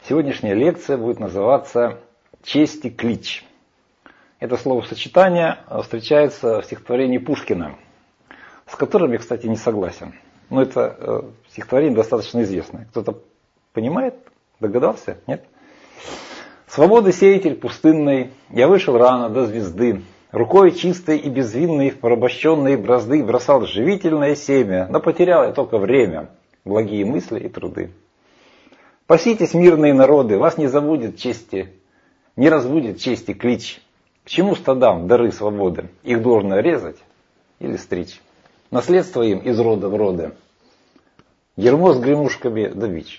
Сегодняшняя лекция будет называться «Честь и клич». Это словосочетание встречается в стихотворении Пушкина, с которым я, кстати, не согласен. Но это стихотворение достаточно известное. Кто-то понимает? Догадался? Нет? «Свободы сеятель пустынный, я вышел рано до звезды, рукой чистой и безвинной в порабощенные бразды бросал живительное семя, но потерял я только время, благие мысли и труды. Паситесь, мирные народы, вас не забудет чести, не разбудит чести клич. К чему стадам дары свободы? Их должно резать или стричь. Наследство им из рода в роды. Ермо с гремушками да бич».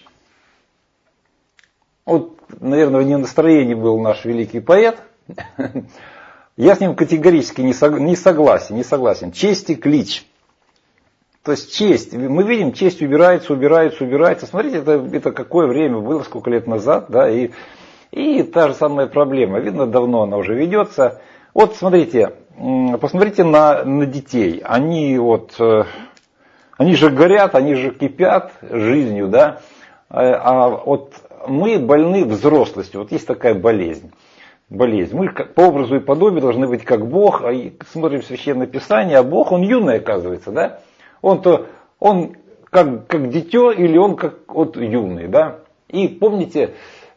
Вот, наверное, в настроении был наш великий поэт. Я с ним категорически не согласен. Честь и клич. То есть честь. Мы видим, честь убирается. Смотрите, это какое время было, сколько лет назад, да, и та же самая проблема. Видно, давно она уже ведется. Вот смотрите, посмотрите на детей. Они же горят, они же кипят жизнью, да. А вот мы больны взрослостью. Вот есть такая болезнь. Мы по образу и подобию должны быть как Бог. Смотрим Священное Писание, а Бог, он юный, оказывается, да. Он как дитё или он как юный, да. И помните,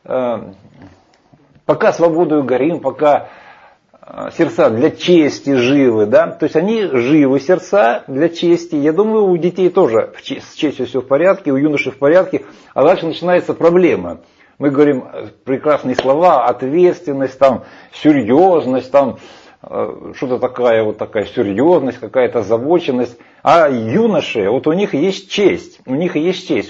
пока свободою горим, пока сердца для чести живы, да, то есть они живы, сердца для чести. Я думаю, у детей тоже с честью все в порядке, у юношей в порядке, а дальше начинается проблема. Мы говорим прекрасные слова, ответственность, там, серьезность, там, что-то такая серьезность, какая-то озабоченность. А юноши, вот у них есть честь, у них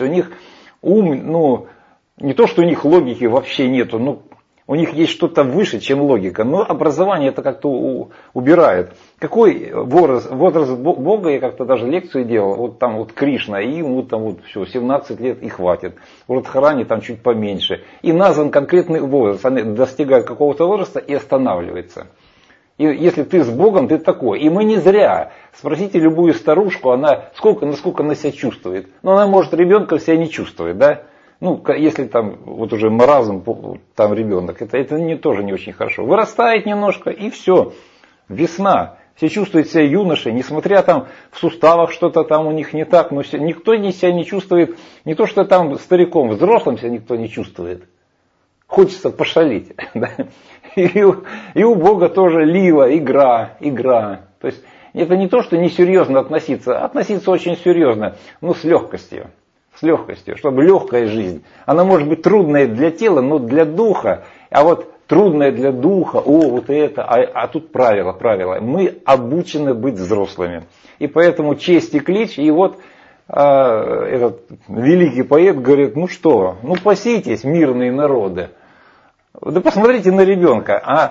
ум, не то, что у них логики вообще нету, у них есть что-то выше, чем логика. Но образование это как-то убирает. Какой возраст Бога, я как-то даже лекцию делал, вот там Кришна, и ему там все, 17 лет и хватит. В Радхарани там чуть поменьше. И назван конкретный возраст, они достигают какого-то возраста и останавливается. И если ты с Богом, ты такой. И мы не зря. Спросите любую старушку, насколько она себя чувствует. Она может ребенка себя не чувствует, да? Если там уже маразм, там ребенок, это тоже не очень хорошо. Вырастает немножко и все. Весна. Все чувствуют себя юношей, несмотря там в суставах что-то там у них не так, но никто себя не чувствует, не то что там стариком, взрослым себя никто не чувствует. Хочется пошалить. Да? И у Бога тоже лила, игра. То есть это не то, что несерьезно относиться очень серьезно, но с легкостью, чтобы легкая жизнь. Она может быть трудная для тела, но для духа. А вот трудная для духа, а тут правило. Мы обучены быть взрослыми. И поэтому честь и клич, и этот великий поэт говорит, паситесь, мирные народы. Да посмотрите на ребенка.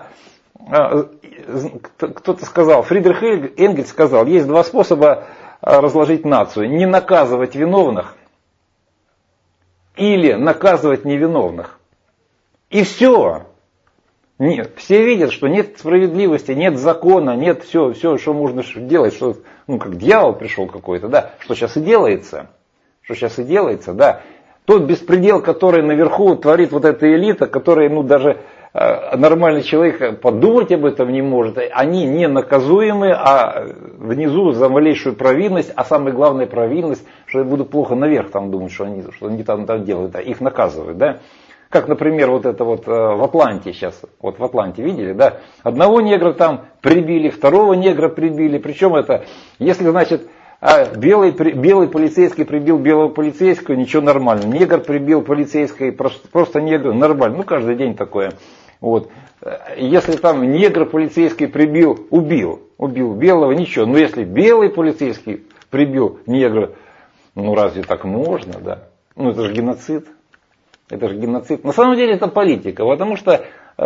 Кто-то сказал, Фридрих Энгельс сказал, есть два способа разложить нацию. Не наказывать виновных или наказывать невиновных. И все. Все видят, что нет справедливости, нет закона, нет все, что можно делать, что, как дьявол пришел какой-то, да, что сейчас и делается, да. Тот беспредел, который наверху творит эта элита, которая, даже нормальный человек подумать об этом не может, они не наказуемы, а внизу за малейшую провинность, а самая главная провинность, что я буду плохо наверх там думать, что они там делают, да, их наказывают, да. Как, например, в Атланте сейчас, в Атланте видели, да, одного негра там прибили, второго негра прибили, причем если, значит, белый полицейский прибил белого полицейского, ничего, нормально, негр прибил полицейского, просто негр, нормально, каждый день такое. Если там негр полицейский прибил, убил белого, ничего, но если белый полицейский прибил негра, разве так можно, да? Это же геноцид. На самом деле это политика, потому что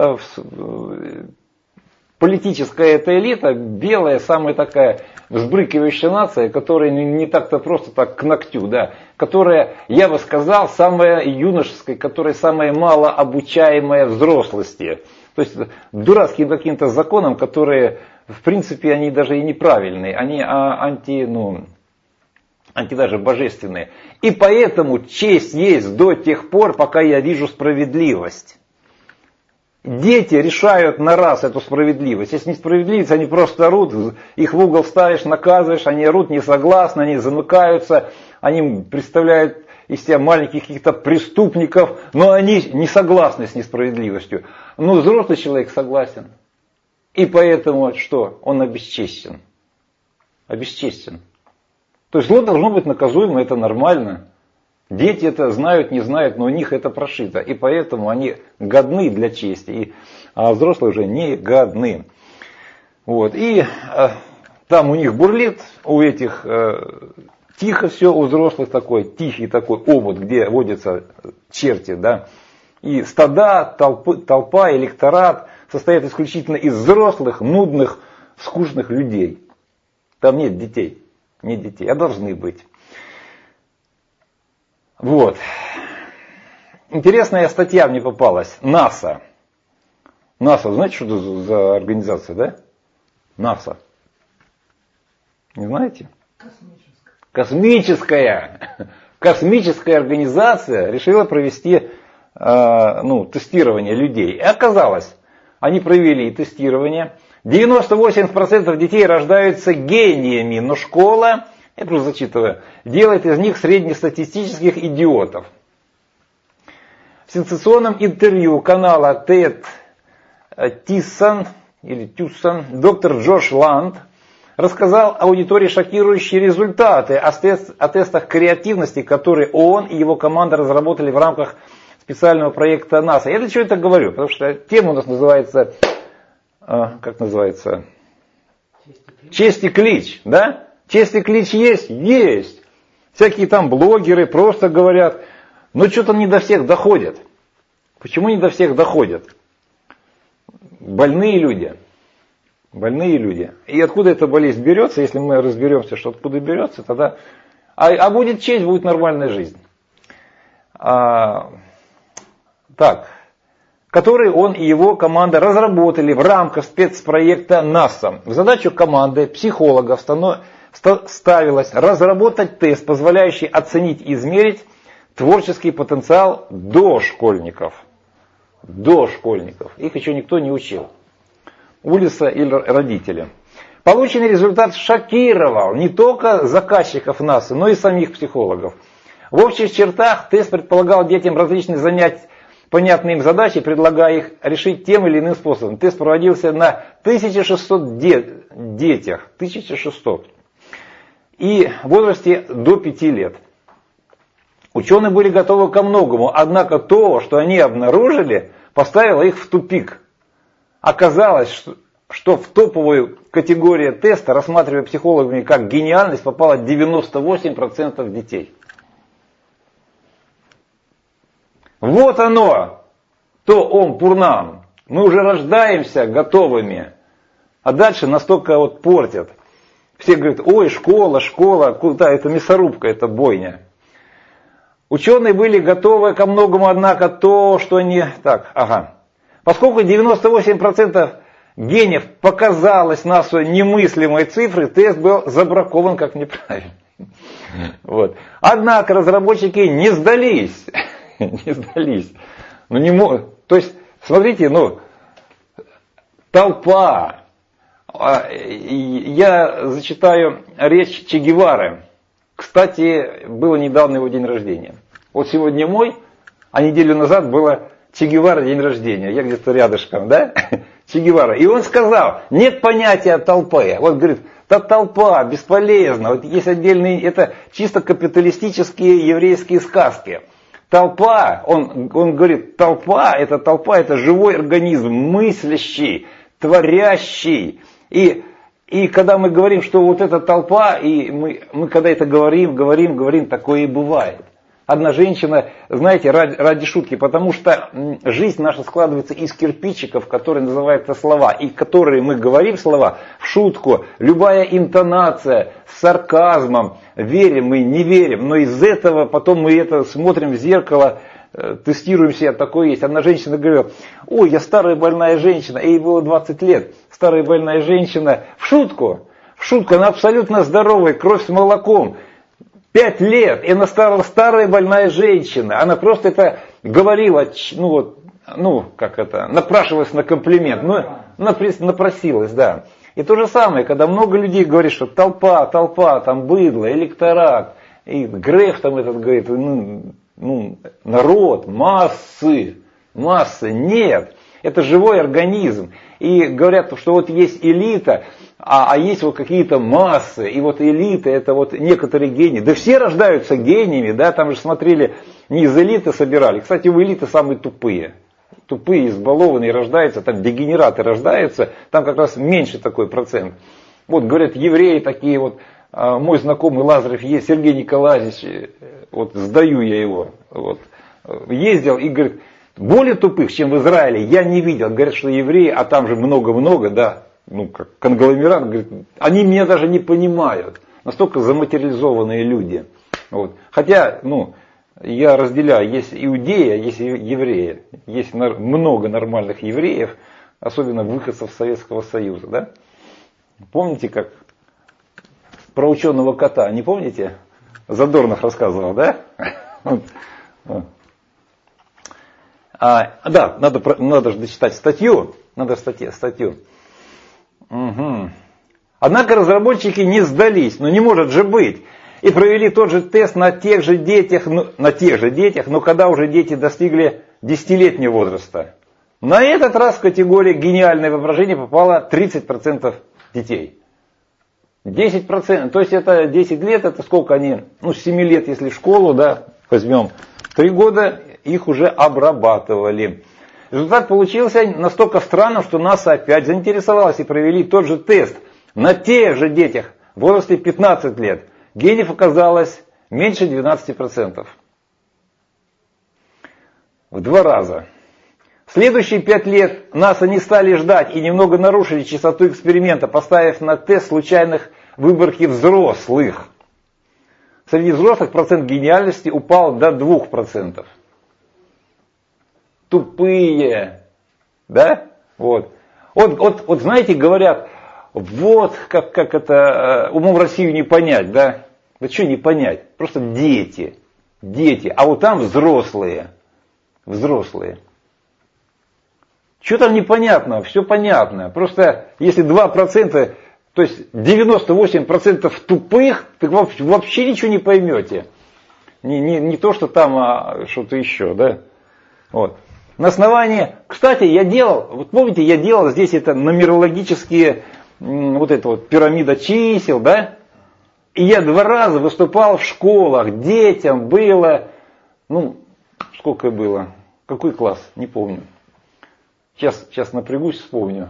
политическая эта элита, белая, самая такая взбрыкивающая нация, которая не так-то просто так к ногтю, да, которая, я бы сказал, самая юношеская, которая самая мало обучаемая взрослости. То есть дурацким каким-то законам, которые, в принципе, они даже и неправильные, они они даже божественные. И поэтому честь есть до тех пор, пока я вижу справедливость. Дети решают на раз эту справедливость. Если несправедливость, они просто орут, их в угол ставишь, наказываешь, они орут, не согласны, они замыкаются, они представляют из себя маленьких каких-то преступников, но они не согласны с несправедливостью. Но взрослый человек согласен. И поэтому что? Он обесчестен. Обесчестен. То есть зло должно быть наказуемо, это нормально. Дети это знают, не знают, но у них это прошито. И поэтому они годны для чести, а взрослые уже не годны. Вот. И там у них бурлит, у этих тихо все, у взрослых такой тихий такой омут, где водятся черти. Да? И стада, толпа, электорат состоят исключительно из взрослых, нудных, скучных людей. Там нет детей. Нет детей, а должны быть. Вот. Интересная статья мне попалась. НАСА. НАСА, знаете, что это за организация, да? НАСА. Не знаете? Космическая организация решила провести тестирование людей. И оказалось, они провели тестирование. 98% детей рождаются гениями, но школа, я просто зачитываю, делает из них среднестатистических идиотов. В сенсационном интервью канала TED Tucson доктор Джош Ланд рассказал аудитории шокирующие результаты о тестах креативности, которые он и его команда разработали в рамках специального проекта НАСА. Я для чего это говорю? Потому что тема у нас называется... Как называется? Честь и клич, да? Честь и клич есть? Есть. Всякие там блогеры просто говорят, но что-то не до всех доходят. Почему не до всех доходят? Больные люди. Больные люди. И откуда эта болезнь берется, если мы разберемся, что откуда берется, тогда... А будет честь, будет нормальная жизнь. Который он и его команда разработали в рамках спецпроекта НАСА. В задачу команды психологов ставилось разработать тест, позволяющий оценить и измерить творческий потенциал дошкольников. Дошкольников. Их еще никто не учил. Улица или родители. Полученный результат шокировал не только заказчиков НАСА, но и самих психологов. В общих чертах тест предполагал детям различные занятия, понятные им задачи, предлагая их решить тем или иным способом. Тест проводился на 1600 детях. 1600. И в возрасте до 5 лет. Ученые были готовы ко многому, однако то, что они обнаружили, поставило их в тупик. Оказалось, что в топовую категорию теста, рассматривая психологами как гениальность, попало 98% детей. Вот оно, то Ом Пурнам. Мы уже рождаемся готовыми, а дальше настолько вот портят. Все говорят, ой, школа, куда, это мясорубка, это бойня. Ученые были готовы ко многому, однако то, что они... Поскольку 98% гениев показалось НАСА немыслимой цифрой, тест был забракован как неправильный. Вот. Однако разработчики не сдались. Не сдались. То есть, смотрите, толпа. Я зачитаю речь Че Гевары. Кстати, было недавно его день рождения. Вот сегодня мой, а неделю назад было Че Гевара день рождения. Я где-то рядышком, да? Че Гевара. И он сказал, нет понятия толпы. Вот говорит, толпа бесполезна. Вот есть отдельные, это чисто капиталистические еврейские сказки. Толпа, он говорит, толпа это живой организм, мыслящий, творящий. И когда мы говорим, что вот эта толпа, и мы когда это говорим, такое и бывает. Одна женщина, знаете, ради шутки, потому что жизнь наша складывается из кирпичиков, которые называются слова, и которые мы говорим слова в шутку, любая интонация с сарказмом, верим мы, не верим, но из этого потом мы это смотрим в зеркало, тестируем себя, такое есть. Одна женщина говорила, ой, я старая больная женщина, ей было 20 лет, старая больная женщина, в шутку, она абсолютно здоровая, кровь с молоком. 5 лет. И она стала старая больная женщина. Она просто это говорила, напрашивалась на комплимент. Напросилась, да. И то же самое, когда много людей говорят, что толпа, там быдло, электорат, и Греф там этот говорит, народ, массы. Нет, это живой организм. И говорят, что вот есть элита, а есть вот какие-то массы, и вот элита это вот некоторые гении. Да все рождаются гениями, да, там же смотрели, не из элиты собирали. Кстати, у элиты самые тупые. Тупые, избалованные рождаются, там дегенераты рождаются, там как раз меньше такой процент. Вот говорят, евреи такие вот, мой знакомый Лазарев есть, Сергей Николаевич, вот сдаю я его, вот, ездил и говорит, более тупых, чем в Израиле, я не видел. Говорят, что евреи, а там же много-много, да, как конгломерат, говорит, они меня даже не понимают. Настолько заматериализованные люди. Вот. Хотя, я разделяю, есть иудеи, а есть евреи. Есть много нормальных евреев, особенно выходцев Советского Союза. Да? Помните, как про ученого кота, не помните? Задорнов рассказывал, да? Да, надо же дочитать статью. Надо статью. Угу. Однако разработчики не сдались, не может же быть. И провели тот же тест на тех же детях, но когда уже дети достигли 10-летнего возраста. На этот раз в категорию гениальное воображение попало 30% детей. 10%, то есть это 10 лет, это сколько они, с 7 лет, если в школу, да, возьмем, 3 года их уже обрабатывали. Результат получился настолько странным, что НАСА опять заинтересовалась и провели тот же тест на тех же детях в возрасте 15 лет. Гениев оказалось меньше 12%. В 2 раза. В следующие 5 лет НАСА не стали ждать и немного нарушили частоту эксперимента, поставив на тест случайных выборки взрослых. Среди взрослых процент гениальности упал до 2%. Тупые. Да? Вот знаете, говорят, вот как это умом Россию не понять, да? Да что не понять? Просто дети. А вот там взрослые. Что там непонятного? Все понятно. Просто если 2%, то есть 98% тупых, так вообще ничего не поймете. Не то, что там, а что-то еще, да? Вот. На основании, кстати, я делал здесь это нумерологические, пирамида чисел, да? И я 2 раза выступал в школах, детям было, сколько было, какой класс, не помню. Сейчас напрягусь, вспомню.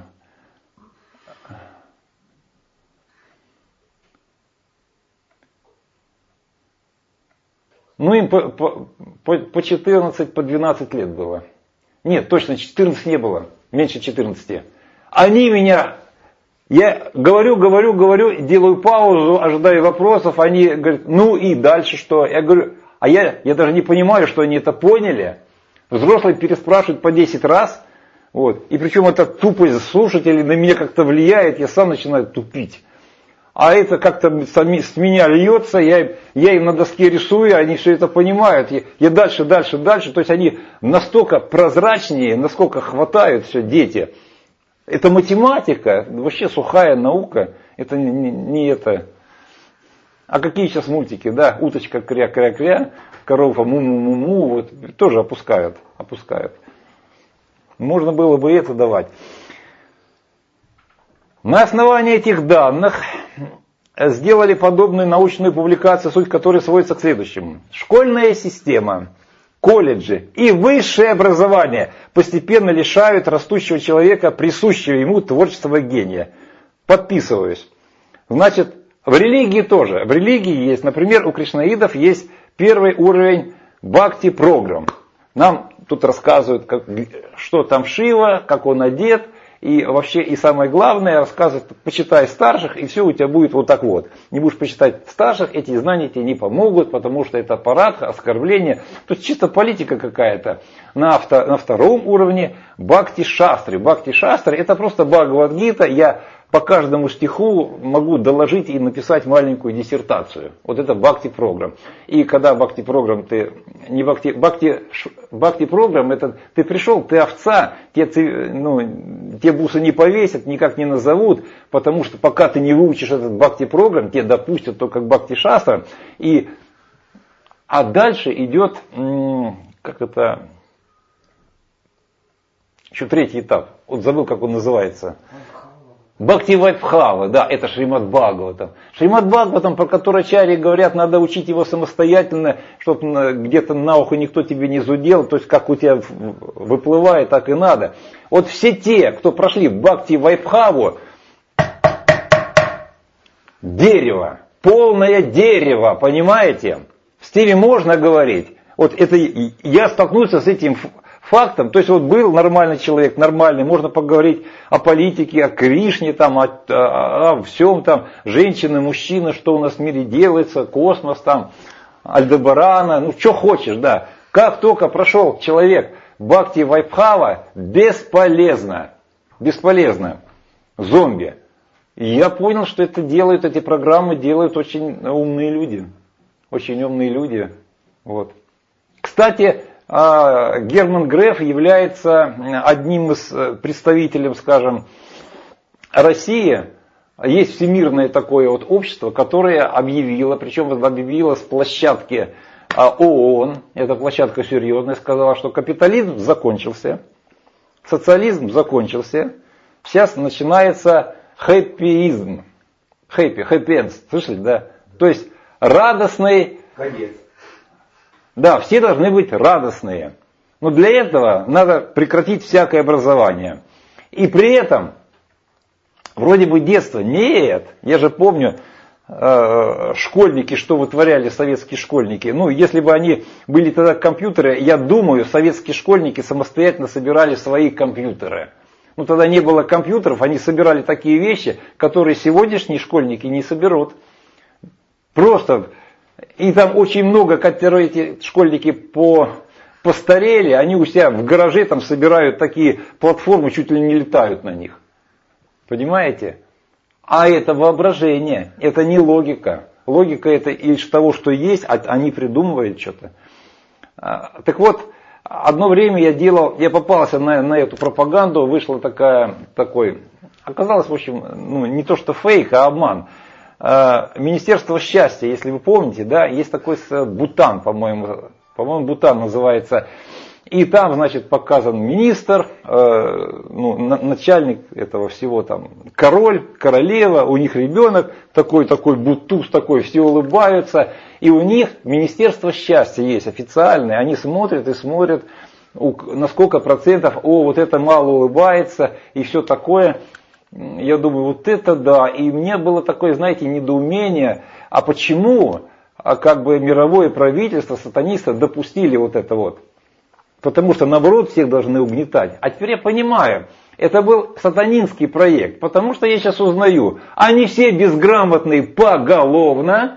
Им по 14, по 12 лет было. Нет, точно 14 не было, меньше 14. Они меня, я говорю, делаю паузу, ожидаю вопросов, они говорят, и дальше что? Я говорю, я даже не понимаю, что они это поняли. Взрослые переспрашивают по 10 раз, и причем эта тупость слушателей на меня как-то влияет, я сам начинаю тупить. А это как-то с меня льется, я им на доске рисую, они все это понимают. Я дальше. То есть они настолько прозрачнее, насколько хватают все дети. Это математика, вообще сухая наука. Это не это. А какие сейчас мультики, да? Уточка кря-кря-кря, корова му-му-му-му, тоже опускают. Можно было бы это давать. На основании этих данных сделали подобную научную публикацию, суть которой сводится к следующему. Школьная система, колледжи и высшее образование постепенно лишают растущего человека присущего ему творческого гения. Подписываюсь. Значит, в религии тоже. В религии есть, например, у кришнаидов есть первый уровень бхакти-программ. Нам тут рассказывают, что там Шива, как он одет. И вообще, и самое главное, рассказывают, почитай старших, и все у тебя будет вот так вот. Не будешь почитать старших, эти знания тебе не помогут, потому что это аппарат, оскорбление. То есть чисто политика какая-то. На 2-м уровне бхакти-шастры. Бхакти-шастры это просто Бхагавад-гита. Я по каждому стиху могу доложить и написать маленькую диссертацию. Вот это бхакти-программ. И когда бхакти-программ, не бхакти-программ, это ты пришел, ты овца, те бусы не повесят, никак не назовут, потому что пока ты не выучишь этот бхакти-программ, тебе допустят только к бхакти-шастра. А дальше идет, еще третий этап. Вот забыл, как он называется. Бхакти-вайбхава, да, это Шримад Бхагаватам. Шримад Бхагаватам, про который ачарьи говорят, надо учить его самостоятельно, чтобы где-то на ухо никто тебе не зудел, то есть как у тебя выплывает, так и надо. Вот все те, кто прошли Бхакти-вайбхаву, дерево, полное дерево, понимаете? В стиле можно говорить. Вот это я столкнулся с этим фактом, то есть вот был нормальный человек, нормальный, можно поговорить о политике, о Кришне, там, о всем, там, женщины, мужчины, что у нас в мире делается, космос, там, Альдебарана, ну, что хочешь, да. Как только прошел человек Бхакти-вайбхава, бесполезно, зомби. И я понял, что эти программы делают очень умные люди, вот. Кстати, Герман Греф является одним из представителей, скажем, России. Есть всемирное такое вот общество, которое объявило, причем объявило с площадки ООН, эта площадка серьезная, сказала, что капитализм закончился, социализм закончился, сейчас начинается хэппиизм, хэппи-энд, слышали, да? То есть радостный конец. Да, все должны быть радостные. Но для этого надо прекратить всякое образование. И при этом, вроде бы детство, нет, я же помню, школьники, что вытворяли советские школьники. Ну, если бы они были тогда компьютеры, я думаю, советские школьники самостоятельно собирали свои компьютеры. Ну, тогда не было компьютеров, они собирали такие вещи, которые сегодняшние школьники не соберут. Просто... И там очень много, которые эти школьники постарели, они у себя в гараже там собирают такие платформы, чуть ли не летают на них. Понимаете? А это воображение, это не логика. Логика это из того, что есть, а они придумывают что-то. Так вот, одно время я попался на эту пропаганду, вышла оказалось, в общем, не то что фейк, а обман. Министерство счастья, если вы помните, да, есть такой Бутан, по-моему, Бутан называется. И там, значит, показан министр, начальник этого всего, там, король, королева, у них ребенок, такой бутуз, такой, все улыбаются. И у них Министерство счастья есть официальное, они смотрят и смотрят, на сколько процентов, вот это мало улыбается и все такое. Я думаю, вот это да. И мне было такое, знаете, недоумение, а почему мировое правительство, сатанисты допустили вот это вот? Потому что наоборот всех должны угнетать. А теперь я понимаю, это был сатанинский проект, потому что я сейчас узнаю, они все безграмотные поголовно,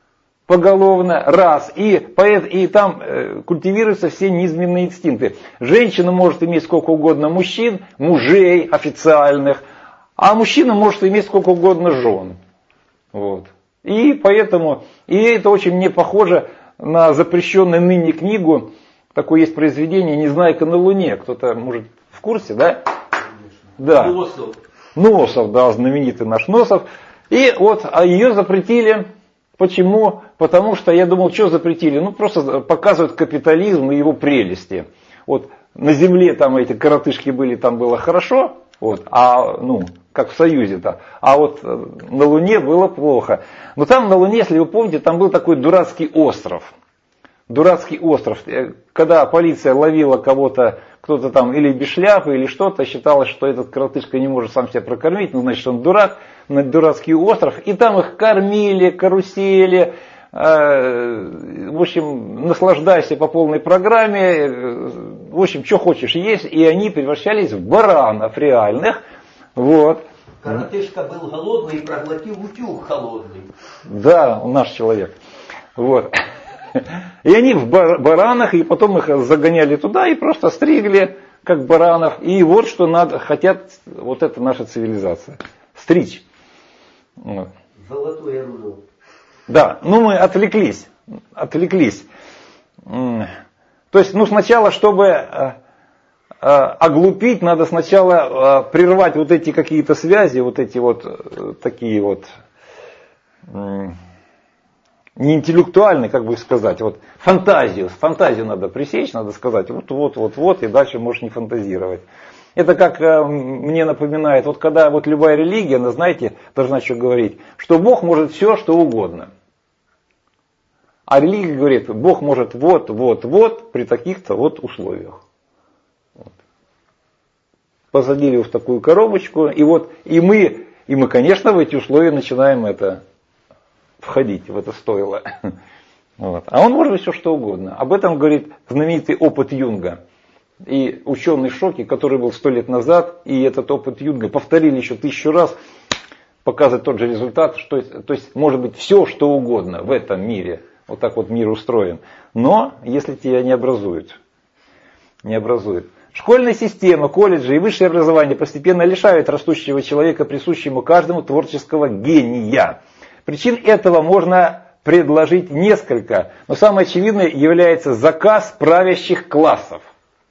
раз, и там культивируются все низменные инстинкты. Женщина может иметь сколько угодно мужей официальных, а мужчина может иметь сколько угодно жен. Вот. И поэтому, это очень мне похоже на запрещенную ныне книгу, такое есть произведение «Незнайка на Луне». Кто-то, может, в курсе, да? Да. Носов, да, знаменитый наш Носов. И вот, ее запретили. Почему? Потому что я думал, что запретили? Просто показывают капитализм и его прелести. Вот на земле там эти коротышки были, там было хорошо. Вот, как в Союзе-то. А вот на Луне было плохо. Но там на Луне, если вы помните, там был такой дурацкий остров. Когда полиция ловила кого-то, кто-то там или без шляпы, или что-то, считалось, что этот коротышка не может сам себя прокормить, значит он дурак, на дурацкий остров. И там их кормили, карусели, в общем, наслаждайся по полной программе, в общем, что хочешь есть, и они превращались в баранов реальных, вот. Коротышка был голодный и проглотил утюг холодный. Да, наш человек, вот. И они в баранах, и потом их загоняли туда и просто стригли, как баранов, и вот что хотят, вот это наша цивилизация. стричь. Вот. Золотое руно. Да, ну мы отвлеклись. То есть, сначала, чтобы оглупить, надо сначала прервать вот эти какие-то связи, вот эти вот такие вот неинтеллектуальные, как бы сказать, вот фантазию надо пресечь, надо сказать вот, и дальше можешь не фантазировать. Это как мне напоминает, вот когда вот любая религия, она, знаете, должна что говорить, что Бог может все, что угодно. А религия говорит, Бог может вот, при таких-то вот условиях. Вот. Посадили его в такую коробочку, и мы, конечно, в эти условия начинаем входить, в это стойло. Вот. А он может все, что угодно. Об этом говорит знаменитый опыт Юнга. И ученый в шоке, который был 100 лет назад, и этот опыт Юнга повторили еще 1000 раз, показывает тот же результат, то есть может быть все, что угодно в этом мире. Вот так вот мир устроен. Но если тебя не образуют. Школьная система, колледжи и высшее образование постепенно лишают растущего человека, присущему каждому, творческого гения. Причин этого можно предложить несколько, но самое очевидное является заказ правящих классов.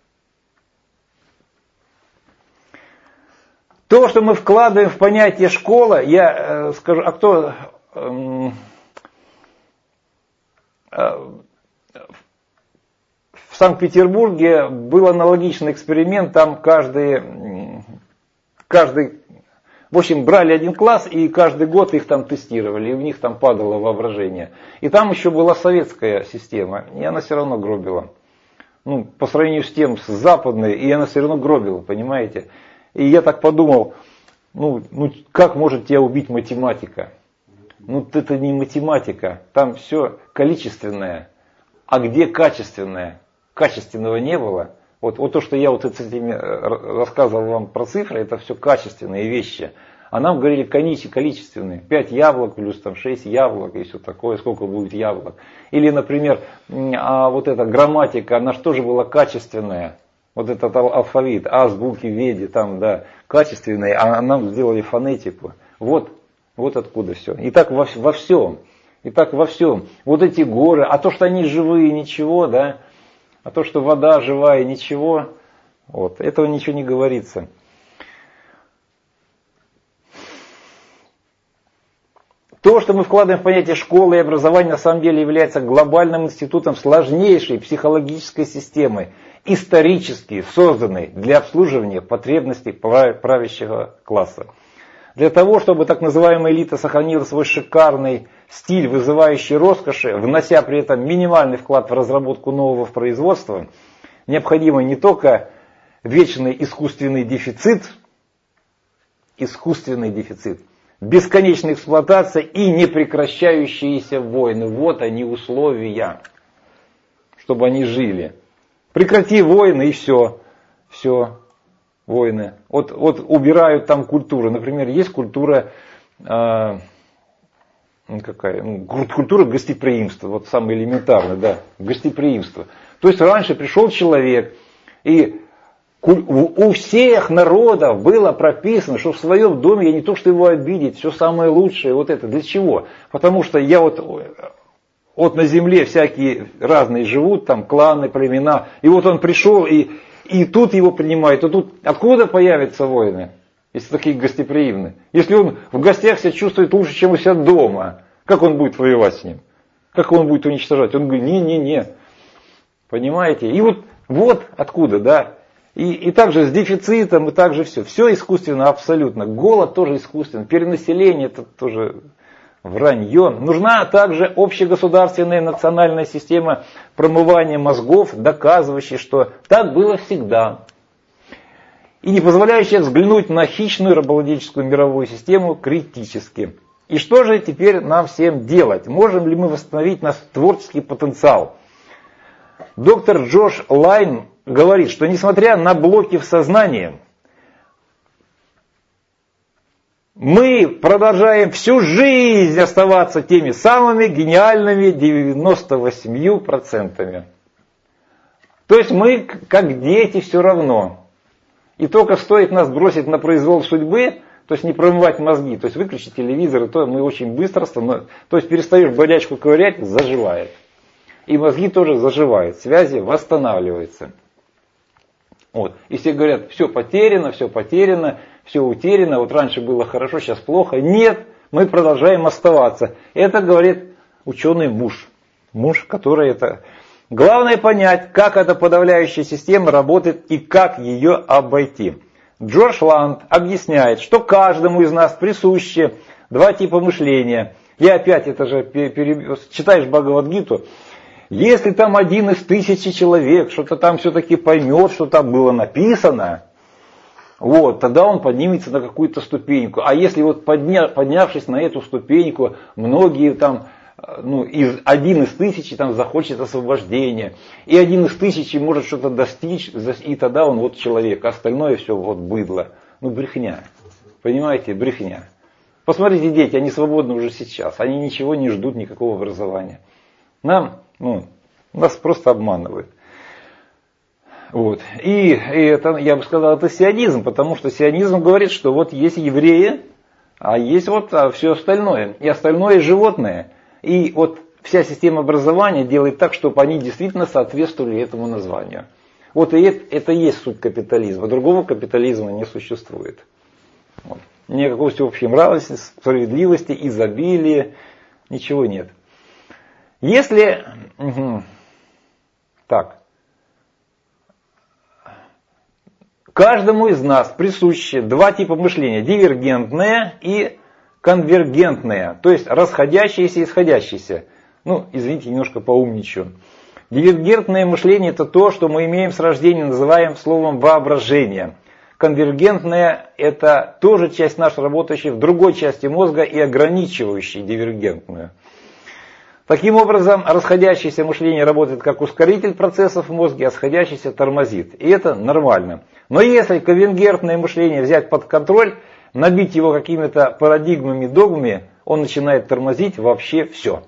То, что мы вкладываем в понятие школа, я скажу, в Санкт-Петербурге был аналогичный эксперимент, там каждый, в общем, брали один класс и каждый год их там тестировали, и у них там падало воображение. И там еще была советская система, и она все равно гробила. По сравнению с тем, с западной, и она все равно гробила, понимаете. И я так подумал, как может тебя убить математика? Это не математика, там все количественное. А где качественное? Качественного не было. Вот то, что я рассказывал вам про цифры, это все качественные вещи. А нам говорили количественные. 5 яблок плюс 6 яблок и все такое, сколько будет яблок. Или, например, вот эта грамматика, она же тоже была качественная. Вот этот алфавит, азбуки, веди, там, да, качественные, а нам сделали фонетику. Вот откуда все. И так во всем. Вот эти горы, а то, что они живые, ничего, да. А то, что вода живая, ничего. Этого ничего не говорится. То, что мы вкладываем в понятие школы и образования, на самом деле является глобальным институтом сложнейшей психологической системы, исторически созданной для обслуживания потребностей правящего класса. Для того, чтобы так называемая элита сохранила свой шикарный стиль, вызывающий роскоши, внося при этом минимальный вклад в разработку нового производства, необходимо не только вечный искусственный дефицит, бесконечная эксплуатация и непрекращающиеся войны. Вот они условия, чтобы они жили. Прекрати войны и все. Войны. Вот убирают там культуру. Например, есть культура, культура гостеприимства. Вот самое элементарное, да, гостеприимство. То есть раньше пришел человек, и у всех народов было прописано, что в своем доме я не то, что его обидеть, все самое лучшее. Вот это для чего? Потому что я вот на земле всякие разные живут, там кланы, племена. И вот он пришел, и тут его принимают, а тут откуда появятся войны, если такие гостеприимные? Если он в гостях себя чувствует лучше, чем у себя дома, как он будет воевать с ним? Как он будет уничтожать? Он говорит, не. Понимаете? И вот откуда, да. И также с дефицитом, и также все. Все искусственно абсолютно. Голод тоже искусственно. Перенаселение это тоже вранье. Нужна также общегосударственная национальная система промывания мозгов, доказывающая, что так было всегда. И не позволяющая взглянуть на хищную рабовладельческую мировую систему критически. И что же теперь нам всем делать? Можем ли мы восстановить наш творческий потенциал? Доктор Джош Лайн говорит, что несмотря на блоки в сознании, мы продолжаем всю жизнь оставаться теми самыми гениальными 98%. То есть мы, как дети, все равно. И только стоит нас бросить на произвол судьбы, То есть не промывать мозги, то есть выключить телевизор, и то мы очень быстро становимся. То есть перестаешь болячку ковырять, заживает. И мозги тоже заживают, связи восстанавливаются. Вот. И все говорят, все потеряно, все утеряно, вот раньше было хорошо, сейчас плохо. Нет, мы продолжаем оставаться. Это говорит ученый муж, который это... Главное понять, как эта подавляющая система работает и как ее обойти. Джордж Ланд объясняет, что каждому из нас присущи два типа мышления. И опять это же читаешь Бхагавад-гиту. Если там 1 из 1000 человек что-то там все-таки поймет, что там было написано, вот, тогда он поднимется на какую-то ступеньку. А если вот поднявшись на эту ступеньку, многие там, 1 из 1000 там захочет освобождения, и 1 из 1000 может что-то достичь, и тогда он вот человек, остальное все вот быдло. Брехня. Понимаете, брехня. Посмотрите, дети, они свободны уже сейчас, они ничего не ждут, никакого образования. Нас просто обманывают. Вот. И это, я бы сказал, это сионизм, потому что сионизм говорит, что вот есть евреи, а есть вот все остальное. И остальное животное. И вот вся система образования делает так, чтобы они действительно соответствовали этому названию. Вот и это и есть суть капитализма. Другого капитализма не существует. Вот. Никакой всеобщей мравости, справедливости, изобилия, ничего нет. Если... Так. Каждому из нас присущи два типа мышления. Дивергентное и конвергентное. То есть расходящиеся и исходящиеся. Извините, немножко поумничаю. Дивергентное мышление — это то, что мы имеем с рождения, называем словом воображение. Конвергентное — это тоже часть наша, работающая в другой части мозга и ограничивающая дивергентную. Таким образом, расходящееся мышление работает как ускоритель процессов в мозге, а сходящееся тормозит. И это нормально. Но если конвергентное мышление взять под контроль, набить его какими-то парадигмами, догмами, он начинает тормозить вообще все.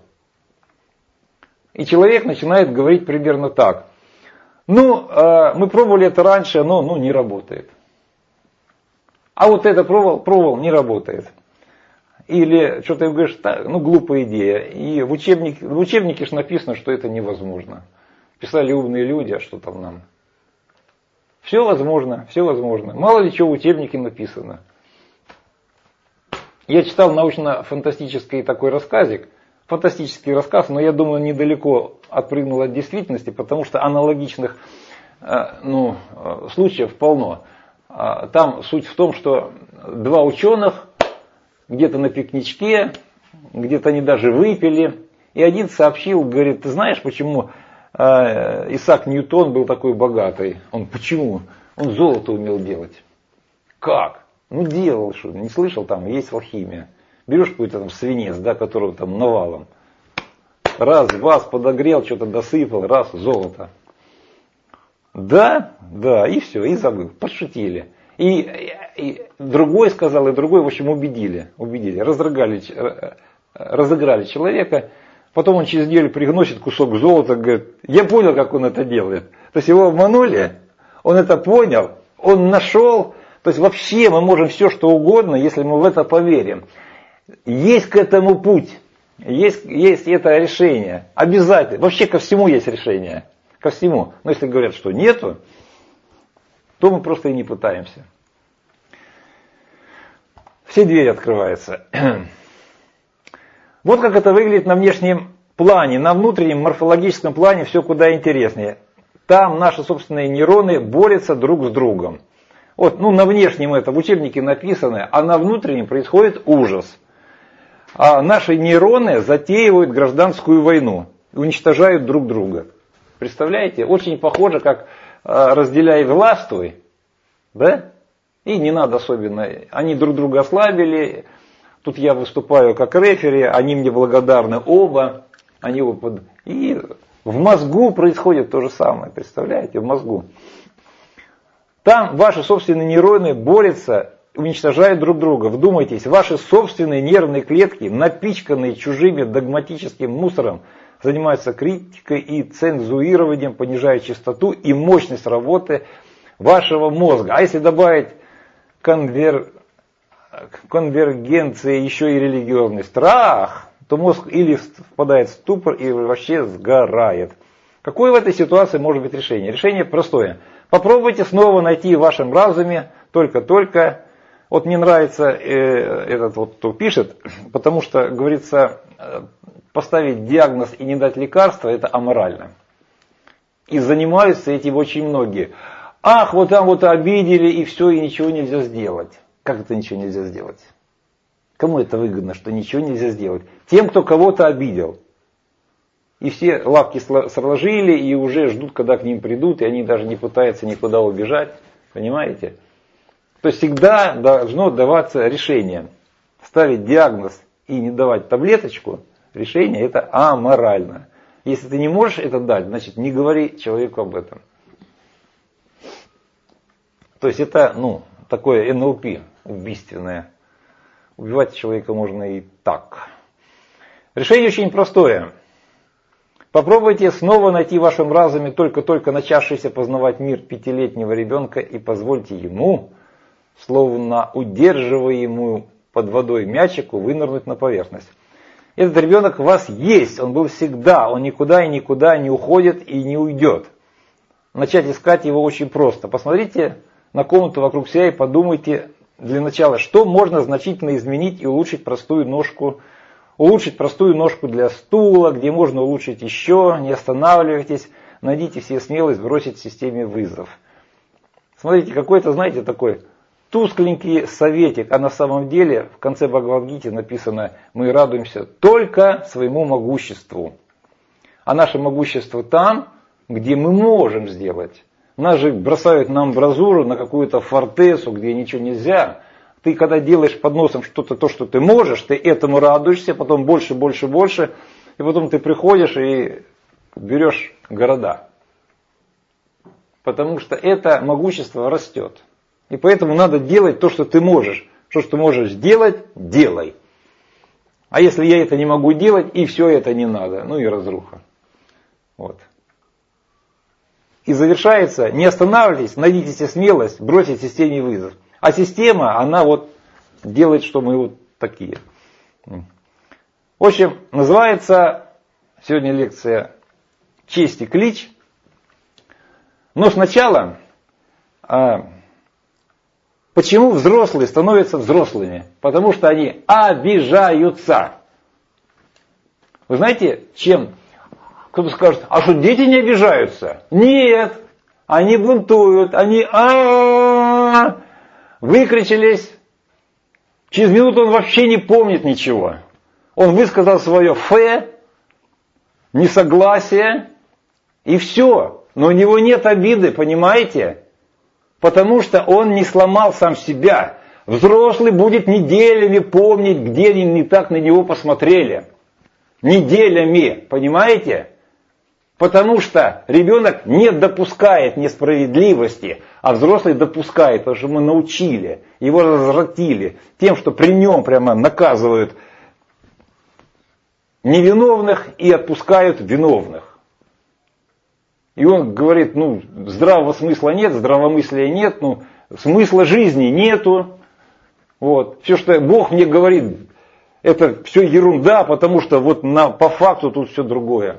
И человек начинает говорить примерно так. Мы пробовали это раньше, но не работает. А вот это пробовал, не работает. Или что-то говоришь, глупая идея. И в учебнике ж написано, что это невозможно. Писали умные люди, а что там нам? Все возможно, все возможно. Мало ли чего в учебнике написано. Я читал научно-фантастический такой рассказик. Фантастический рассказ, но я думаю, недалеко отпрыгнул от действительности, потому что аналогичных случаев полно. Там суть в том, что два ученых где-то на пикничке, где-то они даже выпили, и один сообщил, говорит, ты знаешь, почему Исаак Ньютон был такой богатый? Почему? Он золото умел делать. Как? Делал, что не слышал, там есть алхимия. Берешь какой-то там свинец, которого там навалом. Раз, подогрел, что-то досыпал, раз, золото. Да, и все, и забыл, подшутили. И другой сказал, и другой, в общем, убедили, разыграли человека. Потом он через неделю приносит кусок золота, говорит, я понял, как он это делает. То есть его обманули, он это понял, он нашел. То есть вообще мы можем все, что угодно, если мы в это поверим. Есть к этому путь, есть это решение, обязательно. Вообще ко всему есть решение, ко всему. Но если говорят, что нету, то мы просто и не пытаемся. Все двери открываются. Вот как это выглядит на внешнем плане. На внутреннем морфологическом плане все куда интереснее. Там наши собственные нейроны борются друг с другом. На внешнем это в учебнике написано, а на внутреннем происходит ужас. А наши нейроны затеивают гражданскую войну, уничтожают друг друга. Представляете? Очень похоже, как разделяй и властвуй, да? И не надо особенно. Они друг друга ослабили. Тут я выступаю как рефери, они мне благодарны оба. И в мозгу происходит то же самое, представляете? В мозгу. Там ваши собственные нейроны борются, уничтожают друг друга. Вдумайтесь, ваши собственные нервные клетки, напичканные чужими догматическим мусором, занимаются критикой и цензурированием, понижая частоту и мощность работы вашего мозга. А если добавить конвергенция еще и религиозный страх, то мозг или впадает в ступор и вообще сгорает. Какое в этой ситуации может быть решение? Решение простое. Попробуйте снова найти в вашем разуме только-только. Вот мне нравится этот вот, кто пишет, потому что, говорится, поставить диагноз и не дать лекарства, это аморально. И занимаются этим очень многие. Ах, вот там вот обидели, и все, и ничего нельзя сделать. Как это ничего нельзя сделать? Кому это выгодно, что ничего нельзя сделать? Тем, кто кого-то обидел. И все лапки сложили, и уже ждут, когда к ним придут, и они даже не пытаются никуда убежать. Понимаете? То есть всегда должно даваться решение. Ставить диагноз и не давать таблеточку, решение это аморально. Если ты не можешь это дать, значит не говори человеку об этом. То есть это, такое НЛП убийственное. Убивать человека можно и так. Решение очень простое. Попробуйте снова найти в вашем разуме только-только начавшийся познавать мир 5-летнего ребенка и позвольте ему, словно удерживаемую под водой мячику, вынырнуть на поверхность. Этот ребенок у вас есть, он был всегда, он никуда и никуда не уходит и не уйдет. Начать искать его очень просто. Посмотрите на комнату вокруг себя и подумайте для начала, что можно значительно изменить и улучшить простую ножку для стула, где можно улучшить еще, не останавливайтесь, найдите все смелость бросить системе вызов. Смотрите, какой-то, знаете, такой тускленький советик, а на самом деле в конце Бхагавад-гиты написано: мы радуемся только своему могуществу. А наше могущество там, где мы можем сделать. Нас же бросают на амбразуру, на какую-то фортецу, где ничего нельзя. Ты когда делаешь под носом что-то, то, что ты можешь, ты этому радуешься, потом больше, больше, больше, и потом ты приходишь и берешь города. Потому что это могущество растет. И поэтому надо делать то, что ты можешь. Что ты можешь сделать, делай. А если я это не могу делать, и все это не надо, и разруха. Вот. И завершается: не останавливайтесь, найдите себе смелость, бросьте системе вызов. А система, она вот делает, что мы вот такие. В общем, называется сегодня лекция «Честь и клич». Но сначала, почему взрослые становятся взрослыми? Потому что они обижаются. Вы знаете, чем? Кто-то скажет: а что, дети не обижаются? Нет, они бунтуют, они выкричались. Через минуту он вообще не помнит ничего. Он высказал свое несогласие, и все. Но у него нет обиды, понимаете? Потому что он не сломал сам себя. Взрослый будет неделями помнить, где они не так на него посмотрели. Неделями, понимаете? Потому что ребенок не допускает несправедливости, а взрослый допускает, потому что мы научили, его развратили тем, что при нем прямо наказывают невиновных и отпускают виновных. И он говорит: здравого смысла нет, здравомыслия нет, смысла жизни нету. Вот. Все, что Бог мне говорит, это все ерунда, потому что по факту тут все другое.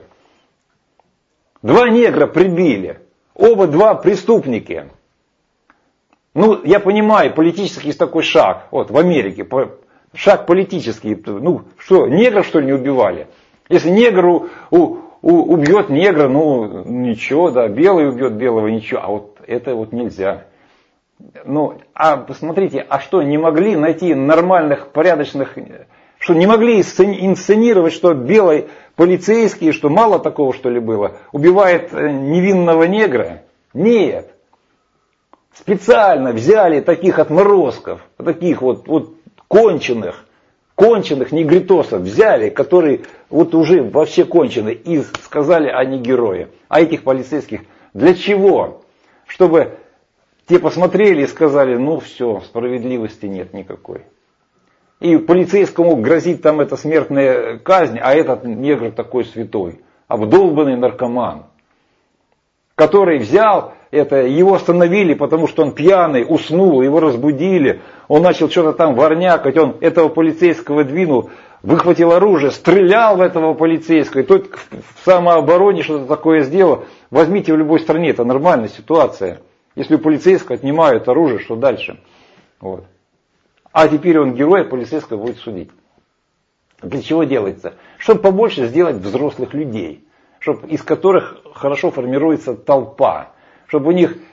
2 негра прибили, оба 2 преступники. Я понимаю, политический есть такой шаг, в Америке, шаг политический. Что, негров что ли не убивали? Если негр убьет негра, ничего, да, белый убьет белого, ничего, а это нельзя. А посмотрите, а что, не могли найти нормальных, порядочных, что не могли инсценировать, что белый полицейский, что мало такого, что ли, было, убивает невинного негра? Нет. Специально взяли таких отморозков, таких конченых негритосов взяли, которые уже вообще кончены, и сказали: они герои. А этих полицейских для чего? Чтобы те посмотрели и сказали: все, справедливости нет никакой. И полицейскому грозит там эта смертная казнь, а этот негр такой святой, обдолбанный наркоман, который взял его остановили, потому что он пьяный, уснул, его разбудили, он начал что-то там ворнякать, он этого полицейского двинул, выхватил оружие, стрелял в этого полицейского, и тот в самообороне что-то такое сделал. Возьмите в любой стране, это нормальная ситуация. Если у полицейского отнимают оружие, что дальше? Вот. А теперь он герой, а полицейского будет судить. Для чего делается? Чтобы побольше сделать взрослых людей, чтобы из которых хорошо формируется толпа, чтобы у них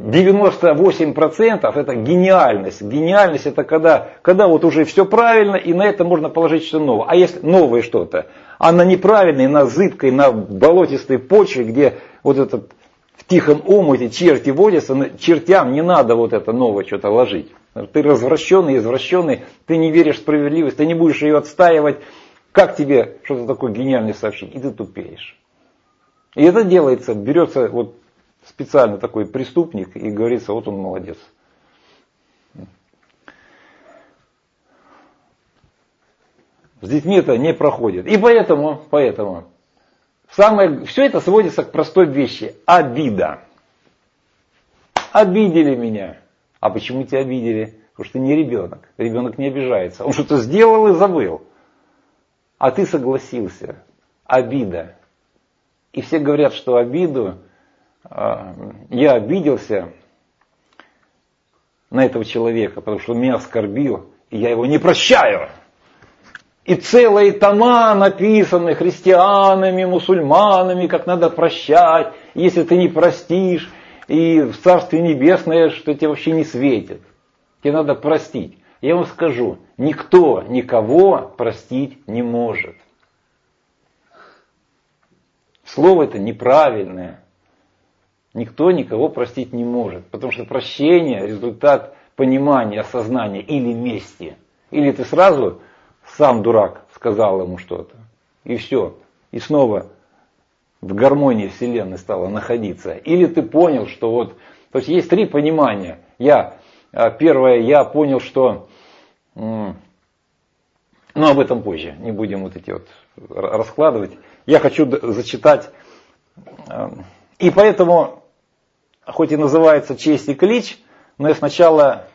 98% это гениальность. Гениальность это когда вот уже все правильно, и на это можно положить что-то новое. А если новое что-то, а на неправильной, на зыбкой, на болотистой почве, где вот это в тихом омуте черти водятся, чертям не надо вот это новое что-то ложить. Ты развращенный, извращенный, ты не веришь в справедливость, ты не будешь ее отстаивать. Как тебе что-то такое гениальное сообщить? И ты тупеешь. И это делается, берется вот специально такой преступник и говорится, вот он молодец. С детьми это не проходит. И поэтому все это сводится к простой вещи. Обида. Обидели меня. А почему тебя обидели? Потому что ты не ребенок. Ребенок не обижается. Он что-то сделал и забыл. А ты согласился. Обида. И все говорят, что обиду, я обиделся на этого человека, потому что он меня оскорбил, и я его не прощаю. И целые тома написаны христианами, мусульманами, как надо прощать. Если ты не простишь, и в Царстве Небесное, что тебе вообще не светит. Тебе надо простить. Я вам скажу, никто никого простить не может. Слово это неправильное. Никто никого простить не может. Потому что прощение – результат понимания, осознания или мести. Или ты сразу, сам дурак, сказал ему что-то. И все. И снова в гармонии Вселенной стало находиться. Или ты понял, что вот... То есть есть три понимания. Первое, я понял, что... об этом позже. Не будем вот эти вот раскладывать. Я хочу зачитать. И поэтому, хоть и называется «Честь и клич», но я сначала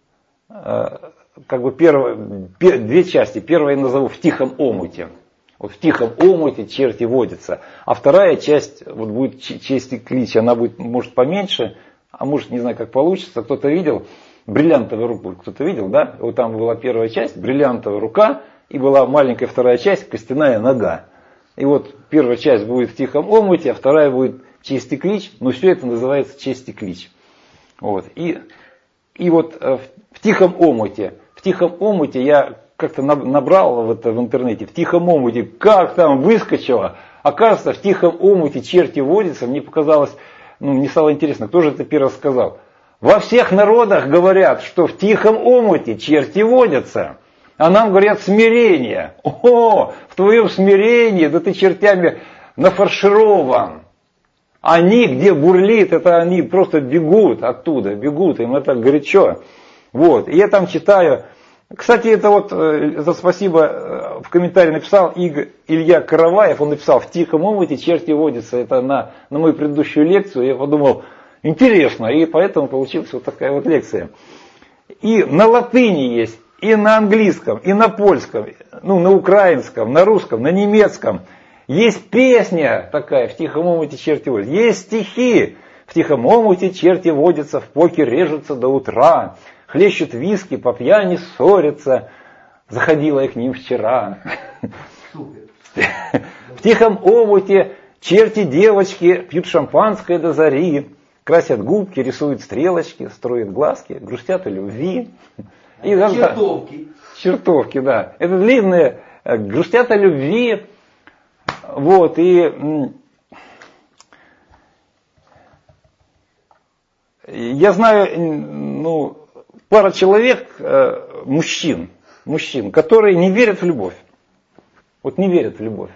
две части. Первую я назову «В тихом омуте». Вот в тихом омуте черти водятся. А вторая часть вот будет «Честь и клич». Она будет, может, поменьше, а может, не знаю, как получится. Кто-то видел бриллиантовую руку? Кто-то видел, да? Вот там была первая часть, бриллиантовая рука, и была маленькая вторая часть, костяная нога. И вот первая часть будет в тихом омуте, а вторая будет «Честь и клич». Но все это называется «Честь и клич». Вот. И вот в тихом омуте я как-то набрал в интернете, в тихом омуте, как там выскочило. Оказывается, в тихом омуте черти водятся. Мне показалось, мне стало интересно, кто же это первый сказал. Во всех народах говорят, что в тихом омуте черти водятся. А нам говорят смирение. О, в твоем смирении, да ты чертями нафарширован. Они, где бурлит, это они просто бегут оттуда, бегут, им это горячо. Вот, и я там читаю. Кстати, это спасибо, в комментарии написал Илья Караваев, он написал, в тихом омуте черти водятся. Это на мою предыдущую лекцию, я подумал, интересно, и поэтому получилась вот такая вот лекция. И на латыни есть, и на английском, и на польском, на украинском, на русском, на немецком. Есть песня такая, в тихом омуте черти водятся. Есть стихи, в тихом омуте черти водятся, в покер режутся до утра. Хлещут виски, по пьяни ссорятся. Заходила я к ним вчера. Супер. В тихом омуте черти девочки пьют шампанское до зари. Красят губки, рисуют стрелочки, строят глазки, грустят о любви. И чертовки. Чертовки, да. Это длинные, грустят о любви. Вот, и я знаю, пара человек, мужчин, которые не верят в любовь. Вот не верят в любовь.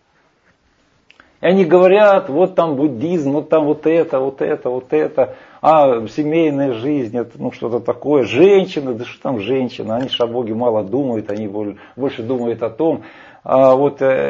И они говорят, вот там буддизм, вот там вот это, а семейная жизнь, это что-то такое. Женщины, да что там женщины, они же о Боге мало думают, они больше думают о том.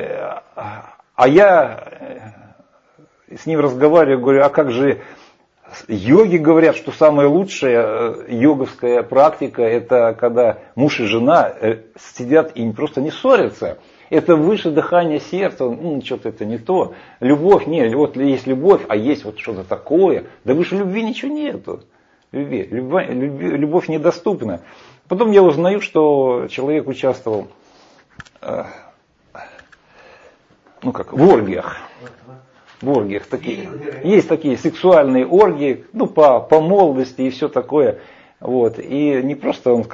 А я с ним разговариваю, говорю, а как же Йоги говорят, что самая лучшая йоговская практика, это когда муж и жена сидят и просто не ссорятся. Это выше дыхания сердца, что-то это не то. Любовь, нет, вот есть любовь, а есть вот что-то такое. Да выше любви ничего нету. Любовь недоступна. Потом я узнаю, что человек участвовал в оргиях. В оргиях такие. Есть такие сексуальные оргии, по молодости и все такое. Вот. И не просто он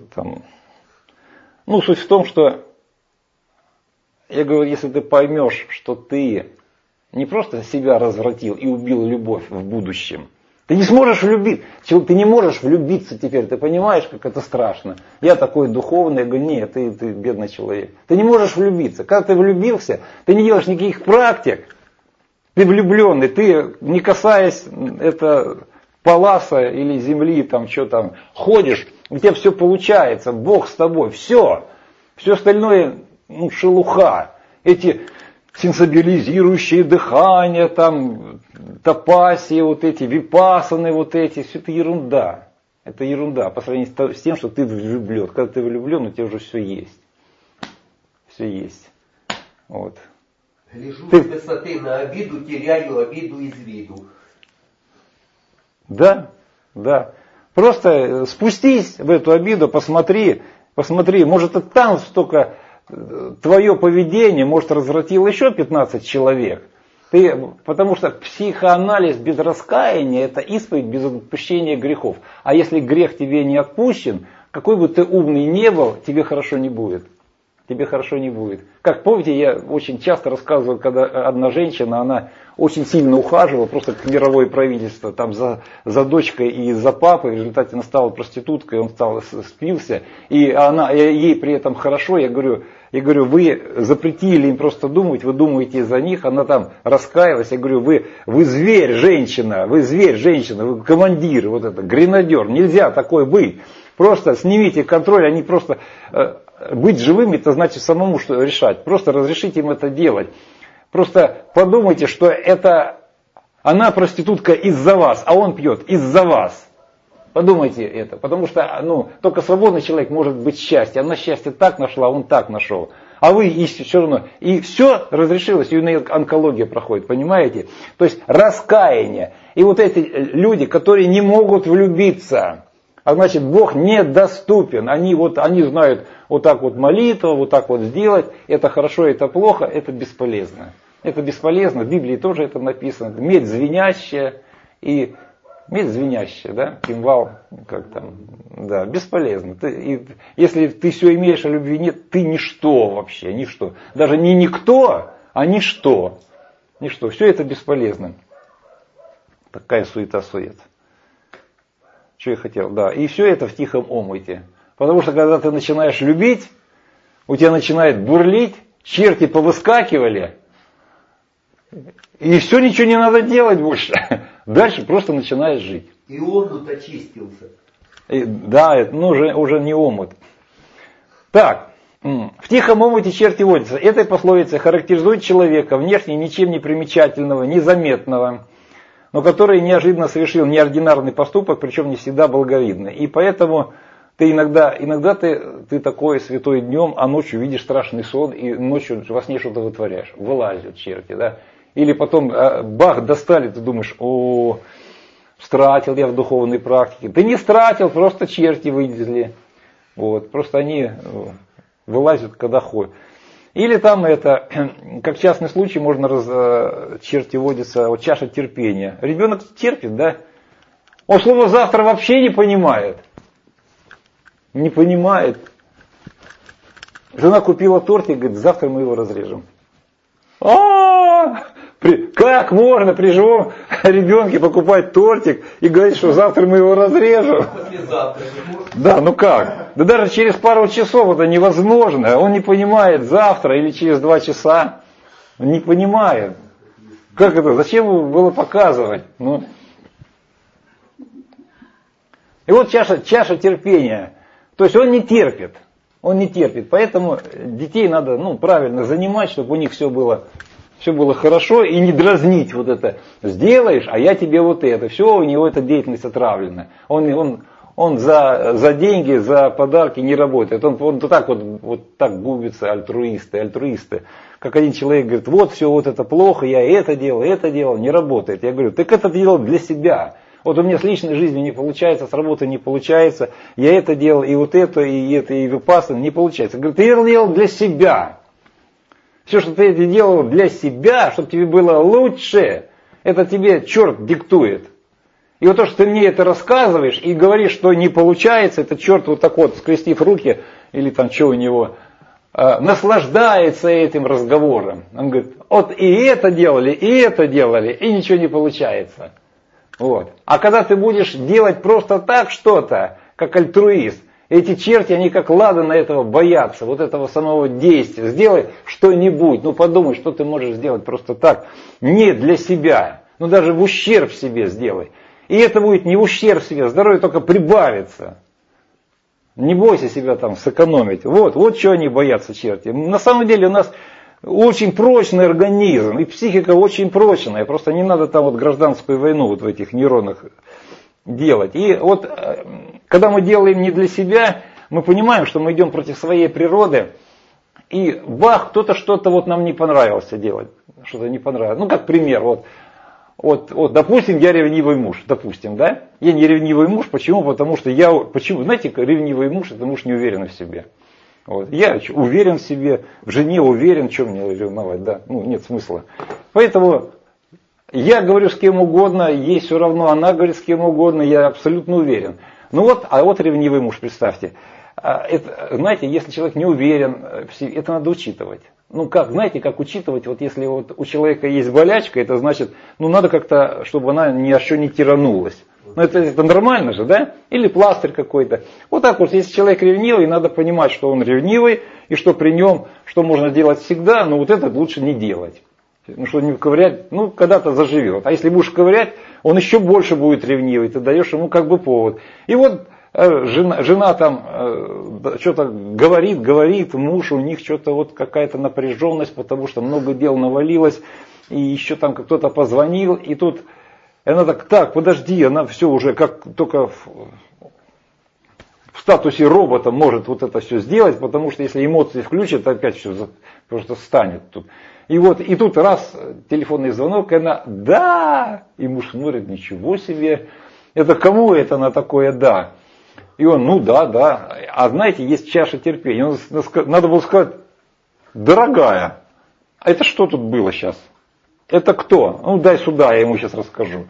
суть в том, что я говорю, если ты поймешь, что ты не просто себя развратил и убил любовь в будущем, ты не сможешь влюбиться. Ты не можешь влюбиться теперь, ты понимаешь, как это страшно. Я такой духовный, я говорю, нет, ты бедный человек. Ты не можешь влюбиться. Когда ты влюбился, ты не делаешь никаких практик. Ты влюбленный, ты, не касаясь паласа или земли, ходишь, у тебя все получается, Бог с тобой, все. Все остальное, шелуха. Эти сенсибилизирующие дыхания, тапасии, випассаны, все это ерунда. Это ерунда по сравнению с тем, что ты влюблен. Когда ты влюблен, у тебя уже все есть. Все есть. Вот. Гляжу с высоты на обиду, теряю обиду из виду. Да. Просто спустись в эту обиду, посмотри, может это там столько твое поведение, может, развратило еще 15 человек. Потому что психоанализ без раскаяния – это исповедь без отпущения грехов. А если грех тебе не отпущен, какой бы ты умный не был, тебе хорошо не будет. Тебе хорошо не будет. Как помните, я очень часто рассказывал, когда одна женщина, она очень сильно ухаживала, просто как мировое правительство, за дочкой и за папой, в результате она стала проституткой, он спился, и ей при этом хорошо, я говорю, вы запретили им просто думать, вы думаете за них, она там раскаялась, я говорю, вы зверь, женщина, вы командир, гренадер, нельзя такой быть. Просто снимите контроль, они просто... Быть живым, это значит самому что решать. Просто разрешите им это делать. Просто подумайте, что она проститутка из-за вас, а он пьет из-за вас. Подумайте это. Потому что только свободный человек может быть счастье. Она счастье так нашла, он так нашел. А вы все равно. И все разрешилось, и у нее онкология проходит, понимаете? То есть раскаяние. И эти люди, которые не могут влюбиться, а значит, Бог недоступен. Они знают молитву, сделать. Это хорошо, это плохо, это бесполезно. Это бесполезно. В Библии тоже это написано. Медь звенящая, да, кимвал, бесполезно. Если ты все имеешь, а любви нет, ты ничто вообще, ничто. Даже не никто, а ничто. Ничто. Все это бесполезно. Такая суета-сует. Что я хотел? Да. И все это в тихом омуте. Потому что когда ты начинаешь любить, у тебя начинает бурлить, черти повыскакивали, и все, ничего не надо делать больше. Дальше просто начинаешь жить. И омут очистился. Уже не омут. Так, в тихом омуте черти водятся. Этой пословицей характеризует человека, внешне ничем не примечательного, незаметного, но который неожиданно совершил неординарный поступок, причем не всегда благовидный. И поэтому ты иногда ты такой святой днем, а ночью видишь страшный сон, и ночью во сне что-то вытворяешь. Вылазят черти, да. Или потом бах, достали, ты думаешь, стратил я в духовной практике. Ты не стратил, просто черти вылезли. Просто они вылазят, когда ходят. Или как частный случай, черти водятся, чаша терпения. Ребенок терпит, да? Он слово завтра вообще не понимает. Не понимает. Жена купила тортик, говорит, завтра мы его разрежем. Как можно при живом ребенке покупать тортик и говорить, что завтра мы его разрежем? Послезавтра. Да, как? Да даже через пару часов это невозможно. Он не понимает завтра или через 2 часа. Он не понимает. Как это? Зачем было показывать? И чаша терпения. То есть он не терпит. Он не терпит. Поэтому детей надо правильно занимать, чтобы у них все было все было хорошо, и не дразнить вот это. Сделаешь, а я тебе вот это. Все, у него эта деятельность отравлена. Он за деньги, за подарки не работает. Он вот так губится, альтруисты. Как один человек говорит, вот все, вот это плохо, я это делал, не работает. Я говорю, так это делал для себя. Вот у меня с личной жизнью не получается, с работы не получается, я это делал, и вот это, и випассана, не получается. Говорит, ты это делал для себя. Все, что ты это делал для себя, чтобы тебе было лучше, это тебе черт диктует. И вот то, что ты мне это рассказываешь и говоришь, что не получается, это черт вот так вот, скрестив руки, или там что у него, наслаждается этим разговором. Он говорит, вот и это делали, и ничего не получается. Вот. А когда ты будешь делать просто так что-то, как альтруист, эти черти, они как ладана этого боятся, вот этого самого действия. Сделай что-нибудь, подумай, что ты можешь сделать просто так, не для себя, даже в ущерб себе сделай. И это будет не в ущерб себе, здоровье только прибавится. Не бойся себя там сэкономить. Вот что они боятся, черти. На самом деле у нас очень прочный организм, и психика очень прочная. Просто не надо там гражданскую войну в этих нейронах делать. И когда мы делаем не для себя, мы понимаем, что мы идем против своей природы. И бах, кто-то что-то нам не понравилось делать. Что-то не понравилось. Как пример, допустим, я ревнивый муж, допустим, да? Я не ревнивый муж, почему? Потому что знаете, ревнивый муж, это муж не уверен в себе. Я уверен в себе, в жене уверен, что мне ревновать, да? Нет смысла. Поэтому я говорю с кем угодно, ей все равно, она говорит с кем угодно, я абсолютно уверен. Ревнивый муж, представьте. Знаете, если человек не уверен в себе, это надо учитывать. Как учитывать, если у человека есть болячка, это значит, надо как-то, чтобы она ни о что не тиранулась. Это нормально же, да? Или пластырь какой-то. Если человек ревнивый, надо понимать, что он ревнивый, и что при нем, что можно делать всегда, это лучше не делать. Что не ковырять, когда-то заживет. А если будешь ковырять, он еще больше будет ревнивый, ты даешь ему бы повод. И жена там что-то говорит, муж, у них что-то какая-то напряженность, потому что много дел навалилось, и еще там кто-то позвонил, и тут она так, подожди, она все уже как только в статусе робота может это все сделать, потому что если эмоции включат, опять все просто станет тут. И тут раз телефонный звонок, и она да, и муж смотрит, ничего себе, это кому это она такое да? И он, да. А знаете, есть чаша терпения. Надо было сказать, дорогая, а это что тут было сейчас? Это кто? Дай сюда, я ему сейчас расскажу.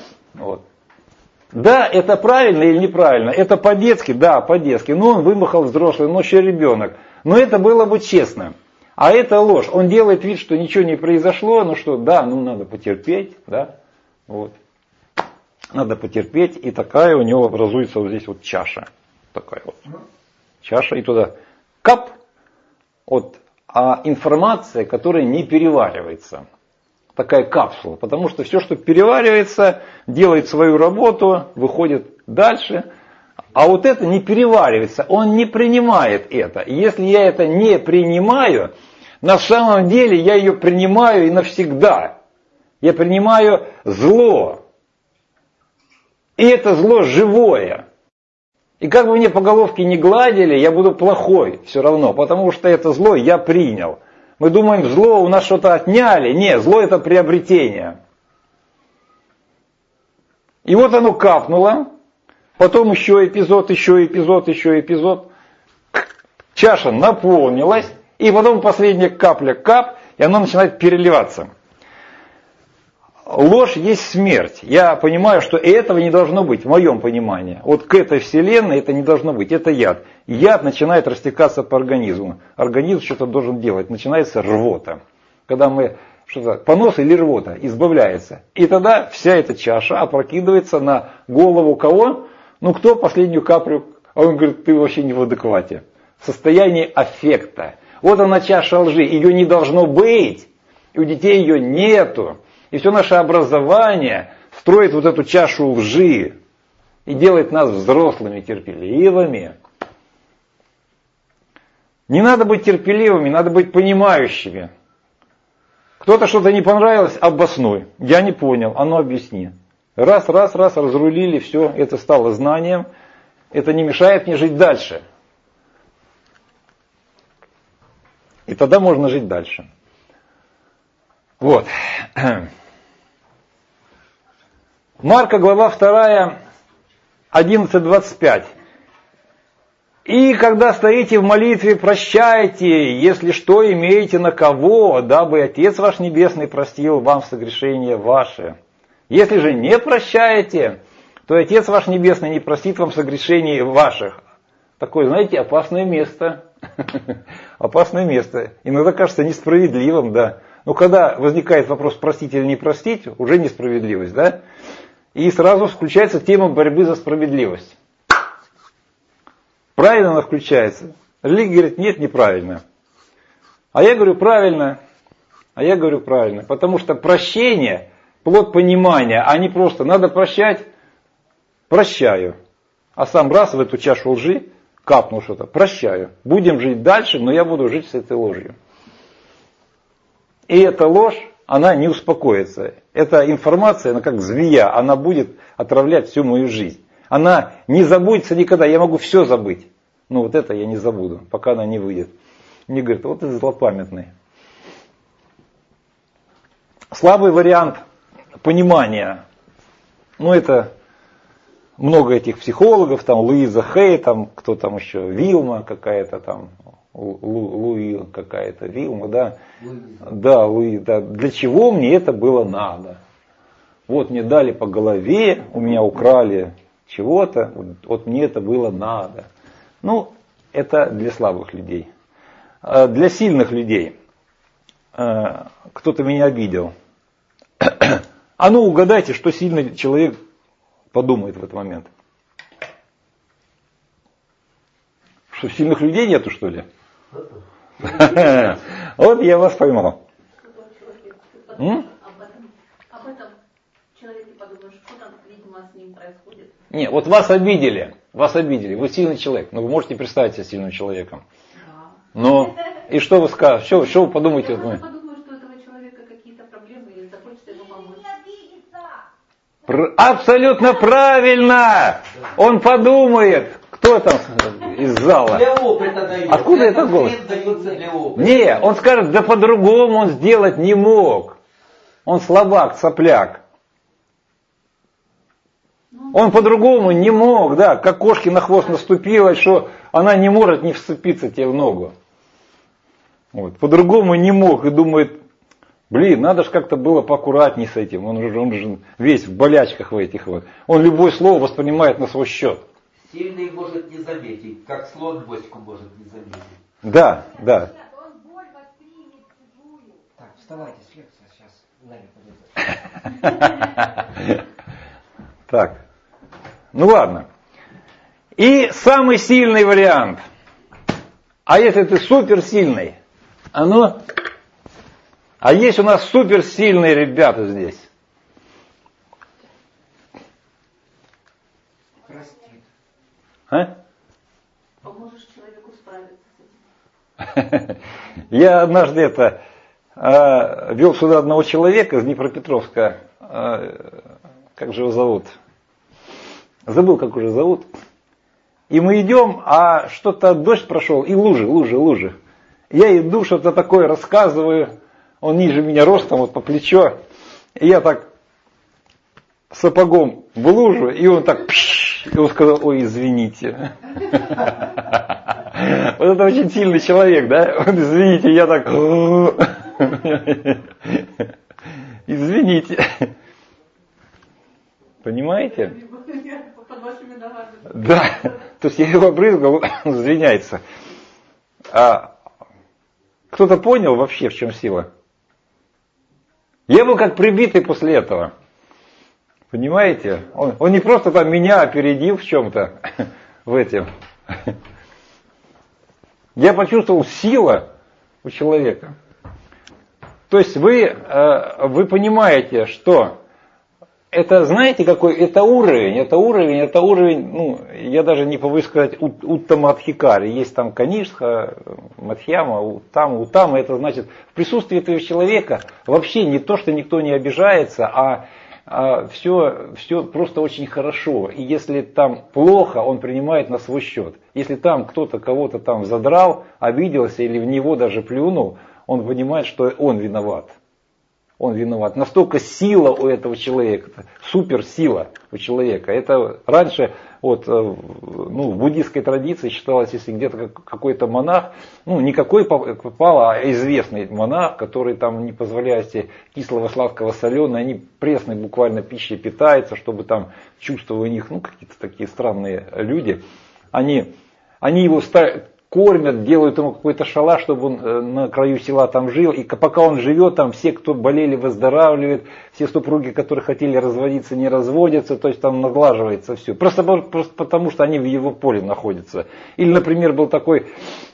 Да, это правильно или неправильно? Это по-детски? Да, по-детски. Он вымахал взрослый, но еще ребенок. Но это было бы честно. А это ложь. Он делает вид, что ничего не произошло, надо потерпеть, да. Надо потерпеть, и такая у него образуется здесь чаша. Такая чаша, и туда кап. А информация, которая не переваривается. Такая капсула. Потому что все, что переваривается, делает свою работу, выходит дальше. А это не переваривается. Он не принимает это. И если я это не принимаю, на самом деле я ее принимаю и навсегда. Я принимаю зло. И это зло живое. И как бы мне по головке не гладили, я буду плохой все равно, потому что это зло я принял. Мы думаем, зло у нас что-то отняли. Нет, зло это приобретение. И оно капнуло, потом еще эпизод. Чаша наполнилась, и потом последняя капля кап, и она начинает переливаться. Ложь есть смерть. Я понимаю, что этого не должно быть, в моем понимании. К этой вселенной это не должно быть, это яд. Яд начинает растекаться по организму. Организм что-то должен делать, начинается рвота. Когда понос или рвота избавляется. И тогда вся эта чаша опрокидывается на голову кого? Кто последнюю каплю? А он говорит, ты вообще не в адеквате. В состоянии аффекта. Она чаша лжи, ее не должно быть. И у детей ее нету. И все наше образование строит эту чашу лжи и делает нас взрослыми, терпеливыми. Не надо быть терпеливыми, надо быть понимающими. Кто-то что-то не понравилось, обоснуй. Я не понял, а ну объясни. Раз, разрулили, все, это стало знанием. Это не мешает мне жить дальше. И тогда можно жить дальше. Вот. Марка, глава 2, 11:25. И когда стоите в молитве, прощайте, если что имеете на кого, дабы Отец ваш Небесный простил вам согрешения ваши. Если же не прощаете, то Отец ваш Небесный не простит вам согрешений ваших. Такое, знаете, опасное место. Опасное место. Иногда кажется несправедливым, да. Но когда возникает вопрос простить или не простить, уже несправедливость, да. И сразу включается тема борьбы за справедливость. Правильно она включается. Религия говорит, нет, неправильно. А я говорю, правильно. Потому что прощение, плод понимания, а не просто надо прощать, прощаю. А сам раз в эту чашу лжи капнул что-то, прощаю. Будем жить дальше, но я буду жить с этой ложью. И эта ложь, она не успокоится. Эта информация, она как змея, она будет отравлять всю мою жизнь. Она не забудется никогда, я могу все забыть. Но вот это я не забуду, пока она не выйдет. Мне говорят, вот ты злопамятный. Слабый вариант понимания. Ну это много этих психологов, там Луиза Хей, там кто там еще, Вилма какая-то там, Луи какая-то, Вилма, да. Да, Луи, да. Для чего мне это было надо? Вот мне дали по голове, у меня украли чего-то, вот мне это было надо. Ну, это для слабых людей. Для сильных людей. Кто-то меня обидел. А ну угадайте, что сильный человек подумает в этот момент. Что сильных людей нету, что ли? Вот я вас поймал. Об этом человеке подумаешь, что там, видимо, с ним происходит. Не, вот вас обидели, вы сильный человек, но вы можете представить себя сильным человеком. Да. Но, и что вы скажете, что вы подумаете? Я просто подумаю, что у этого человека какие-то проблемы, и захочется ему помочь. Абсолютно правильно! Он подумает, кто там из зала. Для опыта дается. Откуда это голос? Дается для опыта. Не, он скажет, да по-другому он сделать не мог. Он слабак, сопляк. Он по-другому не мог, да, как кошке на хвост наступила, что она не может не вцепиться тебе в ногу. Вот. По-другому не мог и думает, блин, надо же как-то было поаккуратнее с этим. Он же весь в болячках в этих вот. Он любое слово воспринимает на свой счет. Сильный может не заметить, как слон моську может не заметить. Да, да. Так, вставайте с лекции, сейчас Надя подойдет. Так. Ну ладно. И самый сильный вариант. А если ты суперсильный? А есть у нас суперсильные ребята здесь. Простит. А? Поможешь человеку справиться с этим. Я однажды вел сюда одного человека из Днепропетровска. Как же его зовут? Забыл, как уже зовут. И мы идем, а что-то дождь прошел, и лужи. Я иду, что-то такое рассказываю. Он ниже меня ростом, вот по плечо. И я так сапогом в лужу, и он так, и он сказал, ой, извините. Вот это очень сильный человек, да? Он, извините, я так, извините. Понимаете? Под вашими ногами. Да. То есть я его обрызгал, он извиняется. А кто-то понял вообще, в чем сила? Я был как прибитый после этого. Понимаете? Он не просто там меня опередил в чем-то, в этом. Я почувствовал силу у человека. То есть вы понимаете, что это, знаете, какой, это уровень, ну, я даже не побоюсь сказать, уттамадхикари. Есть там канишха, мадхьяма, утама, это значит, в присутствии этого человека вообще не то, что никто не обижается, а все просто очень хорошо. И если там плохо, он принимает на свой счет. Если там кто-то кого-то там задрал, обиделся или в него даже плюнул, он понимает, что он виноват. Он виноват. Настолько сила у этого человека, суперсила у человека. Это раньше в буддийской традиции считалось, если где-то какой-то монах, не какой попал, а известный монах, который там не позволяет себе кислого, сладкого, соленого, они пресной буквально пищей питаются, чтобы там чувства у них, какие-то такие странные люди, они его кормят, делают ему какой-то шалаш, чтобы он на краю села там жил. И пока он живет, там все, кто болели, выздоравливают. Все супруги, которые хотели разводиться, не разводятся. То есть там наглаживается все. Просто потому, что они в его поле находятся. Или, например, был такой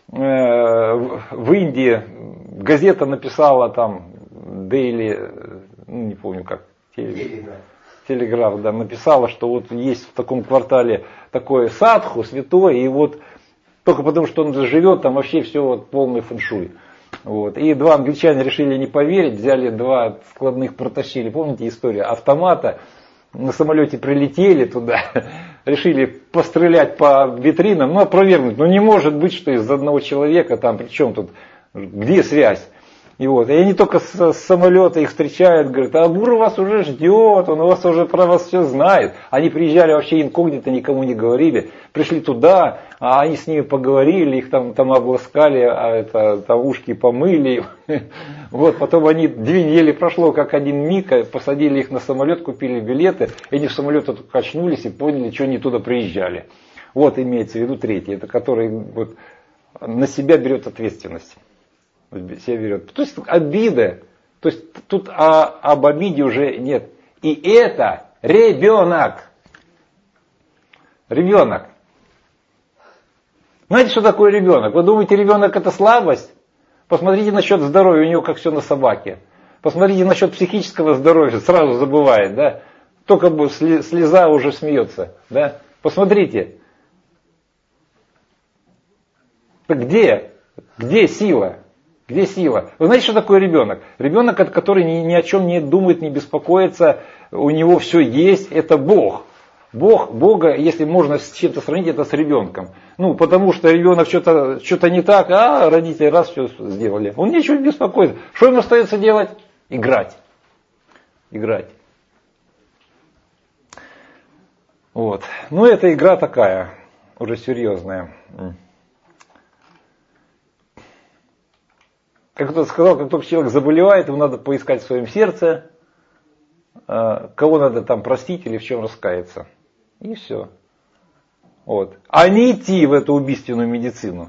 в Индии, газета написала там, Daily, не помню как, Телеграф, да, написала, что вот есть в таком квартале такой садху, святой, и вот только потому, что он живет, там вообще все полный фэншуй. И два англичане решили не поверить, взяли два складных, протащили, помните историю, автомата, на самолете прилетели туда, решили пострелять по витринам, опровергнуть. Не может быть, что из одного человека, там, причем тут, где связь? И они только с самолета их встречают, говорят, а гуру вас уже ждет, он у вас уже про вас все знает. Они приезжали вообще инкогнито, никому не говорили. Пришли туда, а они с ними поговорили, их там обласкали, там ушки помыли. Потом они 2 недели прошло, как один миг, посадили их на самолет, купили билеты, и они в самолет качнулись и поняли, что они туда приезжали. Имеется в виду третий, это который на себя берет ответственность. Себя берет. То есть обида. То есть тут об обиде уже нет. И это ребенок. Ребенок. Знаете, что такое ребенок? Вы думаете, ребенок это слабость? Посмотрите насчет здоровья, у него как все на собаке. Посмотрите насчет психического здоровья, сразу забывает, да? Только слеза уже смеется, да? Посмотрите. Где сила? Где сила? Вы знаете, что такое ребенок? Ребенок, который ни о чем не думает, не беспокоится, у него все есть, это Бог. Бога, если можно с чем-то сравнить, это с ребенком. Потому что ребенок что-то не так, а родители раз все сделали. Он ничего не беспокоится. Что ему остается делать? Играть. Это игра такая, уже серьезная. Как кто-то сказал, как только человек заболевает, ему надо поискать в своем сердце, кого надо там простить или в чем раскаяться. И все. А не идти в эту убийственную медицину.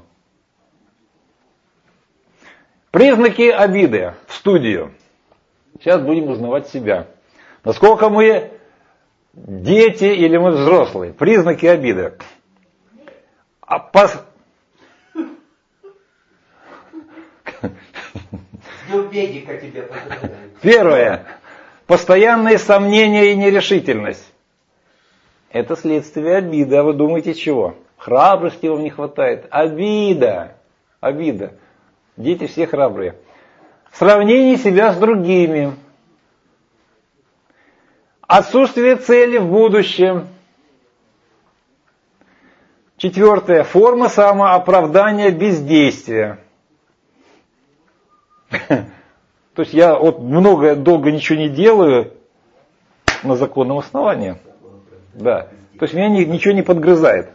Признаки обиды в студию. Сейчас будем узнавать себя. Насколько мы дети или мы взрослые. Признаки обиды. Первое. Постоянные сомнения и нерешительность. Это следствие обиды. А вы думаете чего? Храбрости вам не хватает. Обида. Дети все храбрые. Сравнение себя с другими. Отсутствие цели в будущем. 4. Форма самооправдания бездействия. То есть я долго ничего не делаю на законном основании. Да. То есть меня ничего не подгрызает.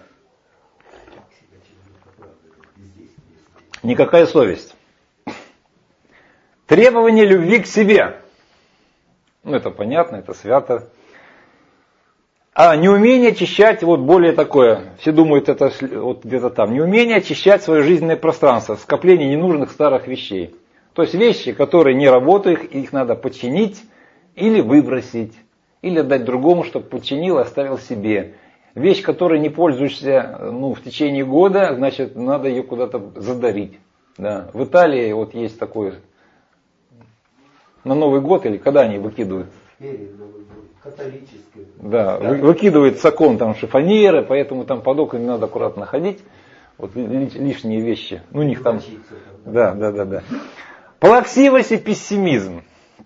Никакая совесть. Требование любви к себе. Это понятно, это свято. Неумение очищать, более такое, все думают, это где-то там. Неумение очищать свое жизненное пространство, скопление ненужных старых вещей. То есть вещи, которые не работают, их надо подчинить или выбросить, или отдать другому, чтобы подчинил и оставил себе. Вещь, которой не пользуешься в течение года, значит, надо ее куда-то задарить. Да. В Италии есть такое, на Новый год или когда они выкидывают? Католический. Да, выкидывает с окон там шифонеры, поэтому там под окнами надо аккуратно ходить. Вот лишние вещи. Ну, у них там... Да. Плаксивость и пессимизм.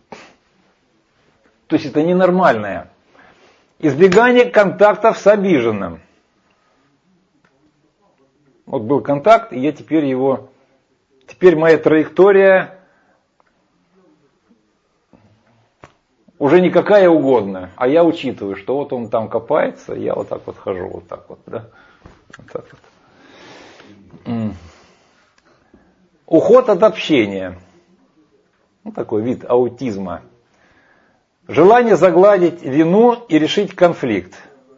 То есть это ненормальное. Избегание контактов с обиженным. Вот был контакт, и я теперь его... Теперь моя траектория уже не какая угодно, а я учитываю, что вот он там копается, я вот так вот хожу, вот так вот, да. Вот так вот. Уход от общения. Ну, такой вид аутизма. Желание загладить вину и решить конфликт.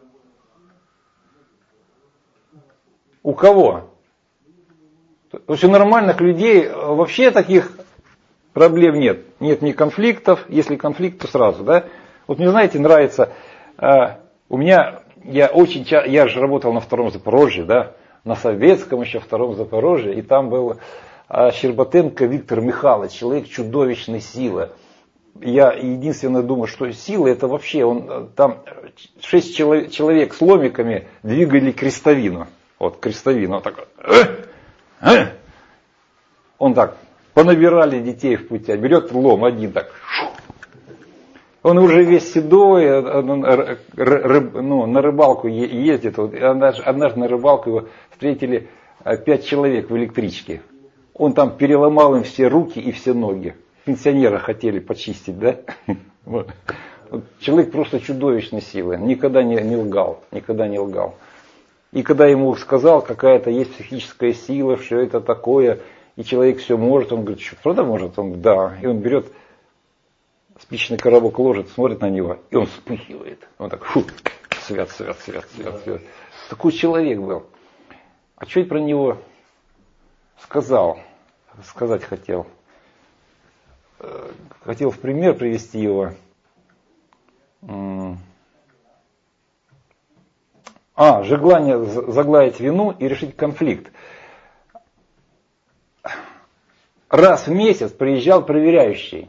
У кого? То есть у нормальных людей вообще таких проблем нет. Нет ни конфликтов, если конфликт, то сразу, да. Вот мне, знаете, нравится, у меня, я же работал на втором Запорожье, да, на советском еще втором Запорожье, и там был Щербатенко Виктор Михайлович, человек чудовищной силы. Я единственное думаю, что сила это вообще, там 6 человек с ломиками двигали крестовину. Вот крестовину, он так, он так, понабирали детей в пути, берет лом один так, он уже весь седой, на рыбалку ездит. Вот, однажды на рыбалку его встретили 5 человек в электричке. Он там переломал им все руки и все ноги. Пенсионера хотели почистить, да? Вот. Человек просто чудовищной силы, никогда не лгал. И когда ему сказал, какая-то есть психическая сила, что это такое, и человек все может, он говорит, что правда может? Он говорит, да. И он берет спичный коробок, ложит, смотрит на него, и он вспыхивает. Он так, фу, свят. Такой человек был. А что я про него сказать хотел? Хотел в пример привести его. Желание загладить вину и решить конфликт. Раз в месяц приезжал проверяющий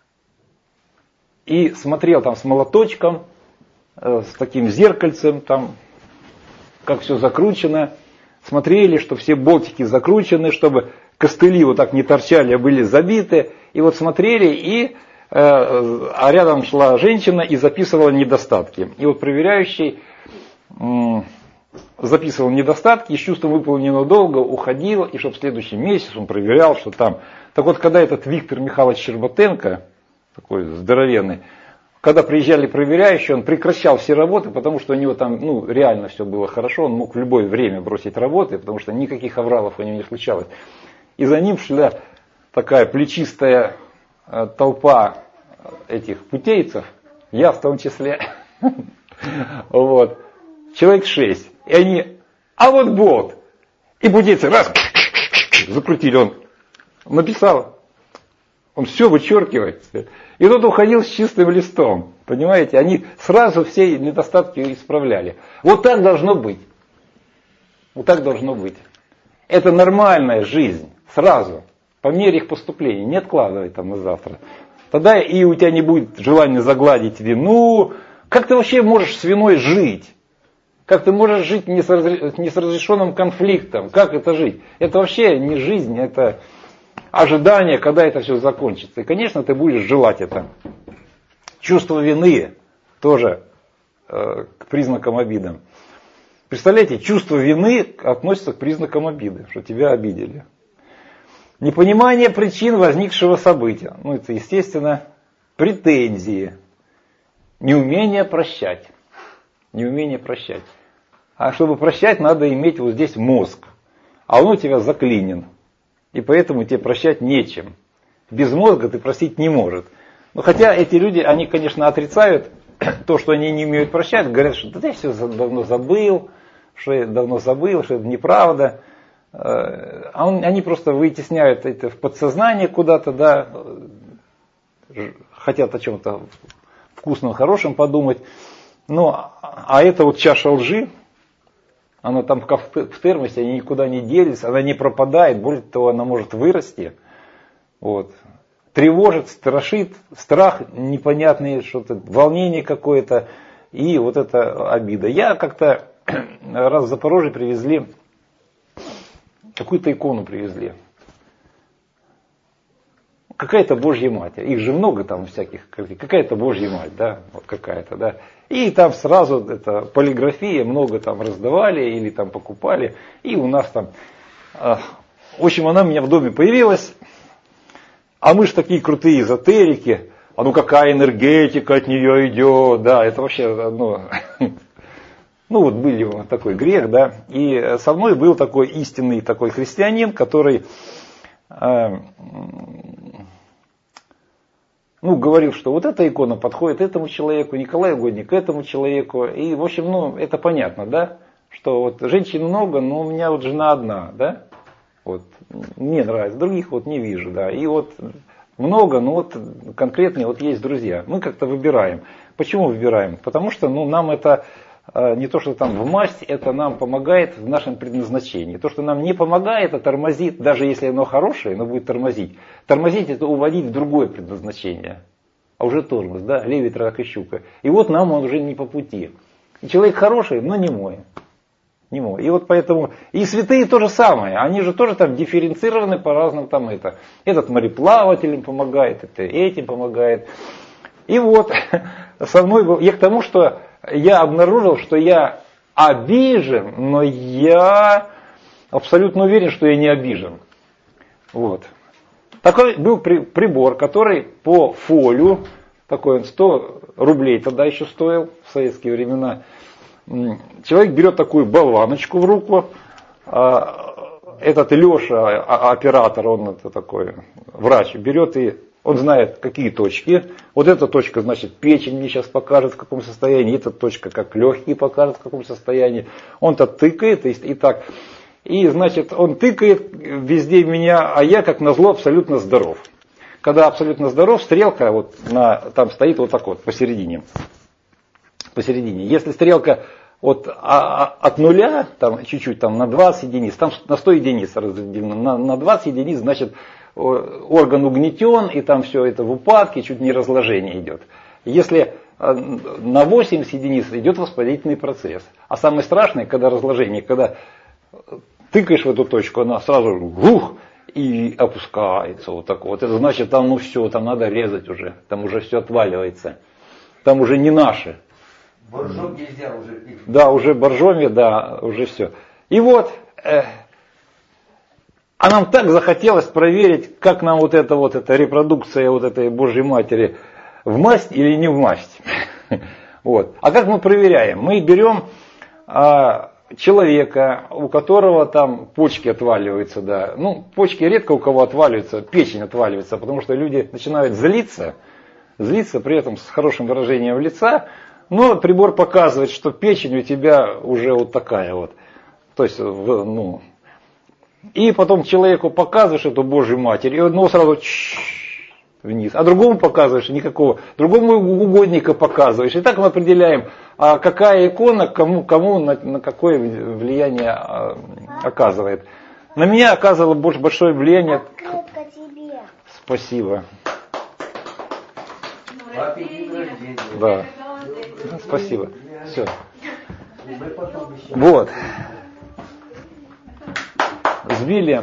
и смотрел там с молоточком, с таким зеркальцем, там, как все закручено. Смотрели, что все болтики закручены, чтобы костыли вот так не торчали, а были забиты. И вот смотрели, а рядом шла женщина и записывала недостатки. И вот проверяющий записывал недостатки, и с чувством выполненного долга уходил, и чтобы в следующий месяц он проверял, что там. Так вот, когда этот Виктор Михайлович Щербатенко, такой здоровенный, когда приезжали проверяющие, он прекращал все работы, потому что у него там реально все было хорошо, он мог в любое время бросить работы, потому что никаких авралов у него не случалось. И за ним шла такая плечистая толпа этих путейцев, я в том числе, вот, человек 6. И они, вот бот. И путейцы раз, закрутили, он написал, он все вычеркивает. И тот уходил с чистым листом, понимаете, они сразу все недостатки исправляли. Вот так должно быть. Это нормальная жизнь, сразу, по мере их поступления, не откладывай там на завтра. Тогда и у тебя не будет желания загладить вину. Как ты вообще можешь с виной жить? Как ты можешь жить не с разрешенным конфликтом? Как это жить? Это вообще не жизнь, это ожидание, когда это все закончится. И, конечно, ты будешь желать это. Чувство вины тоже к признакам обиды. Представляете, чувство вины относится к признакам обиды, что тебя обидели. Непонимание причин возникшего события. Это, естественно, претензии. Неумение прощать. А чтобы прощать, надо иметь вот здесь мозг. А он у тебя заклинен. И поэтому тебе прощать нечем. Без мозга ты простить не может. Но хотя эти люди, они, конечно, отрицают то, что они не умеют прощать. Говорят, что да я все давно забыл, что это неправда. Они просто вытесняют это в подсознание куда-то, да, хотят о чем-то вкусном, хорошем подумать. А это вот чаша лжи, она там в термосе, они никуда не делись, она не пропадает, более того, она может вырасти. Вот. тревожит, страшит, страх непонятный, что-то, волнение какое-то и вот эта обида. Я как-то раз в Запорожье привезли, какую-то икону привезли. Какая-то Божья Матерь. Их же много там всяких. Какая-то Божья Мать, да, вот какая-то, да. И там сразу это полиграфия, много там раздавали или там покупали. И у нас там, в общем, она у меня в доме появилась. А мы же такие крутые эзотерики. А ну какая энергетика от нее идет, да, это вообще одно. Ну вот был такой грех, да. И со мной был такой истинный такой христианин, который говорил, что вот эта икона подходит этому человеку, Николай Угодник этому человеку. И, в общем, это понятно, да, что вот женщин много, но у меня вот жена одна, да. Вот, мне нравится, других вот не вижу, да. И вот много, но вот конкретные вот есть друзья. Мы как-то выбираем. Почему выбираем? Потому что, нам это не то, что там в масть, это нам помогает в нашем предназначении. То, что нам не помогает, это тормозит, даже если оно хорошее, но будет тормозить. Тормозить это уводить в другое предназначение. А уже тормоз, да, левит, рак и щука. И вот нам он уже не по пути. И человек хороший, но не мой. Не мой. И вот поэтому, и святые то же самое, они же тоже там дифференцированы по-разному там это. Этот мореплавателям помогает, это этим помогает. И вот со мной был, я к тому, что я обнаружил, что я обижен, но я абсолютно уверен, что я не обижен. Вот. Такой был прибор, который по фолию, такой он 100 рублей тогда еще стоил в советские времена. Человек берет такую болваночку в руку, этот Леша, оператор, он это такой врач, берет и он знает, какие точки. Вот эта точка, значит, печень мне сейчас покажет, в каком состоянии. Эта точка, как легкие, покажет, в каком состоянии. Он-то тыкает и так. И, значит, он тыкает везде меня, а я, как назло, абсолютно здоров. Когда абсолютно здоров, стрелка вот там стоит вот так вот, посередине. Посередине. Если стрелка от нуля, там чуть-чуть, там на 20 единиц, там на 100 единиц разделено, на 20 единиц, значит, орган угнетен, и там все это в упадке, чуть не разложение идет. Если на 80 единиц идет воспалительный процесс. А самое страшное, когда разложение, когда тыкаешь в эту точку, она сразу и опускается вот так вот. Это значит, там все, там надо резать уже, там уже все отваливается. Там уже не наше. Боржом нельзя уже пить. Да, уже боржоми, да, уже все. И вот, а нам так захотелось проверить, как нам вот эта репродукция вот этой Божьей Матери в масть или не в масть. Вот. А как мы проверяем? Мы берем человека, у которого там почки отваливаются, да. Почки редко у кого отваливаются, печень отваливается, потому что люди начинают злиться при этом с хорошим выражением лица, но прибор показывает, что печень у тебя уже вот такая вот. То есть, и потом человеку показываешь эту Божью Матерь, и он сразу вниз. А другому показываешь никакого, другому угодника показываешь. И так мы определяем, какая икона кому на какое влияние оказывает. На меня оказывало большое влияние. Спасибо. Да. Спасибо. Все. Вот. Сбили.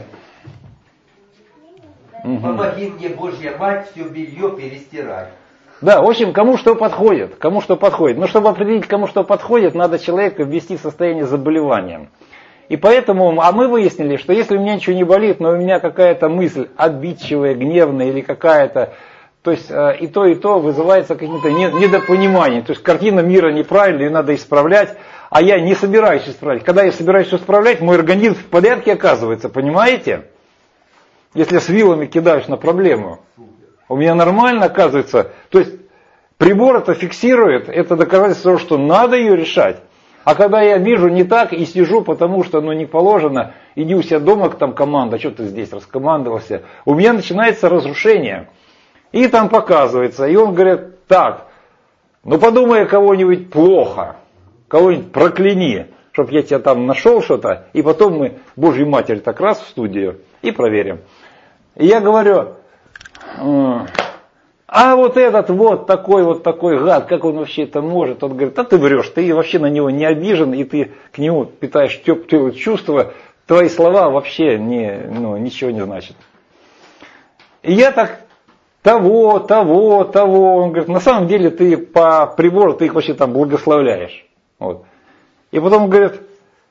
Помоги мне, Божья Мать, все белье перестирать. Да, в общем, кому что подходит. Но чтобы определить, кому что подходит, надо человека ввести в состояние заболевания. И поэтому, мы выяснили, что если у меня ничего не болит, но у меня какая-то мысль обидчивая, гневная или какая-то, то есть и то вызывается каким-то недопониманием. То есть картина мира неправильная, ее надо исправлять, а я не собираюсь исправлять. Когда я собираюсь исправлять, мой организм в порядке оказывается, понимаете? Если я с вилами кидаюсь на проблему, у меня нормально оказывается. То есть прибор это фиксирует, это доказательство того, что надо ее решать. А когда я вижу не так и сижу, потому что не положено, иди у себя дома, там команда, что ты здесь раскомандовался, у меня начинается разрушение. И там показывается, и он говорит, так, подумай кого-нибудь плохо, кого-нибудь прокляни, чтобы я тебя там нашел что-то, и потом мы Божью Матерь так раз в студию и проверим. И я говорю, А вот этот вот такой гад, как он вообще это может? Он говорит, а ты врешь, ты вообще на него не обижен, и ты к нему питаешь теплые чувства, твои слова вообще ничего не значат. И я так, того. Он говорит, на самом деле ты по прибору, ты их вообще там благословляешь. Вот. И потом он говорит,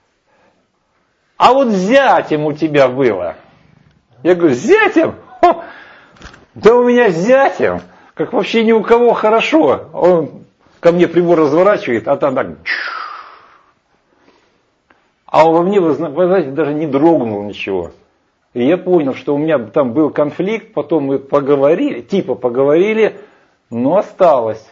а вот зятем у тебя было. Я говорю, зятем? Да у меня зятем, как вообще ни у кого хорошо. Он ко мне прибор разворачивает, а там так. А он во мне, вы знаете, даже не дрогнул ничего. И я понял, что у меня там был конфликт, потом мы поговорили, но осталось.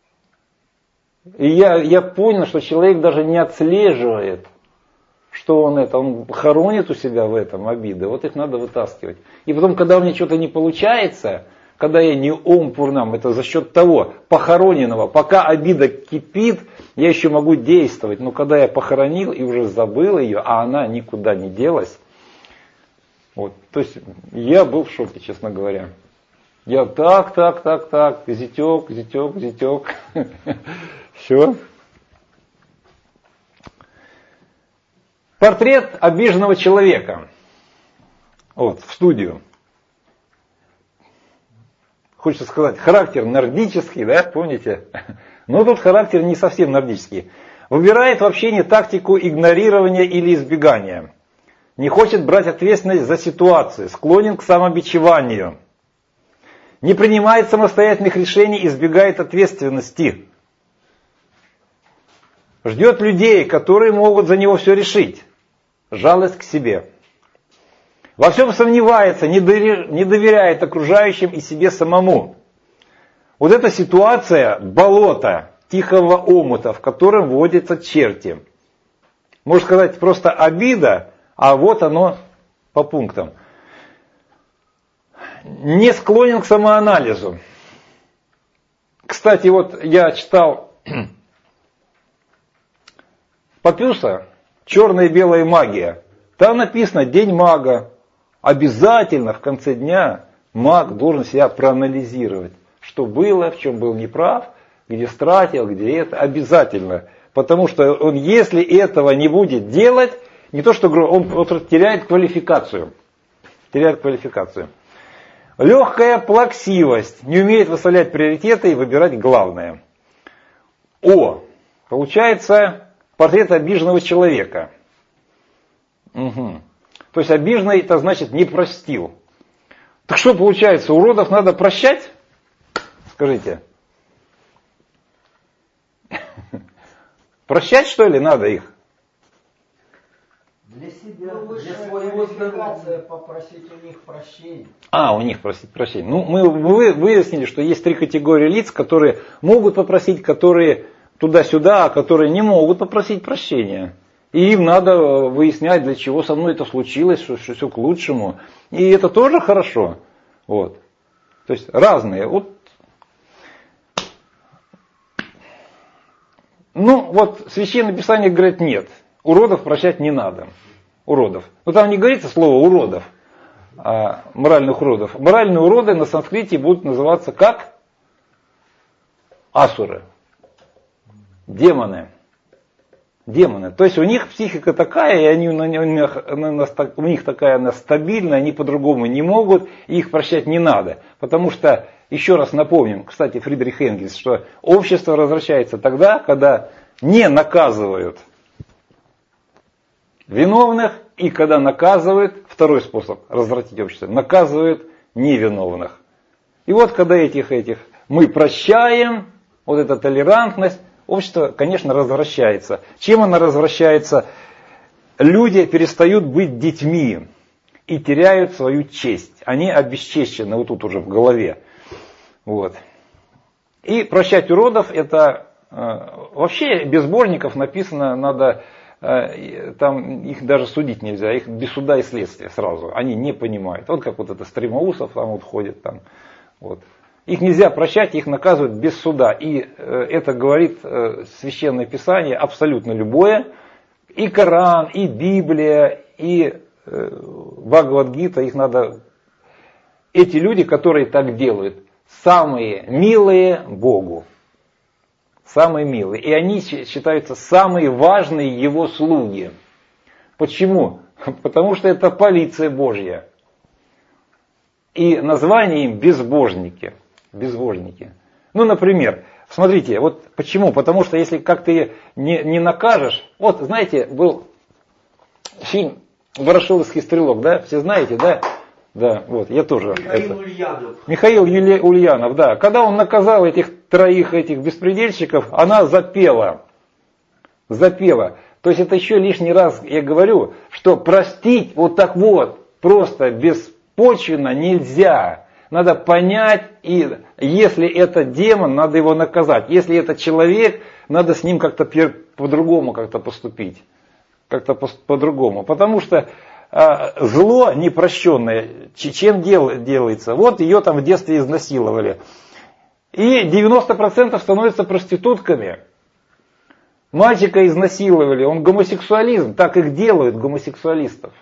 И я понял, что человек даже не отслеживает, что он хоронит у себя в этом обиды, вот их надо вытаскивать. И потом, когда у меня что-то не получается, когда я не ом пурнам, это за счет того похороненного, пока обида кипит, я еще могу действовать, но когда я похоронил и уже забыл ее, а она никуда не делась, вот, то есть я был в шоке, честно говоря. Я так, зятек, все. Портрет обиженного человека. Вот, в студию. Хочется сказать, характер нордический, да, помните? Но тут характер не совсем нордический. Выбирает в общении тактику игнорирования или избегания. Не хочет брать ответственность за ситуацию, склонен к самобичеванию. Не принимает самостоятельных решений, избегает ответственности. Ждет людей, которые могут за него все решить. Жалость к себе. Во всем сомневается, не доверяет окружающим и себе самому. Вот эта ситуация болота, тихого омута, в котором водятся черти. Можно сказать, просто обида, а вот оно по пунктам. Не склонен к самоанализу. Кстати, вот я читал Папюса «Черная и белая магия». Там написано «День мага». Обязательно в конце дня маг должен себя проанализировать. Что было, в чем был неправ, где стратил, где это. Обязательно. Потому что он, если этого не будет делать, не то что он теряет квалификацию. Теряет квалификацию. Легкая плаксивость. Не умеет выставлять приоритеты и выбирать главное. Получается портрет обиженного человека. Угу. То есть обиженный, это значит не простил. Так что получается, уродов надо прощать? Скажите. Прощать, что ли, надо их? Для себя, Для своего здоровья попросить у них прощения. У них просить прощения. Ну, мы выяснили, что есть 3 категории лиц, которые могут попросить, которые туда-сюда, а которые не могут попросить прощения. И им надо выяснять, для чего со мной это случилось, что все к лучшему. И это тоже хорошо. Вот. То есть разные. Вот. Ну, вот Священное Писание говорит, нет. Уродов прощать не надо. Уродов. Ну, там не говорится слово уродов, моральных уродов. Моральные уроды на санскрите будут называться как? Асуры. Демоны. То есть у них психика такая, и они, у них такая она стабильная, они по-другому не могут, и их прощать не надо. Потому что, еще раз напомним, кстати, Фридрих Энгельс, что общество возвращается тогда, когда не наказывают виновных, и когда наказывают, второй способ развратить общество, наказывают невиновных. И вот когда этих мы прощаем, вот эта толерантность, общество, конечно, развращается. Чем оно развращается? Люди перестают быть детьми и теряют свою честь. Они обесчещены вот тут уже в голове. Вот. И прощать уродов, это вообще безбожников написано, надо, там их даже судить нельзя, их без суда и следствия сразу. Они не понимают. Вот как вот это Стремоусов там вот ходит там. Вот. Их нельзя прощать, их наказывают без суда. И это говорит Священное Писание абсолютно любое. И Коран, и Библия, и Бхагавад-гита, их надо эти люди, которые так делают, самые милые Богу. Самые милые. И они считаются самые важные Его слуги. Почему? Потому что это полиция Божья. И название им безбожники. Безбожники. Ну, например, смотрите, вот почему? Потому что если как ты не накажешь... Вот, знаете, был фильм «Ворошиловский стрелок», да? Все знаете, да? Да, вот, я тоже. Михаил Ульянов. Михаил Ульянов, да. Когда он наказал этих троих этих беспредельщиков, она запела. Запела. То есть это еще лишний раз я говорю, что простить вот так вот, просто беспочвенно нельзя. Надо понять, и если это демон, надо его наказать. Если это человек, надо с ним как-то по-другому как-то поступить. Как-то по-другому. Потому что зло непрощенное, чем делается? Вот ее там в детстве изнасиловали. И 90% становятся проститутками. Мальчика изнасиловали, он гомосексуализм, так их делают, гомосексуалистов.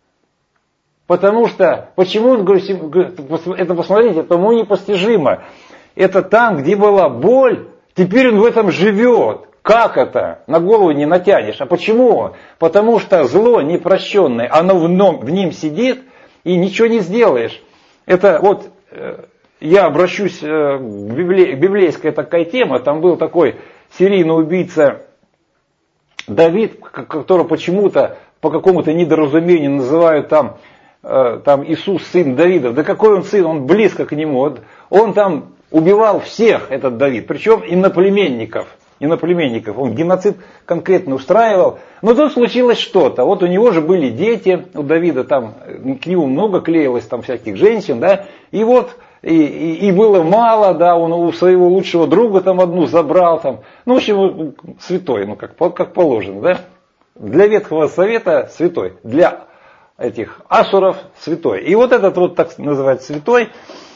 Потому что, почему он говорит, это посмотрите, это ему непостижимо. Это там, где была боль, теперь он в этом живет. Как это? На голову не натянешь. А почему? Потому что зло непрощенное, оно в нем сидит, и ничего не сделаешь. Это вот, я обращусь к библейская такая тема, там был такой серийный убийца Давид, которого почему-то по какому-то недоразумению называют там Иисус, сын Давида. Да какой он сын, он близко к нему. Он там убивал всех, этот Давид, причем иноплеменников. Он геноцид конкретно устраивал. Но тут случилось что-то. Вот у него же были дети, у Давида там к нему много клеилось там всяких женщин, да. И вот, и было мало, да, он у своего лучшего друга там одну забрал там. Ну, в общем, святой, ну как положено, да. Для Ветхого Завета святой, для этих асуров святой. И вот этот вот так называть святой,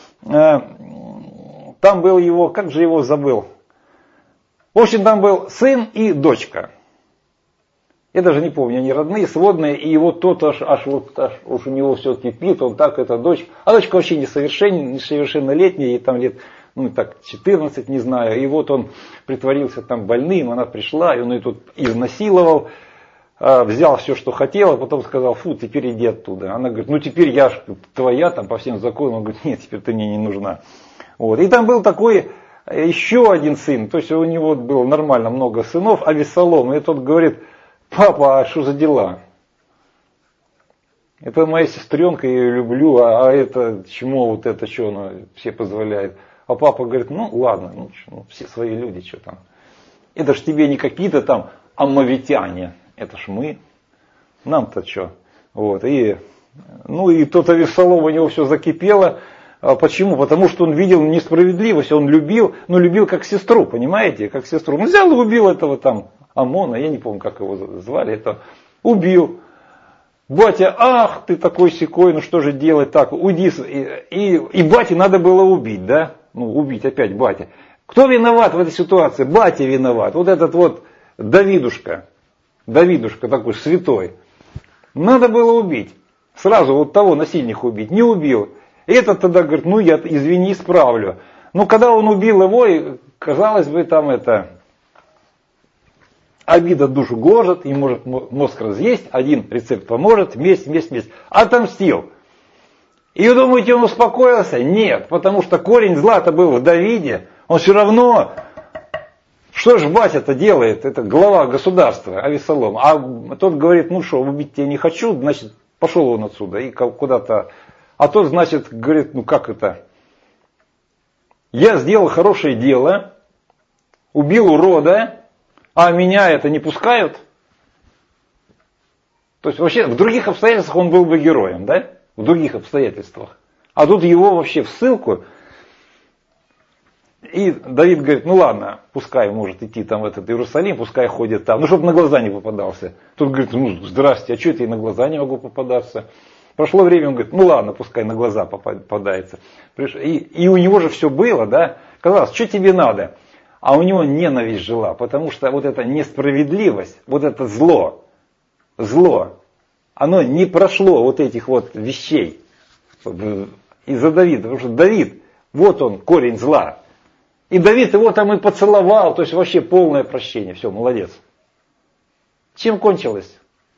там был его, как же его забыл. В общем, там был сын и дочка. Я даже не помню, они родные, сводные, и вот тот аж уж у него все кипит, он так, это дочь. А дочка вообще несовершеннолетняя, ей там лет, ну так, 14, не знаю. И вот он притворился там больным, она пришла, и он ее тут изнасиловал, взял все, что хотел, а потом сказал, фу, теперь иди оттуда. Она говорит, ну теперь я ж твоя, там по всем законам. Он говорит, нет, теперь ты мне не нужна. Вот. И там был такой... Еще один сын, то есть у него было нормально много сынов, Авессалом, и тот говорит, папа, а что за дела? Это моя сестренка, я ее люблю, а это чему вот это, что она все позволяет? А папа говорит, ну ладно, все свои люди, что там. Это ж тебе не какие-то там аммавитяне, это ж мы, нам-то что. Вот, и тот Авессалом, у него все закипело. Почему? Потому что он видел несправедливость, он любил, но любил как сестру, понимаете, как сестру. Он взял и убил этого там Амона, я не помню, как его звали, это убил. Батя, ах, ты такой сякой, ну что же делать так, уйди. И бате надо было убить, да? Ну, убить опять батя. Кто виноват в этой ситуации? Батя виноват. Вот этот вот Давидушка такой святой. Надо было убить. Сразу вот того насильника убить, не убил. И этот тогда говорит, ну я, извини, исправлю. Но когда он убил его, и, казалось бы, там это, обида душу гложет, и может мозг разъесть, один рецепт поможет, месть. Отомстил. И вы думаете, он успокоился? Нет, потому что корень зла-то был в Давиде. Он все равно, что же батя-то делает, это глава государства, Авессалом. А тот говорит, ну что, убить тебя не хочу, значит, пошел он отсюда и куда-то. А тот, значит, говорит, ну как это? Я сделал хорошее дело, убил урода, а меня это не пускают. То есть вообще в других обстоятельствах он был бы героем, да? В других обстоятельствах. А тут его вообще в ссылку. И Давид говорит, ну ладно, пускай может идти там в этот Иерусалим, пускай ходит там, ну чтобы на глаза не попадался. Тут говорит, ну здрасте, а что это я на глаза не могу попадаться? Прошло время, он говорит, ну ладно, пускай на глаза попадается. И у него же все было, да? Казалось, что тебе надо? А у него ненависть жила, потому что вот эта несправедливость, вот это зло, оно не прошло вот этих вот вещей. из-за Давида. Потому что Давид, вот он, корень зла. И Давид его там и поцеловал, то есть вообще полное прощение. Все, молодец. Чем кончилось?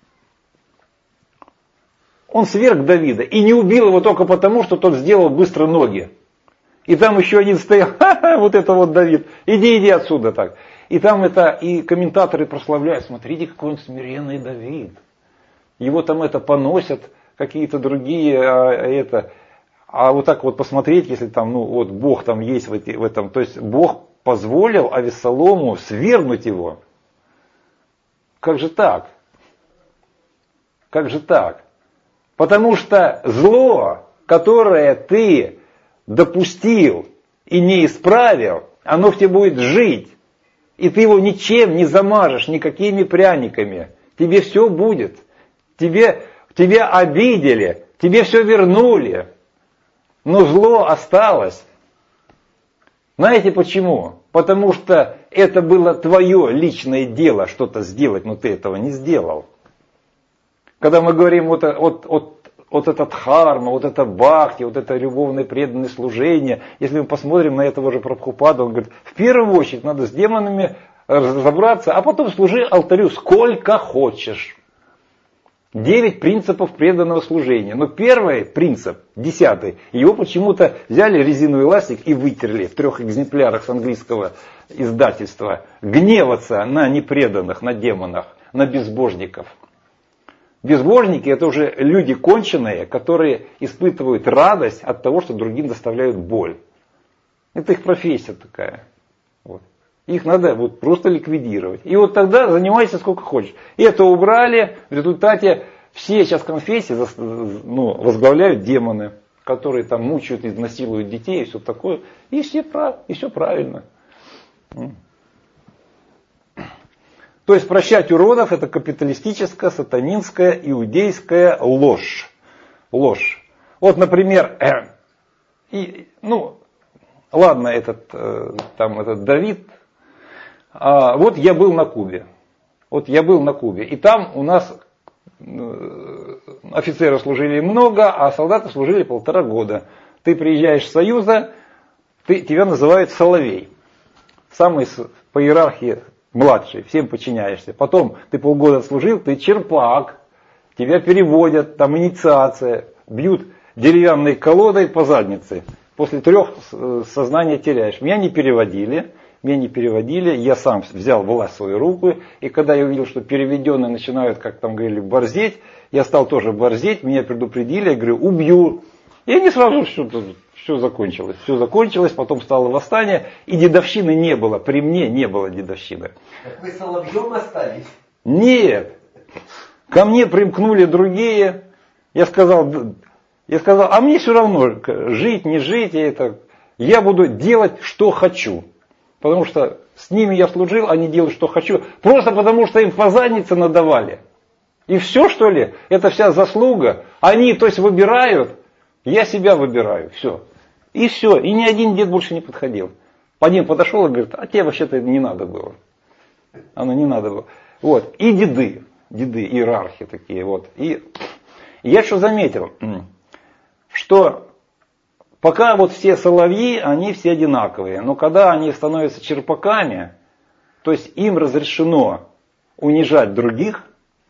Он сверг Давида и не убил его только потому, что тот сделал быстро ноги. И там еще один стоял, ха-ха, вот это вот Давид, иди отсюда так. И там это, и комментаторы прославляют, смотрите, какой он смиренный Давид. Его там это поносят, какие-то другие, а вот так вот посмотреть, если там, ну вот Бог там есть в этом, то есть Бог позволил Авессалому свергнуть его. Как же так? Как же так? Потому что зло, которое ты допустил и не исправил, оно в тебе будет жить. И ты его ничем не замажешь, никакими пряниками. Тебе все будет. Тебя обидели, тебе все вернули. Но зло осталось. Знаете почему? Потому что это было твое личное дело что-то сделать, но ты этого не сделал. Когда мы говорим вот этот дхарма, вот это бхакти, вот это любовное преданное служение, если мы посмотрим на этого же Прабхупаду, он говорит, в первую очередь надо с демонами разобраться, а потом служи алтарю сколько хочешь. 9 принципов преданного служения. Но первый принцип, 10, его почему-то взяли резиновый ластик и вытерли в 3 экземплярах с английского издательства. Гневаться на непреданных, на демонах, на безбожников. Безбожники — это уже люди конченые, которые испытывают радость от того, что другим доставляют боль. Это их профессия такая. Вот. Их надо вот просто ликвидировать. И вот тогда занимайся сколько хочешь. И это убрали, в результате все сейчас конфессии возглавляют демоны, которые там мучают, изнасилуют детей и все такое. И все правильно. То есть прощать уродов — это капиталистическая, сатанинская, иудейская ложь. Ложь. Вот, например, ладно, этот Давид. Вот я был на Кубе. И там у нас офицеры служили много, а солдаты служили 1,5 года. Ты приезжаешь с Союза, тебя называют Соловей. Самый по иерархии младший, всем подчиняешься. Потом ты полгода служил, ты Черпак, тебя переводят, там инициация, бьют деревянной колодой по заднице. После 3 сознание теряешь. Меня не переводили, я сам взял власть в свою руку, и когда я увидел, что переведенные начинают, как там говорили, борзеть, я стал тоже борзеть, меня предупредили, я говорю, убью. И они сразу все закончилось, потом стало восстание, и дедовщины не было, при мне не было дедовщины. Так вы соловьем остались? Нет, ко мне примкнули другие, я сказал, а мне все равно, жить, не жить, я буду делать, что хочу. Потому что с ними я служил, они делают, что хочу. Просто потому, что им по заднице надавали. И все, что ли? Это вся заслуга. Они, то есть, выбирают, я себя выбираю. Все. И все. И ни один дед больше не подходил. Один подошел и говорит, а тебе вообще-то не надо было. Оно не надо было. Вот. И деды, иерархи такие. Вот. И я что заметил, что пока вот все соловьи, они все одинаковые. Но когда они становятся черпаками, то есть им разрешено унижать других.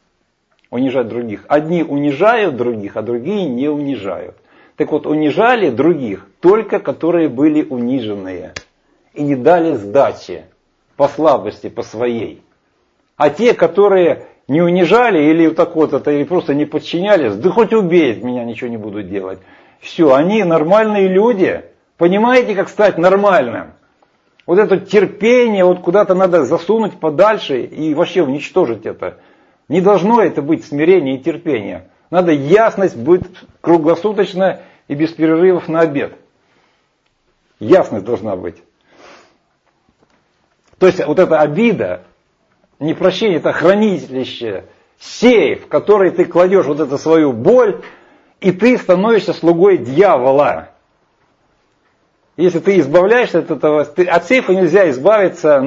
Одни унижают других, а другие не унижают. Так вот, унижали других только которые были униженные. И не дали сдачи по слабости, по своей. А те, которые не унижали или вот так вот это, или просто не подчинялись, да хоть убей, меня ничего не буду делать. Все, они нормальные люди. Понимаете, как стать нормальным? Вот это терпение, вот куда-то надо засунуть подальше и вообще уничтожить это. Не должно это быть смирение и терпение. Надо ясность быть круглосуточно и без перерывов на обед. Ясность должна быть. То есть вот эта обида, непрощение, это хранилище, сейф, в который ты кладешь вот эту свою боль, и ты становишься слугой дьявола. Если ты избавляешься от этого, от сейфа нельзя избавиться,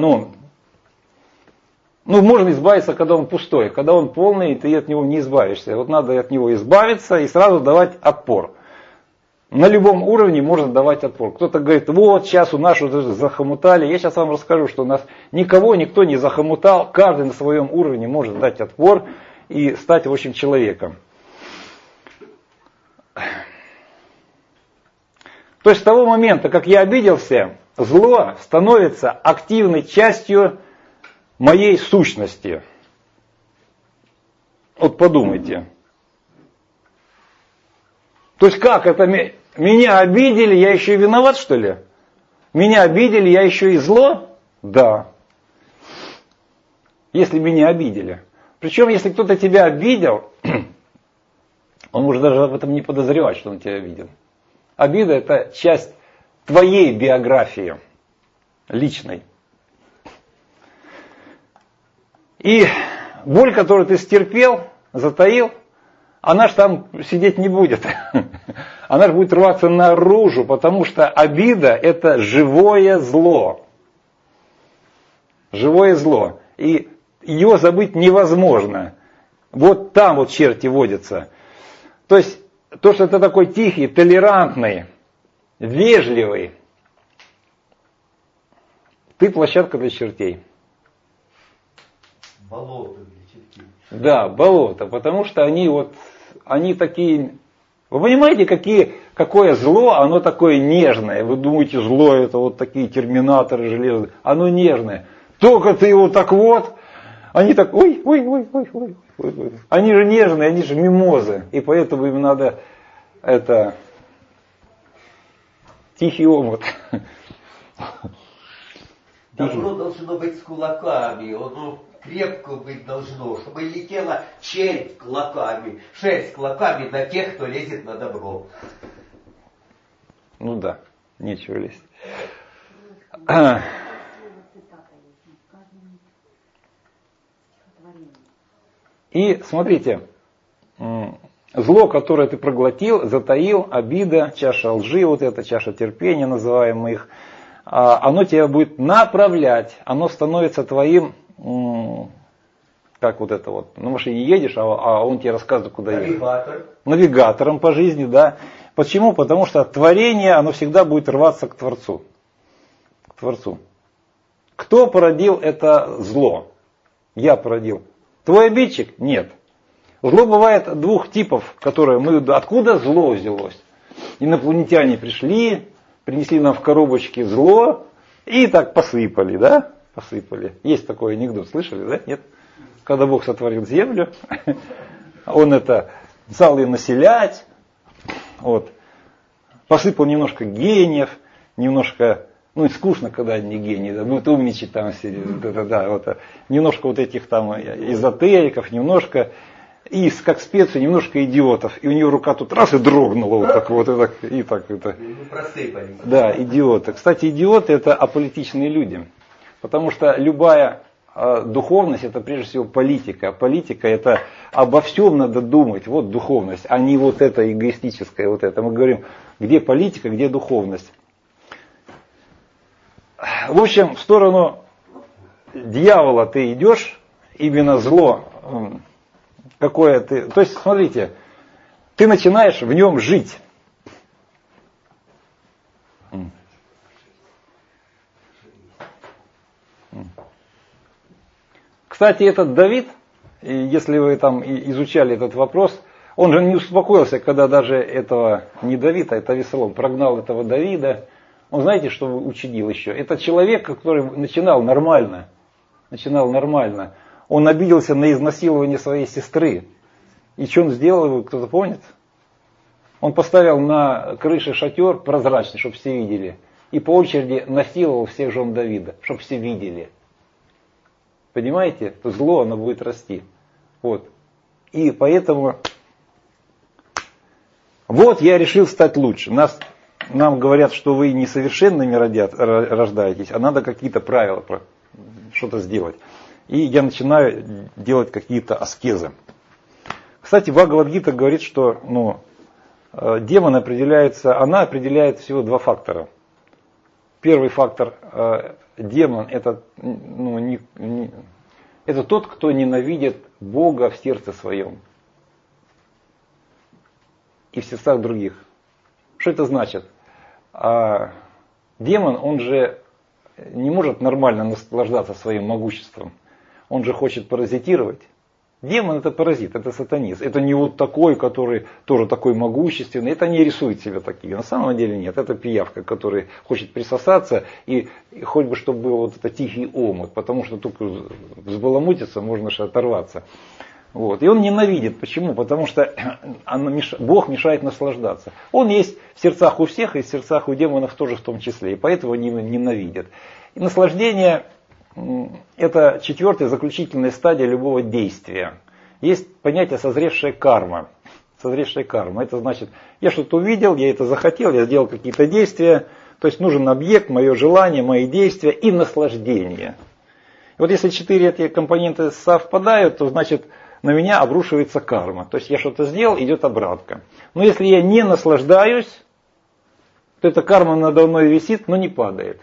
можно избавиться, когда он пустой. Когда он полный, ты от него не избавишься. Вот надо от него избавиться и сразу давать отпор. на любом уровне можно давать отпор. Кто-то говорит, вот сейчас у нас уже захомутали. Я сейчас вам расскажу, что у нас никого никто не захомутал. Каждый на своем уровне может дать отпор и стать, в общем, человеком. То есть с того момента, как я обиделся, зло становится активной частью моей сущности. Вот подумайте. То есть как это? Меня обидели, я еще и виноват, что ли? Меня обидели, я еще и зло? Да. Если меня обидели. Причем, если кто-то тебя обидел, он может даже об этом не подозревать, что он тебя обидел. Обида – это часть твоей биографии, личной. И боль, которую ты стерпел, затаил, она же там сидеть не будет. Она же будет рваться наружу, потому что обида – это живое зло. Живое зло. И ее забыть невозможно. Вот там вот черти водятся. То есть, то, что ты такой тихий, толерантный, вежливый, ты площадка для чертей. Болото для чертей. Да, болото, потому что они такие, вы понимаете, какое зло, оно такое нежное. Вы думаете, зло это вот такие терминаторы железные, оно нежное. Только ты его так вот, они так, ой. Они же нежные, они же мимозы, и поэтому им надо тихий омут. Добро должно быть с кулаками, оно крепко быть должно, чтобы летела шерсть клоками на тех, кто лезет на добро. Ну да, нечего лезть. И смотрите, зло, которое ты проглотил, затаил, обида, чаша лжи, вот эта чаша терпения, называем мы их, оно тебя будет направлять, оно становится твоим, как вот это вот, на машине едешь, а он тебе рассказывает, куда ехать. Навигатором по жизни, да. Почему? Потому что творение, оно всегда будет рваться к Творцу. К Творцу. Кто породил это зло? Я породил. Твой обидчик? Нет. Зло бывает двух типов, которые откуда зло взялось? Инопланетяне пришли, принесли нам в коробочке зло и так посыпали, да? Посыпали. Есть такой анекдот, слышали, да? Нет? Когда Бог сотворил землю, Он стал ее населять, вот, посыпал немножко гениев, немножко, скучно, когда одни гении, да, будут умничать там все, немножко вот этих там эзотериков, немножко, и как специю немножко идиотов, и у нее рука тут раз и дрогнула, вот так вот, и так. Просыпали. Да, идиоты. Кстати, идиоты это аполитичные люди, потому что любая духовность это прежде всего политика. Политика это обо всем надо думать, вот духовность, а не вот это эгоистическое, вот это. Мы говорим, где политика, где духовность. В общем, в сторону дьявола ты идешь, именно зло, какое ты... То есть, смотрите, ты начинаешь в нем жить. Кстати, этот Давид, если вы там изучали этот вопрос, он же не успокоился, когда даже этого, не Давид, а это Авесолом, прогнал этого Давида. Он знаете, что учудил еще? Это человек, который начинал нормально. Он обиделся на изнасилование своей сестры. И что он сделал, кто-то помнит? Он поставил на крыше шатер прозрачный, чтобы все видели. И по очереди насиловал всех жен Давида, чтобы все видели. Понимаете? То зло, оно будет расти. Вот. И поэтому вот я решил стать лучше. Нам говорят, что вы несовершенными рождаетесь, а надо какие-то правила, что-то сделать. И я начинаю делать какие-то аскезы. Кстати, Бхагавад-гита говорит, что демон определяет всего два фактора. Первый фактор демон это тот, кто ненавидит Бога в сердце своем и в сердцах других. Что это значит? Демон, он же не может нормально наслаждаться своим могуществом. Он же хочет паразитировать. Демон это паразит, это сатанист. Это не вот такой, который тоже такой могущественный. Это не рисует себя такие. На самом деле нет. Это пиявка, который хочет присосаться и хоть бы, чтобы был вот это тихий омут. Потому что только взбаламутиться, можно же оторваться. Вот. И он ненавидит. Почему? Потому что Бог мешает наслаждаться. Он есть в сердцах у всех, и в сердцах у демонов тоже в том числе. И поэтому они ненавидят. И наслаждение — это четвертая заключительная стадия любого действия. Есть понятие созревшая карма. Созревшая карма. Это значит, я что-то увидел, я это захотел, я сделал какие-то действия. То есть нужен объект, мое желание, мои действия и наслаждение. И вот если 4 эти компоненты совпадают, то значит на меня обрушивается карма. То есть я что-то сделал, идет обратка. Но если я не наслаждаюсь, то эта карма надо мной висит, но не падает.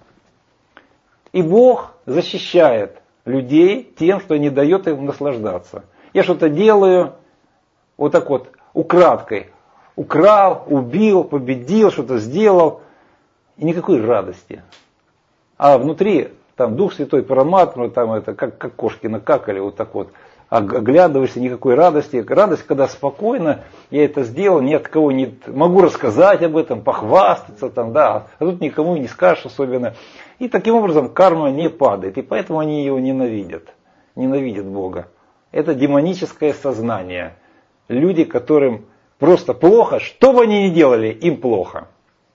И Бог защищает людей тем, что не дает им наслаждаться. Я что-то делаю вот так вот, украдкой. Украл, убил, победил, что-то сделал. И никакой радости. А внутри там Дух Святой, Параматма, там это как кошки накакали, вот так вот. Оглядываешься, никакой радости. Радость, когда спокойно, я это сделал, ни от кого не могу рассказать об этом, похвастаться, там, да, а тут никому не скажешь особенно. И таким образом карма не падает, и поэтому они его ненавидят Бога. Это демоническое сознание. Люди, которым просто плохо, что бы они ни делали, им плохо.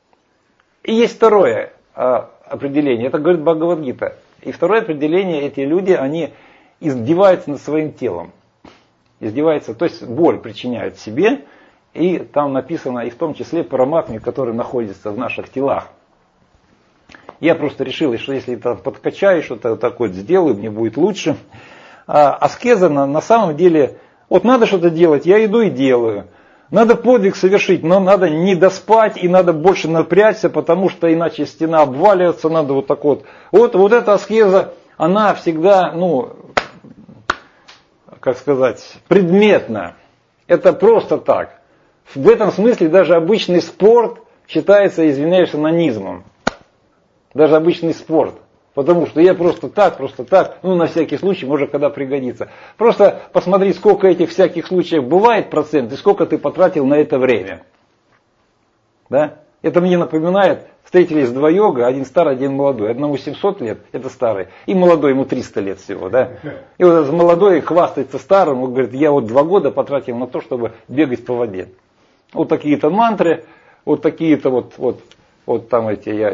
И есть второе определение, это говорит Бхагавад-гита. И второе определение, эти люди, они издеваются над своим телом. Издеваются, то есть боль причиняют себе, и там написано, и в том числе параматме, который находится в наших телах. Я просто решил, что если это подкачаю, что-то такое сделаю, мне будет лучше. Аскеза на самом деле, вот надо что-то делать, я иду и делаю. Надо подвиг совершить, но надо не доспать и надо больше напрячься, потому что иначе стена обваливается, надо вот так вот. Вот эта аскеза, она всегда, как сказать, предметна. Это просто так. В этом смысле даже обычный спорт считается, извиняюсь, анонизмом. Даже обычный спорт. Потому что я просто так, на всякий случай, может когда пригодится. Просто посмотри, сколько этих всяких случаев бывает процент, и сколько ты потратил на это время. Да? Это мне напоминает, встретились два йога, один старый, один молодой. Одному 700 лет, это старый, и молодой, ему 300 лет всего. Да? И вот этот молодой хвастается старым, он говорит, я вот 2 года потратил на то, чтобы бегать по воде. Вот такие-то мантры, вот такие-то вот там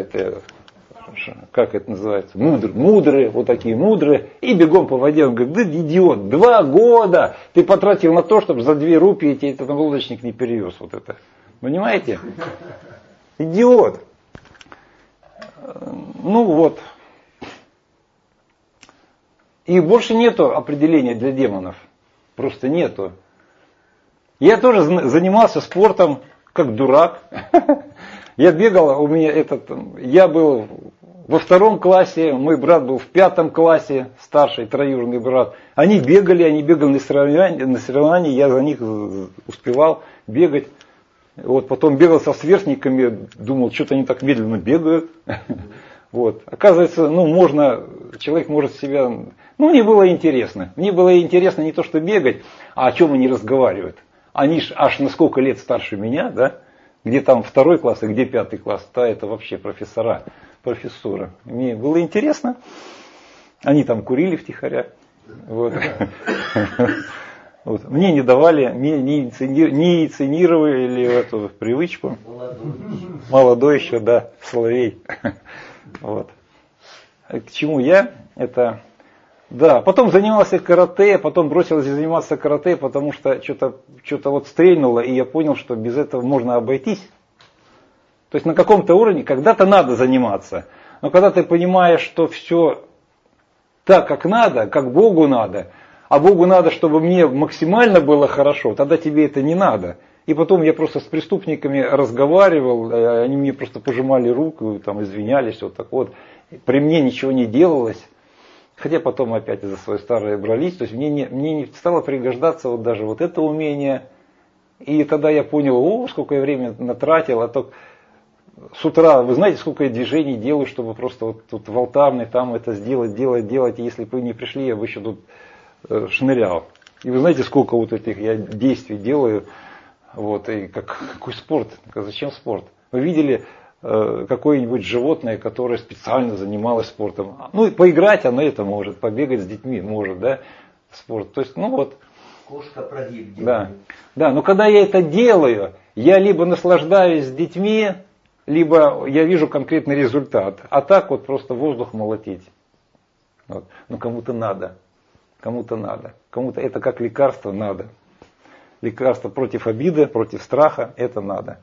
как это называется, мудрые, вот такие мудрые, и бегом по воде. Он говорит, да идиот, 2 года ты потратил на то, чтобы за 2 рупии тебе этот лодочник не перевез вот это. Понимаете? Идиот. И больше нету определения для демонов. Просто нету. Я тоже занимался спортом, как дурак. Я бегал, я был во 2 классе, мой брат был в 5 классе, старший, троюродный брат. Они бегали на соревнования, я за них успевал бегать. Вот, потом бегал со сверстниками, думал, что-то они так медленно бегают. Вот. Оказывается, человек может себя... Мне было интересно. Мне было интересно не то, что бегать, а о чем они разговаривают. Они аж на сколько лет старше меня, да? Где там 2 класс, и где 5 класс, да, это вообще профессора. Мне было интересно. Они там курили втихаря. Вот. Вот. Мне не давали, не инициировали эту привычку. Молодой еще, да, соловей. Вот. К чему я? Да, потом занимался карате, потом бросился заниматься карате, потому что что-то вот стрельнуло, и я понял, что без этого можно обойтись. То есть на каком-то уровне когда-то надо заниматься, но когда ты понимаешь, что все так, как надо, как Богу надо, а Богу надо, чтобы мне максимально было хорошо, тогда тебе это не надо. И потом я просто с преступниками разговаривал, они мне просто пожимали руку, там извинялись, вот так вот. При мне ничего не делалось. Хотя потом опять за свое старое брались. То есть мне не стало пригождаться вот даже вот это умение. И тогда я понял, сколько я времени натратил, а то с утра, вы знаете, сколько я движений делаю, чтобы просто вот тут в алтарной там это сделать. И если бы вы не пришли, я бы еще тут шнырял. И вы знаете, сколько вот этих я действий делаю, вот, и какой спорт, зачем спорт? Вы видели какое-нибудь животное, которое специально занималось спортом? Ну, и поиграть оно это может, побегать с детьми может, да, спорт. То есть, ну вот. Кошка прогиб делает. Да, да, но когда я это делаю, я либо наслаждаюсь с детьми, либо я вижу конкретный результат. А так вот просто воздух молотить. Вот. Но кому-то надо. Кому-то это как лекарство надо. Лекарство против обиды, против страха, это надо.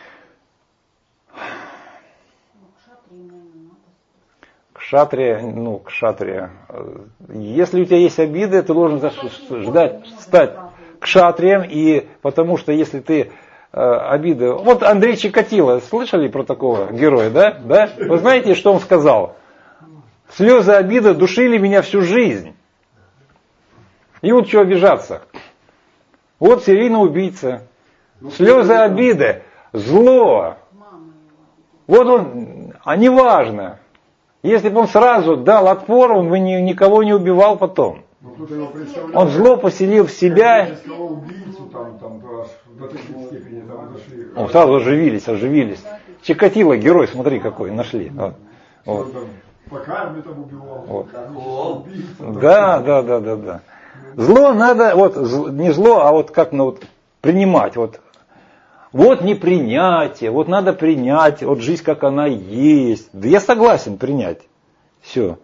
К кшатрия. Если у тебя есть обиды, ты должен стать кшатрием, и потому что если ты обиды... Вот Андрей Чикатило, слышали про такого героя, да? Вы знаете, что он сказал? Слезы обиды душили меня всю жизнь. И вот что обижаться. Вот серийный убийца. Слезы обиды, зло. Вот он, неважно. Если бы он сразу дал отпор, он бы никого не убивал потом. Он зло поселил в себя. Сразу оживились. Чикатило, герой, смотри какой, нашли. Вот. Вот. Да. Зло надо, не зло, а как принимать. Вот непринятие, надо принять, жизнь как она есть. Да я согласен принять. Все.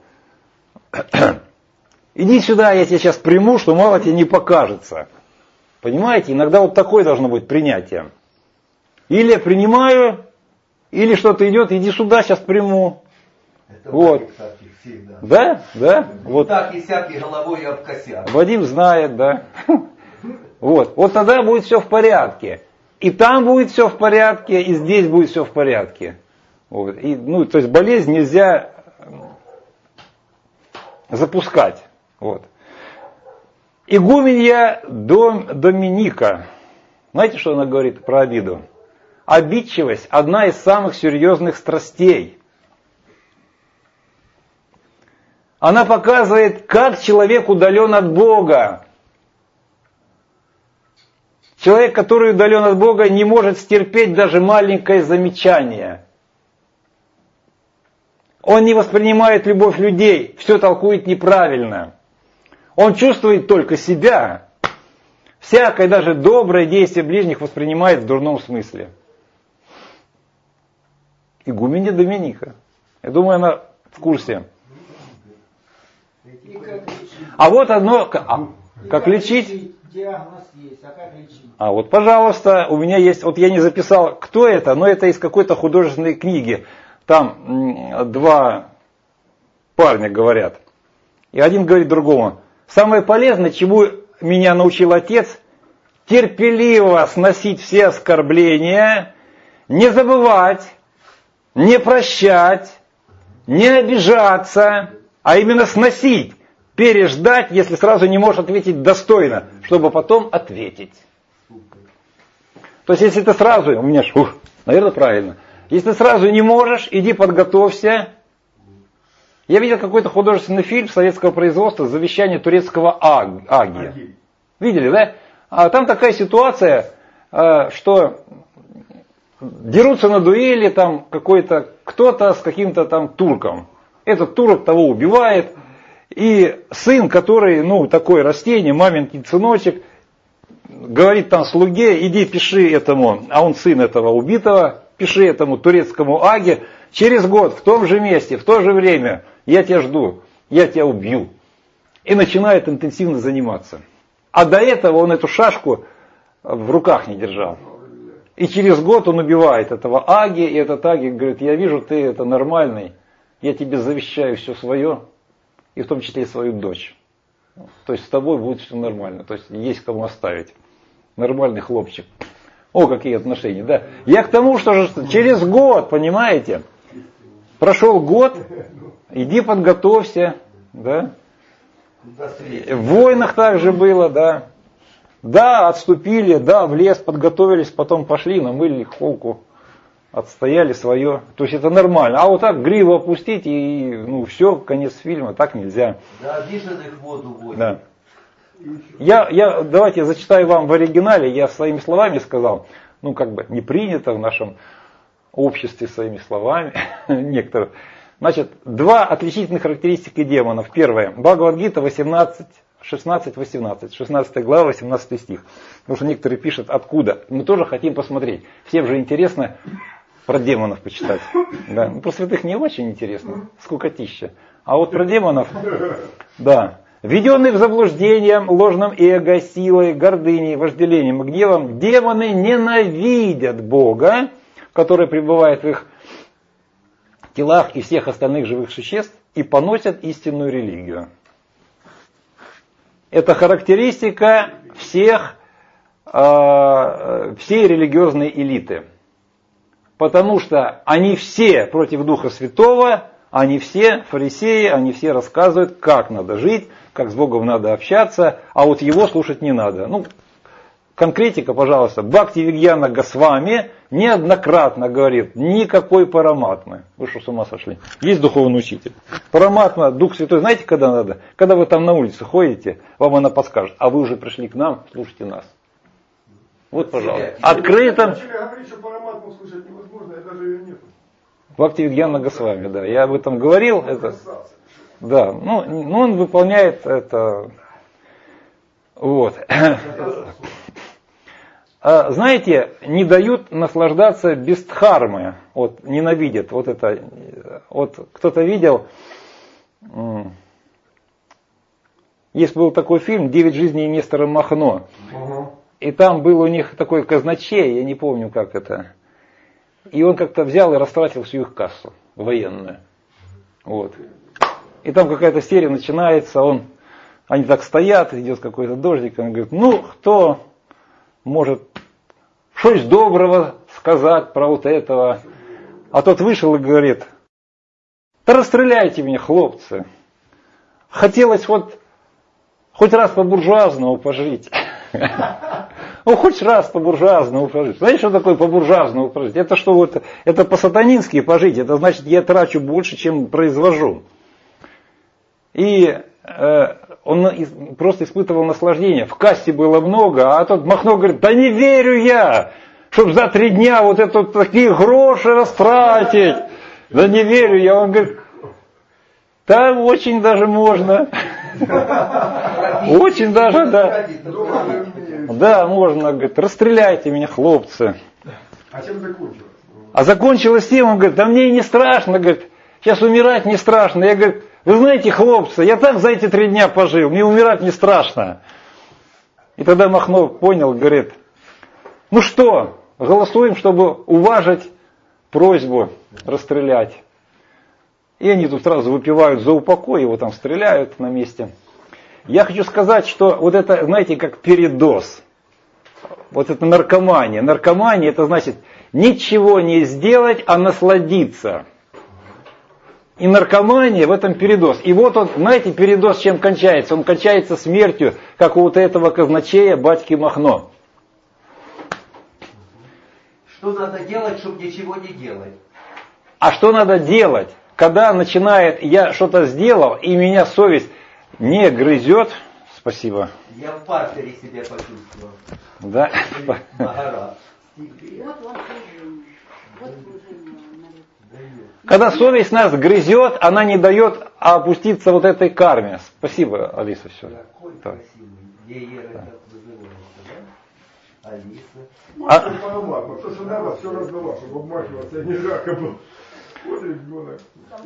Иди сюда, я тебя сейчас приму, что мало тебе не покажется. Понимаете, иногда такое должно быть принятие. Или я принимаю, или что-то идет, иди сюда, сейчас приму. Это вот. Да? Вот. Так и всякий головой об косяк. Вадим знает, да. Вот тогда будет все в порядке. И там будет все в порядке, и здесь будет все в порядке. Вот. То есть болезнь нельзя запускать. Вот. Игуменья Доминика. Знаете, что она говорит про обиду? Обидчивость – одна из самых серьезных страстей. Она показывает, как человек удален от Бога. Человек, который удален от Бога, не может стерпеть даже маленькое замечание. Он не воспринимает любовь людей, все толкует неправильно. Он чувствует только себя. Всякое, даже доброе действие ближних воспринимает в дурном смысле. Игуменья Доминика. Я думаю, она в курсе. А вот одно, как лечить? Диагноз есть, а как лечить? Пожалуйста, у меня есть, я не записал, кто это, но это из какой-то художественной книги. Там два парня говорят. И один говорит другому: самое полезное, чему меня научил отец, терпеливо сносить все оскорбления, не забывать, не прощать, не обижаться, а именно сносить, переждать, если сразу не можешь ответить достойно, чтобы потом ответить. То есть, если ты сразу, у меня наверное, правильно. Если ты сразу не можешь, иди подготовься. Я видел какой-то художественный фильм советского производства «Завещание турецкого Аги». Видели, да? А там такая ситуация, что дерутся на дуэли там кто-то с каким-то там турком. Этот турок того убивает. И сын, который, такое растение, маменькин сыночек, говорит там слуге: иди пиши этому, а он сын этого убитого, пиши этому турецкому Аге, через год в том же месте, в то же время я тебя жду, я тебя убью. И начинает интенсивно заниматься. А до этого он эту шашку в руках не держал. И через год он убивает этого Аги, и этот Аги говорит: я вижу, ты это нормальный, я тебе завещаю все свое, и в том числе и свою дочь. То есть с тобой будет все нормально, то есть есть кому оставить. Нормальный хлопчик. О, какие отношения, да. Я к тому, что через год, понимаете, прошел год, иди подготовься, да. В войнах также было, да. Да, отступили, да, в лес подготовились, потом пошли, намыли холку, отстояли свое. То есть это нормально. А вот так гриву опустить и ну все, конец фильма, так нельзя. Да, обиженных воду водят. Да. Давайте я зачитаю вам в оригинале, я своими словами сказал, ну как бы не принято в нашем обществе своими словами некоторых. Значит, два отличительных характеристики демонов. Первое. Бхагавад-гита 16-18. 16 глава, 18 стих. Потому что некоторые пишут, откуда. Мы тоже хотим посмотреть. Всем же интересно про демонов почитать. Да. Ну, про святых не очень интересно. Скукотища. А вот про демонов, да. Введенные в заблуждение ложным эго, силой, гордыней, вожделением и гневом, демоны ненавидят Бога, который пребывает в их телах и всех остальных живых существ, и поносят истинную религию. Это характеристика всей религиозной элиты. Потому что они все против Духа Святого, они все фарисеи, они все рассказывают, как надо жить, как с Богом надо общаться, а вот его слушать не надо. Ну, конкретика, пожалуйста. Бхактивигьяна Госвами неоднократно говорит, никакой параматмы. Вы что, с ума сошли? Есть духовный учитель. Параматма, Дух Святой, знаете, когда надо? Когда вы там на улице ходите, вам она подскажет, а вы уже пришли к нам, слушайте нас. Вот, пожалуйста. Открыто. Начали говорить, что параматму слушать невозможно, и даже ее нет. Бхактивигьяна Госвами, да. Я об этом говорил. Это, да, ну он выполняет это. Вот. Знаете, не дают наслаждаться без дхармы. Вот, ненавидят. Вот это. Вот кто-то видел. Есть был такой фильм «9 жизней Нестора Махно». И там был у них такой казначей, я не помню как это. И он как-то взял и растратил всю их кассу военную. Вот. И там какая-то серия начинается, они так стоят, идет какой-то дождик, он говорит, ну, кто может что-то доброго сказать про вот этого? А тот вышел и говорит, да расстреляйте меня, хлопцы. Хотелось вот хоть раз по-буржуазному пожить. Ну, хоть раз по-буржуазному пожить. Знаете, что такое по-буржуазному пожить? Это что вот, это по-сатанински пожить. Это значит, я трачу больше, чем произвожу. И он просто испытывал наслаждение. В кассе было много, а тот Махно говорит, да не верю я, чтобы за 3 дня вот это такие гроши растратить. Да не верю я. Он говорит, да очень даже можно. Очень даже, да. Да, можно, говорит, расстреляйте меня, хлопцы. А чем закончилось? А закончилось тем, он говорит, да мне и не страшно, говорит, сейчас умирать не страшно. Я говорю, вы знаете, хлопцы, я так за эти 3 дня пожил, мне умирать не страшно. И тогда Махно понял, говорит, ну что, голосуем, чтобы уважить просьбу расстрелять. И они тут сразу выпивают за упокой, его там стреляют на месте. Я хочу сказать, что вот это, знаете, как передоз. Вот это наркомания. Наркомания это значит ничего не сделать, а насладиться. И наркомания в этом передоз. И вот он, знаете, передоз чем кончается? Он кончается смертью, как у вот этого казначея батьки Махно. Что надо делать, чтобы ничего не делать? А что надо делать? Когда начинает, я что-то сделал, и меня совесть не грызет, спасибо. Я в партере себя почувствовал. Да. Магара. Когда совесть нас грызет, она не дает опуститься вот этой карме. Спасибо, Алиса, все. Какой красивый. Ера так называется, да? Алиса. Может, параматма, то, что надо, все раздавал, чтобы обмахиваться, а не жарко было. Вот ребенок.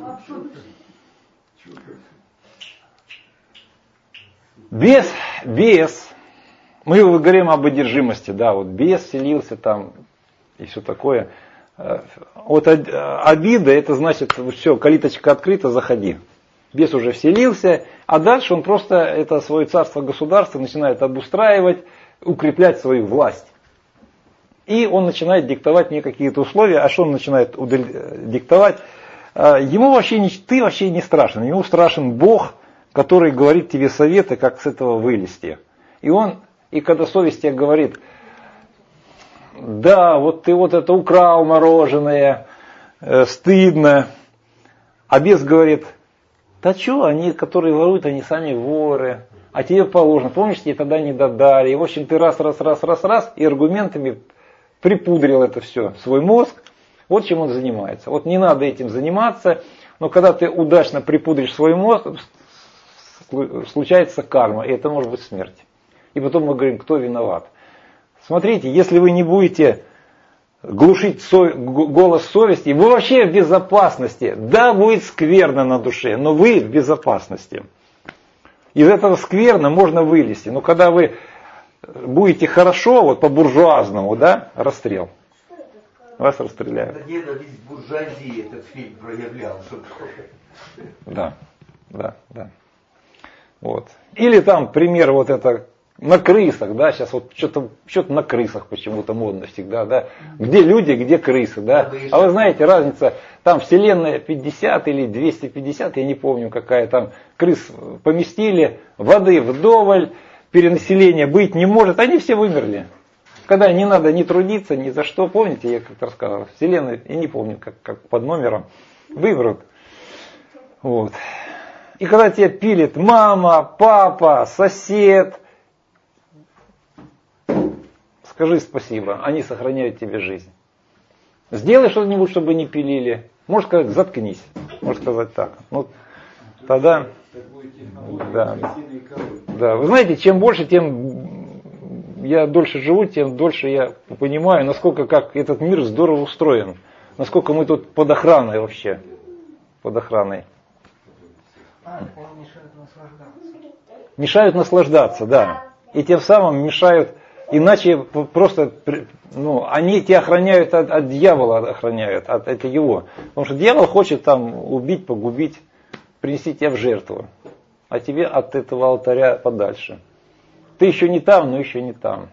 Бес. Мы говорим об одержимости, да, вот бес селился там и все такое. Вот обида, это значит, все, калиточка открыта, заходи. Бес уже вселился, а дальше он просто это свое царство-государство начинает обустраивать, укреплять свою власть. И он начинает диктовать мне какие-то условия. А что он начинает диктовать? Ему вообще ты вообще не страшен. Ему страшен Бог, который говорит тебе советы, как с этого вылезти. И он И когда совесть тебе говорит, да, вот ты вот это украл мороженое, стыдно. А бес говорит, да что, они, которые воруют, они сами воры. А тебе положено. Помнишь, тебе тогда не додали. И в общем ты раз, и аргументами припудрил это все, свой мозг. Вот чем он занимается. Вот не надо этим заниматься, но когда ты удачно припудришь свой мозг, случается карма, и это может быть смерть. И потом мы говорим, кто виноват. Смотрите, если вы не будете глушить голос совести, вы вообще в безопасности. Да, будет скверно на душе, но вы в безопасности. Из этого скверно можно вылезти. Но когда вы будете хорошо, вот по-буржуазному, да, расстрел. Вас расстреляют. Это ненависть буржуазии этот фильм проявлял. Да. Вот. Или там пример вот это на крысах, да, сейчас вот что-то на крысах почему-то модно всегда, да. Где люди, где крысы, да. А вы знаете, разница, там вселенная 50 или 250, я не помню какая там, крыс поместили, воды вдоволь, перенаселение быть не может, они все вымерли. Когда не надо ни трудиться, ни за что, помните, я как-то рассказывал, вселенная, я не помню, как под номером, вымрут. Вот. И когда тебя пилит мама, папа, сосед, скажи спасибо, они сохраняют тебе жизнь. Сделай что-нибудь, чтобы не пилили. Можешь сказать, заткнись. Можешь сказать так. Ну, тогда... Да. Вы знаете, чем больше, тем я дольше живу, тем дольше я понимаю, насколько как этот мир здорово устроен. Насколько мы тут под охраной вообще. Под охраной. Мешают наслаждаться. Мешают наслаждаться, да. И тем самым мешают, иначе просто, ну, они тебя охраняют от дьявола, охраняют, от его. Потому что дьявол хочет там убить, погубить, принести тебя в жертву. А тебе от этого алтаря подальше. Ты еще не там, но еще не там.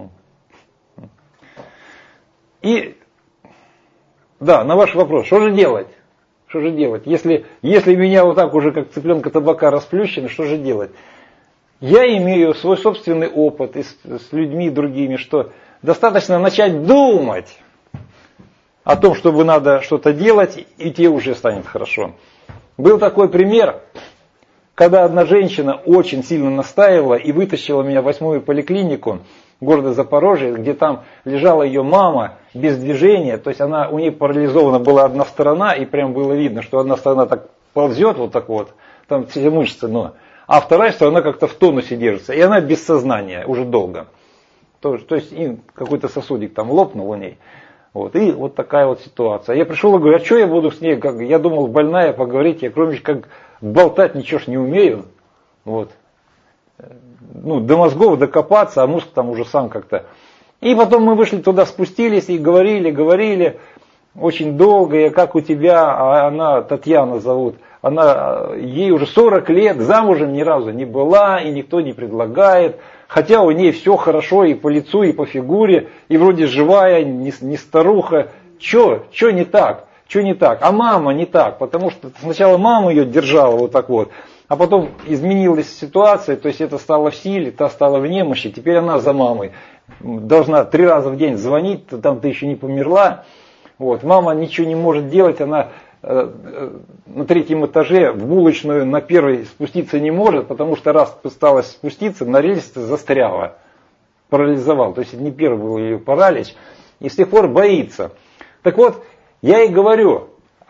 И, да, на ваш вопрос, что же делать? Что же делать? Если меня вот так уже как цыпленка табака расплющено, что же делать? Я имею свой собственный опыт и с людьми другими, что достаточно начать думать о том, чтобы надо что-то делать, и тебе уже станет хорошо. Был такой пример, когда одна женщина очень сильно настаивала и вытащила меня в 8-ю поликлинику города Запорожье, где там лежала ее мама без движения, то есть у нее парализована была одна сторона, и прям было видно, что одна сторона так ползет вот так вот, там все мышцы, а вторая сторона как-то в тонусе держится, и она без сознания уже долго. То есть какой-то сосудик там лопнул у ней. Вот, и вот такая вот ситуация. Я пришел и говорю, а что я буду с ней, я думал, больная, поговорить, я кроме как болтать ничего ж не умею. Вот. До мозгов докопаться, а мозг там уже сам как-то. И потом мы вышли туда, спустились и говорили очень долго, и как у тебя, а она, Татьяна зовут, ей уже 40 лет, замужем ни разу не была, и никто не предлагает, хотя у ней все хорошо и по лицу, и по фигуре, и вроде живая, не старуха. Че не так? Что не так? А мама не так, потому что сначала мама ее держала вот так вот, а потом изменилась ситуация, то есть это стало в силе, та стала в немощи, теперь она за мамой. Должна 3 раза в день звонить, там ты еще не померла. Вот. Мама ничего не может делать, она на 3-м этаже в булочную на 1-й спуститься не может, потому что раз пыталась спуститься, на рельсе застряла, парализовал. То есть не первый был ее паралич, и с тех пор боится. Так вот, я ей говорю,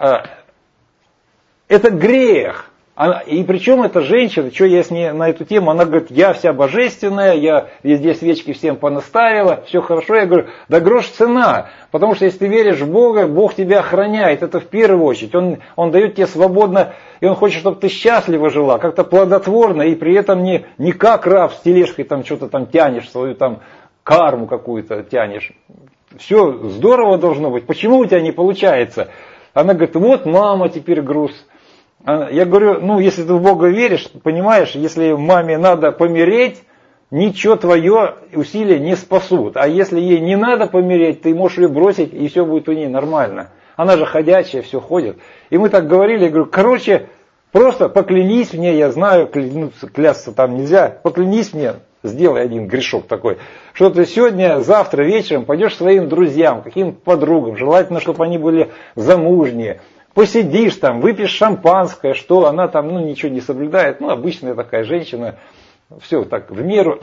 это грех. И причем эта женщина, что я с ней на эту тему, она говорит, я вся божественная, я везде свечки всем понаставила, все хорошо. Я говорю, да грош цена, потому что если ты веришь в Бога, Бог тебя охраняет, это в первую очередь. Он дает тебе свободно, и Он хочет, чтобы ты счастливо жила, как-то плодотворно, и при этом не как раб с тележкой там что-то там тянешь, свою там карму какую-то тянешь. Все здорово должно быть. Почему у тебя не получается? Она говорит, вот мама теперь груз. Я говорю, если ты в Бога веришь, понимаешь, если маме надо помереть, ничего твое усилия не спасут. А если ей не надо помереть, ты можешь ее бросить, и все будет у нее нормально. Она же ходячая, все ходит. И мы так говорили, я говорю, просто поклянись мне, я знаю, клясться там нельзя, поклянись мне сделай один грешок такой, что ты сегодня, завтра вечером пойдешь своим друзьям, каким-то подругам, желательно, чтобы они были замужние, посидишь там, выпьешь шампанское, что она там, ничего не соблюдает, обычная такая женщина, все так в меру.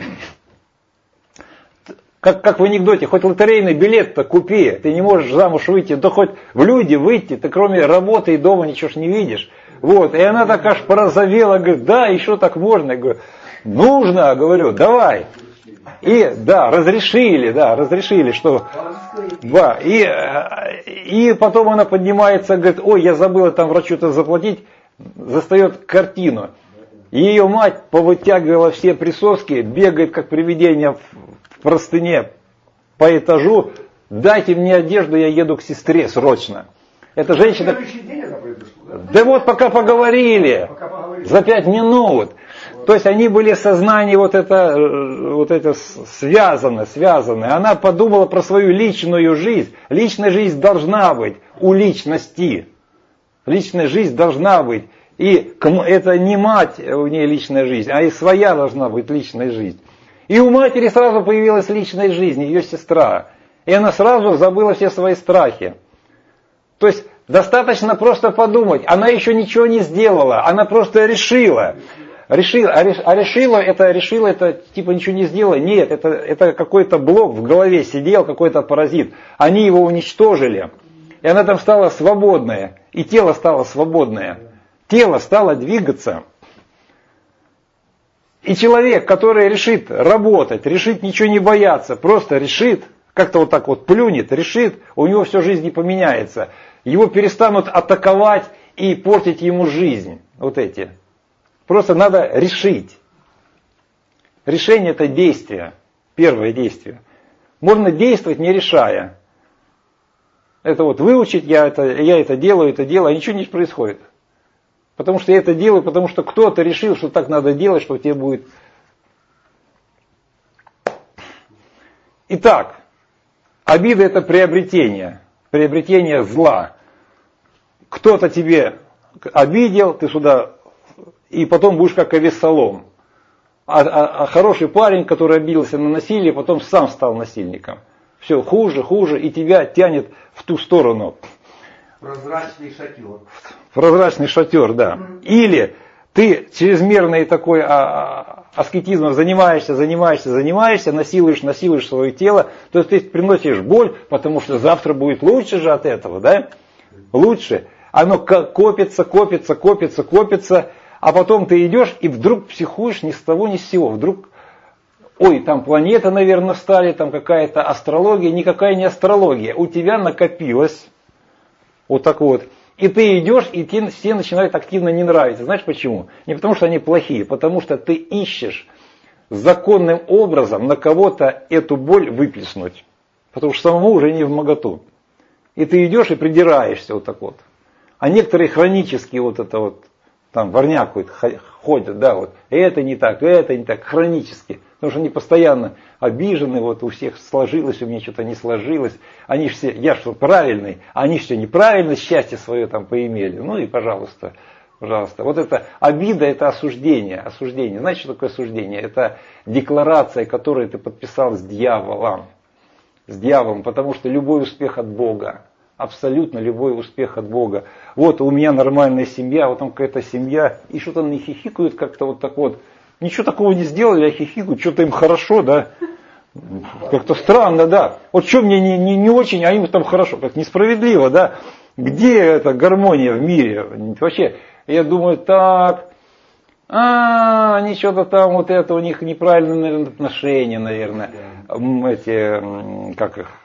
Как в анекдоте, хоть лотерейный билет-то купи, ты не можешь замуж выйти, да хоть в люди выйти, ты кроме работы и дома ничего ж не видишь. Вот, и она так аж порозовела, говорит, да, еще так можно. Я говорю, нужно, говорю, давай. И да, разрешили, что... Да, и потом она поднимается, говорит, ой, я забыла там врачу-то заплатить, застает картину. Ее мать повытягивала все присоски, бегает как привидение в простыне по этажу, дайте мне одежду, я еду к сестре срочно. Эта женщина... Да вот пока поговорили, за 5 минут. То есть они были в сознании вот это связаны. Она подумала про свою личную жизнь. Личная жизнь должна быть у личности. Личная жизнь должна быть. И это не мать у нее личная жизнь, а и своя должна быть личная жизнь. И у матери сразу появилась личная жизнь, ее сестра. И она сразу забыла все свои страхи. То есть достаточно просто подумать. Она еще ничего не сделала, она просто решила. Решила это типа ничего не сделала. Нет, это какой-то блок в голове сидел, какой-то паразит. Они его уничтожили. И она там стала свободная. И тело стало свободное. Тело стало двигаться. И человек, который решит работать, решит ничего не бояться, просто решит, как-то вот так вот плюнет, решит, у него всю жизнь не поменяется. Его перестанут атаковать и портить ему жизнь. Вот эти. Просто надо решить. Решение это действие. Первое действие. Можно действовать не решая. Это вот выучить, я это делаю, а ничего не происходит. Потому что я это делаю, потому что кто-то решил, что так надо делать, что тебе будет... Итак, обида это приобретение зла. Кто-то тебе обидел, ты сюда, и потом будешь как Авессалом. А хороший парень, который обиделся на насилие, потом сам стал насильником. Все хуже, и тебя тянет в ту сторону. Прозрачный шатер, да. Или ты чрезмерный такой аскетизмом занимаешься, насилуешь свое тело, то есть ты приносишь боль, потому что завтра будет лучше же от этого, да? Лучше. Оно копится, а потом ты идешь и вдруг психуешь ни с того ни с сего. Вдруг, ой, там планеты, наверное, встали, там какая-то астрология, никакая не астрология. У тебя накопилось, вот так вот. И ты идешь, и тебе все начинают активно не нравиться. Знаешь почему? Не потому что они плохие, потому что ты ищешь законным образом на кого-то эту боль выплеснуть. Потому что самому уже не вмоготу. И ты идешь и придираешься вот так вот. А некоторые хронически вот это вот, там варняк ходят, да, вот, это не так, хронически. Потому что они постоянно обижены, вот у всех сложилось, у меня что-то не сложилось. Они все, я что правильный, а они все неправильно, счастье свое там поимели. Ну и пожалуйста. Вот это обида, это осуждение. Знаете, что такое осуждение? Это декларация, которую ты подписал с дьяволом. Потому что любой успех от Бога. Абсолютно любой успех от Бога. Вот у меня нормальная семья, вот там какая-то семья, и что-то они хихикают как-то вот так вот. Ничего такого не сделали, а хихикают, что-то им хорошо, да. Как-то странно, да. Вот что мне не очень, а им там хорошо. Как несправедливо, да. Где эта гармония в мире? Вообще, я думаю, так, они что-то там, вот это у них неправильные, наверное, отношения, наверное. Эти, как их,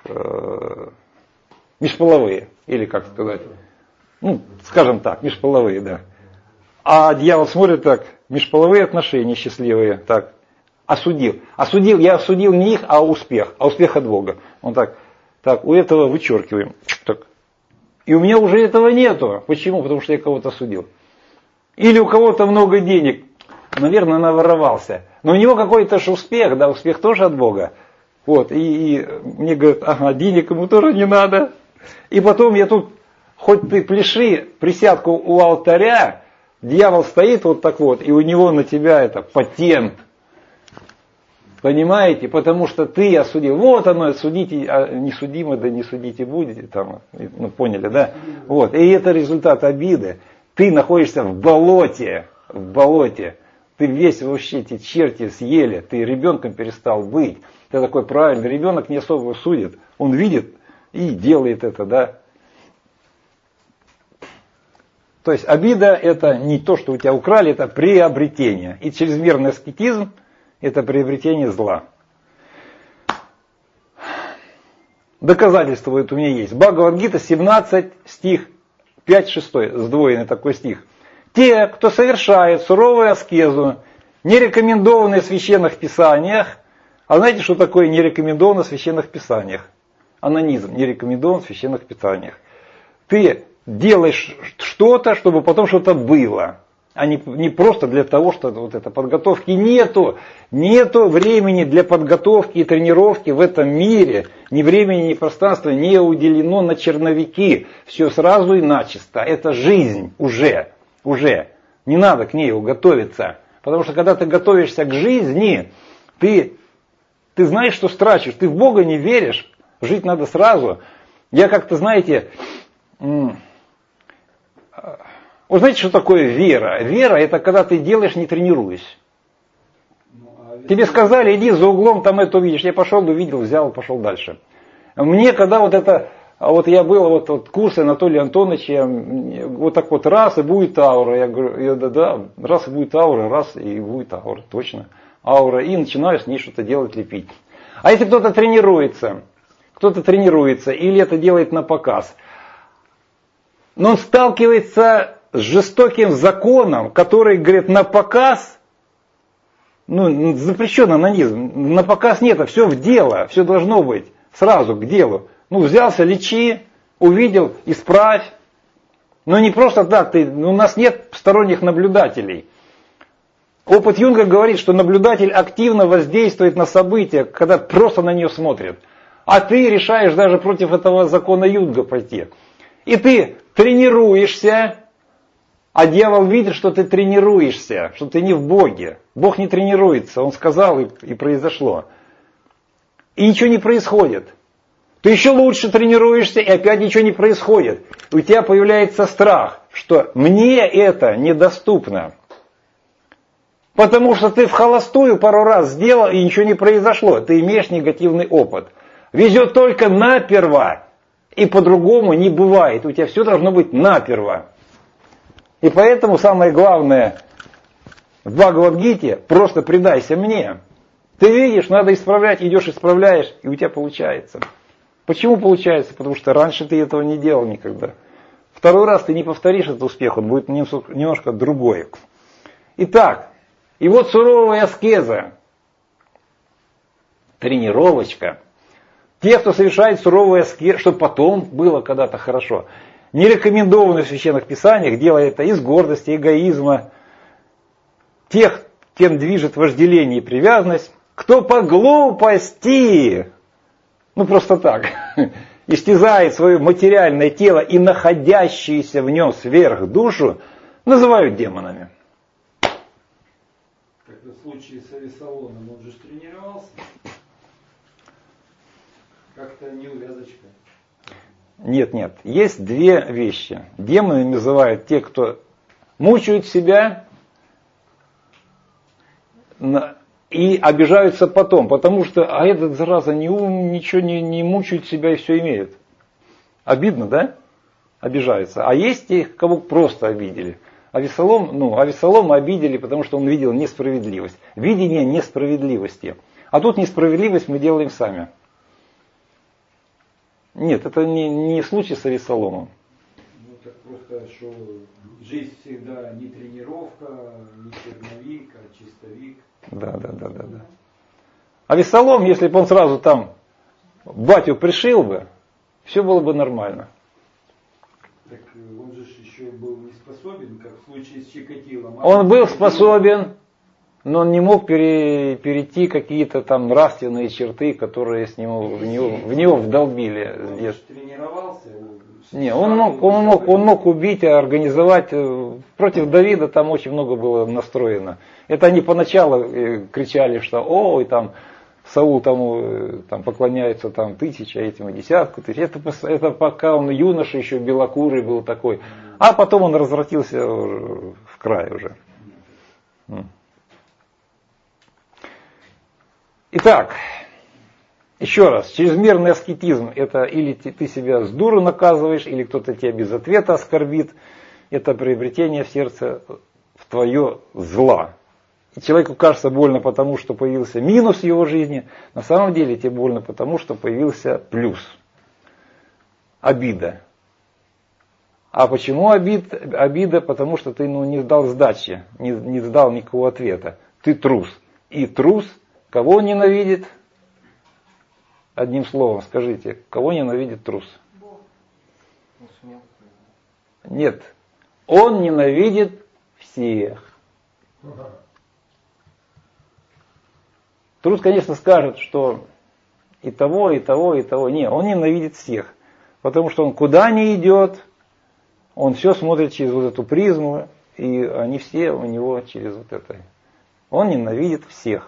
межполовые, или как сказать. Ну, скажем так, межполовые, да. А дьявол смотрит так, межполовые отношения счастливые, так, осудил. Я осудил не их, а успех от Бога. Он так, у этого вычеркиваем. Так. И у меня уже этого нету. Почему? Потому что я кого-то осудил. Или у кого-то много денег. Наверное, наворовался. Но у него какой-то же успех, да, успех тоже от Бога. Вот, и мне говорят, ага, денег ему тоже не надо. И потом я тут, хоть ты пляши присядку у алтаря, дьявол стоит вот так вот, и у него на тебя это патент. Понимаете? Потому что ты осудил. Вот оно, судите, не судимы, да не судите будете. Там, ну, поняли, да? Вот. И это результат обиды. Ты находишься в болоте. В болоте. Ты весь вообще эти черти съели. Ты ребенком перестал быть. Ты такой правильный. Ребенок не особо судит. Он видит и делает это, да? То есть обида это не то, что у тебя украли, это приобретение. И чрезмерный аскетизм это приобретение зла. Доказательство вот у меня есть. Бхагавад-гита 17 стих 5-6, сдвоенный такой стих. Те, кто совершает суровую аскезу, не рекомендованные в священных писаниях. А знаете, что такое не рекомендовано в священных писаниях? Анонизм не рекомендован в священных писаниях. Ты делаешь что-то, чтобы потом что-то было. А не просто для того, что вот это подготовки нету. Нету времени для подготовки и тренировки в этом мире. Ни времени, ни пространства не уделено на черновики. Все сразу и начисто. Это жизнь уже. Не надо к ней готовиться. Потому что когда ты готовишься к жизни, ты знаешь, что страчишь. Ты в Бога не веришь. Жить надо сразу. Я как-то, знаете... Вы знаете, что такое вера? Вера это когда ты делаешь, не тренируясь. Тебе сказали, иди за углом, там это увидишь. Я пошел, увидел, взял, пошел дальше. Мне когда вот я был, вот курс Анатолия Антоновича, вот так вот раз и будет аура. Я говорю, да, раз и будет аура, раз и будет аура, точно. Аура, и начинаю с ней что-то делать, лепить. А если кто-то тренируется, или это делает на показ, но он сталкивается с жестоким законом, который говорит на показ, запрещен анонизм, на показ нет, а все в дело, все должно быть сразу к делу. Взялся, лечи, увидел, исправь. Но не просто так, у нас нет сторонних наблюдателей. Опыт Юнга говорит, что наблюдатель активно воздействует на события, когда просто на нее смотрит. А ты решаешь даже против этого закона Юнга пойти. И ты тренируешься, а дьявол видит, что ты тренируешься, что ты не в Боге. Бог не тренируется, Он сказал и произошло. И ничего не происходит. Ты еще лучше тренируешься, и опять ничего не происходит. У тебя появляется страх, что мне это недоступно. Потому что ты в холостую пару раз сделал, и ничего не произошло. Ты имеешь негативный опыт. Везет только наперво. И по-другому не бывает. У тебя все должно быть наперво. И поэтому самое главное в Бхагавад-гите просто предайся мне. Ты видишь, надо исправлять, идешь исправляешь, и у тебя получается. Почему получается? Потому что раньше ты этого не делал никогда. Второй раз ты не повторишь этот успех, он будет немножко другой. Итак, и вот суровая аскеза. Тренировочка. Те, кто совершает суровую аскезу, чтобы потом было когда-то хорошо. Не рекомендовано в священных писаниях, делает это из гордости, эгоизма. Тех, кем движет вожделение и привязанность, кто по глупости, просто так, истязает свое материальное тело и находящиеся в нем сверхдушу, называют демонами. Как в случае с Авесоломом, он же тренировался. Как-то неувязочка. Нет. Есть две вещи. Демоны называют те, кто мучают себя и обижаются потом. Потому что, этот зараза ничего не мучает себя и все имеет. Обидно, да? Обижаются. А есть те, кого просто обидели. Авесолома обидели, потому что он видел несправедливость. Видение несправедливости. А тут несправедливость мы делаем сами. Нет, это не случай с Авесоломом. Так просто, что жизнь всегда не тренировка, не черновик, а чистовик. Да. Авесолом, если бы он сразу там батю пришил бы, все было бы нормально. Так он же еще был не способен, как в случае с Чикатилом. Он был способен, но он не мог перейти какие-то там нравственные черты, которые в него вдолбили. Он же тренировался. Не, он мог убить, организовать. Против Давида там очень много было настроено. Это они поначалу кричали, что Саул там поклоняется там 1000, этим и 10. Это пока он юноша, еще белокурый был такой. А потом он развратился в край уже. Итак, еще раз, чрезмерный аскетизм – это или ты себя с дуру наказываешь, или кто-то тебя без ответа оскорбит. Это приобретение в сердце в твое зла. И человеку кажется больно потому, что появился минус в его жизни. На самом деле тебе больно потому, что появился плюс. Обида. А почему обида? Потому что ты не дал сдачи, не дал никакого ответа. Ты трус. И трус кого ненавидит? Одним словом скажите, кого ненавидит трус? Нет. Он ненавидит всех. Трус, конечно, скажет, что и того, и того, и того. Нет, он ненавидит всех. Потому что он куда ни идет, он все смотрит через вот эту призму, и они все у него через вот это. Он ненавидит всех.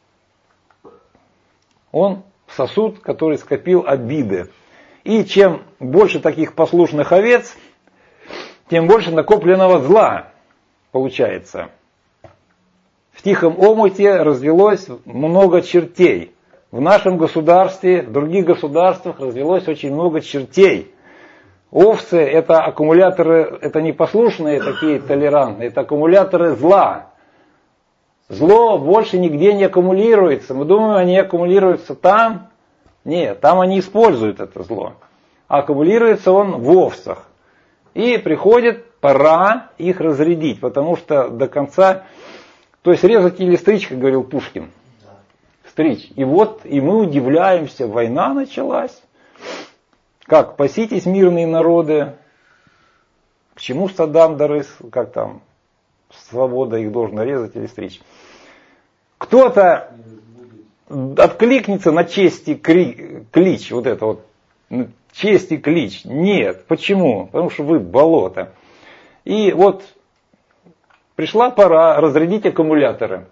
Он сосуд, который скопил обиды. И чем больше таких послушных овец, тем больше накопленного зла получается. В тихом омуте развелось много чертей. В нашем государстве, в других государствах развелось очень много чертей. Овцы – это аккумуляторы, это не послушные такие толерантные, это аккумуляторы зла. Зло больше нигде не аккумулируется. Мы думаем, они аккумулируются там. Нет, там они используют это зло. А аккумулируется он в овцах. И приходит пора их разрядить, потому что до конца... То есть резать или стричь, как говорил Пушкин. Стричь. И вот, и мы удивляемся, война началась. Как, паситесь, мирные народы. К чему Саддам дорыс, как там, свобода, их должна резать или стричь. Кто-то откликнется на честь и клич, вот это вот, честь и клич. Нет. Почему? Потому что вы болото. И вот пришла пора разрядить аккумуляторы.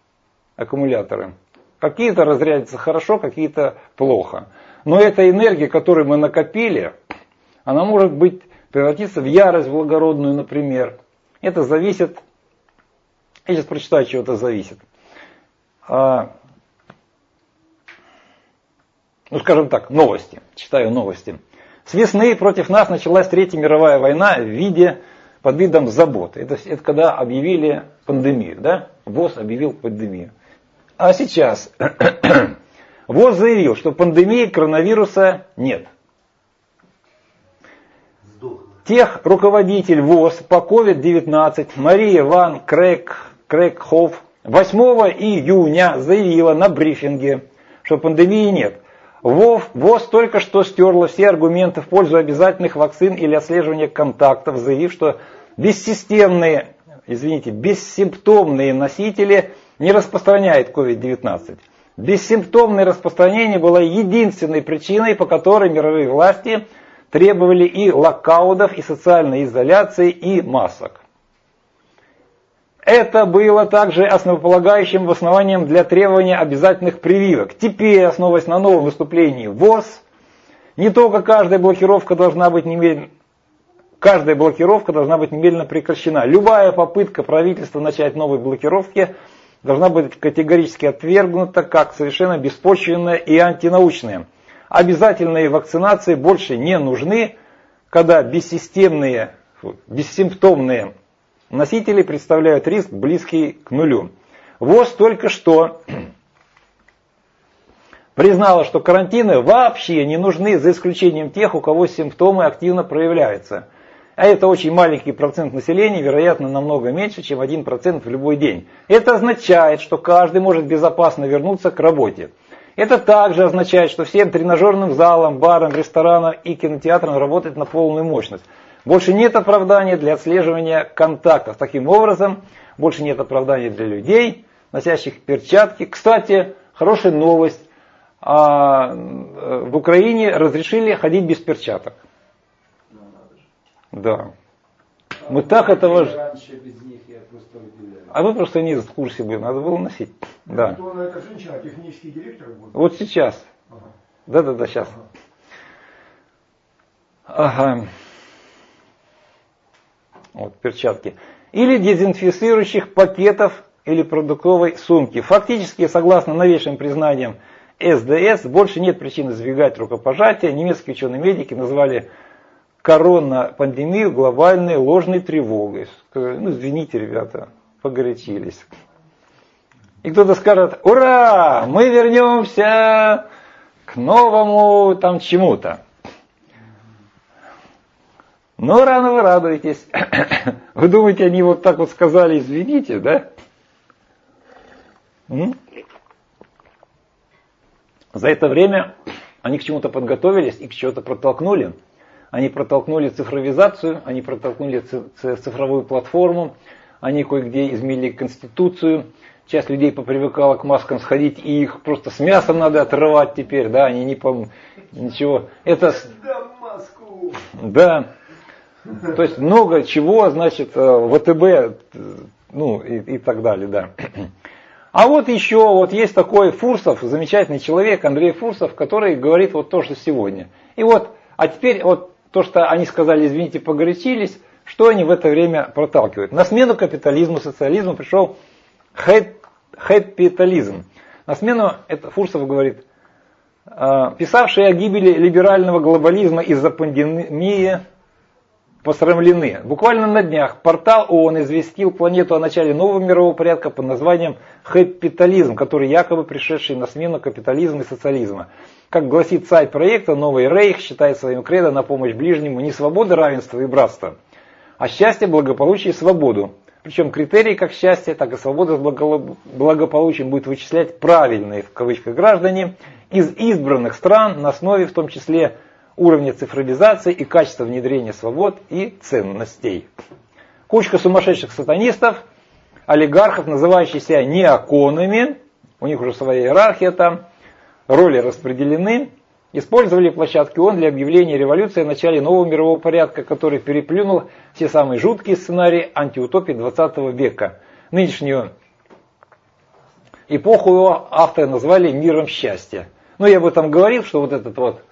Какие-то разрядятся хорошо, какие-то плохо. Но эта энергия, которую мы накопили, она может превратиться в ярость благородную, например. Это зависит... Я сейчас прочитаю, от чего это зависит. Скажем так, новости. Читаю новости. С весны против нас началась Третья мировая война под видом забот. Это когда объявили пандемию, да? ВОЗ объявил пандемию. А сейчас ВОЗ заявил, что пандемии коронавируса нет. Техруководитель ВОЗ по COVID-19 Мария Ван Крекхоф 8 июня заявила на брифинге, что пандемии нет. ВОЗ только что стерла все аргументы в пользу обязательных вакцин или отслеживания контактов, заявив, что бессимптомные носители не распространяют COVID-19. Бессимптомное распространение было единственной причиной, по которой мировые власти требовали и локаутов, и социальной изоляции, и масок. Это было также основополагающим основанием для требования обязательных прививок. Теперь, основываясь на новом выступлении ВОЗ, не только каждая блокировка должна быть немедленно прекращена. Любая попытка правительства начать новые блокировки должна быть категорически отвергнута как совершенно беспочвенная и антинаучная. Обязательные вакцинации больше не нужны, когда бессимптомные носители представляют риск близкий к нулю. ВОЗ только что признала, что карантины вообще не нужны, за исключением тех, у кого симптомы активно проявляются. А это очень маленький процент населения, вероятно, намного меньше, чем 1% в любой день. Это означает, что каждый может безопасно вернуться к работе. Это также означает, что всем тренажерным залам, барам, ресторанам и кинотеатрам работать на полную мощность. Больше нет оправдания для отслеживания контактов. Таким образом, больше нет оправдания для людей, носящих перчатки. Кстати, хорошая новость. В Украине разрешили ходить без перчаток. Да. Мы так этого... Раньше без них я просто удивляюсь. А вы просто не в курсе были, надо было носить. Да. Вот эта женщина, технический директор будет. Вот сейчас. Ага. Да, сейчас. Ага. Вот, перчатки. Или дезинфицирующих пакетов или продуктовой сумки. Фактически, согласно новейшим признаниям СДС, больше нет причин избегать рукопожатия. Немецкие ученые-медики назвали коронапандемию глобальной ложной тревогой. Ну, извините, ребята, погорячились. И кто-то скажет: ура, мы вернемся к новому там чему-то. Но рано вы радуетесь. Вы думаете, они вот так вот сказали, извините, да? За это время они к чему-то подготовились и к чему-то протолкнули. Они протолкнули цифровизацию, они протолкнули цифровую платформу, они кое-где изменили конституцию. Часть людей попривыкала к маскам сходить, и их просто с мясом надо отрывать теперь, да, они не ничего. Это... Да. То есть много чего, значит, ВТБ, ну и так далее, да. А вот еще вот есть такой Фурсов, замечательный человек, Андрей Фурсов, который говорит вот то, что сегодня. И вот, а теперь вот то, что они сказали, извините, погорячились, что они в это время проталкивают. На смену капитализму, социализму пришел хэппитализм. На смену, это Фурсов говорит, писавшие о гибели либерального глобализма из-за пандемии посрамлены. Буквально на днях портал ООН известил планету о начале нового мирового порядка под названием хэппитализм, который якобы пришедший на смену капитализма и социализма. Как гласит сайт проекта, Новый Рейх считает своим кредо на помощь ближнему не свободу, равенство и братство, а счастье, благополучие и свободу. Причем критерии как счастье, так и свобода с благополучием будет вычислять правильные, в кавычках, граждане из избранных стран на основе в том числе уровня цифровизации и качества внедрения свобод и ценностей. Кучка сумасшедших сатанистов, олигархов, называющих себя неоконами, у них уже своя иерархия там, роли распределены, использовали площадки ООН для объявления революции о начале нового мирового порядка, который переплюнул все самые жуткие сценарии антиутопии 20 века. Нынешнюю эпоху его авторы назвали миром счастья. Но я об этом говорил, что вот этот вот,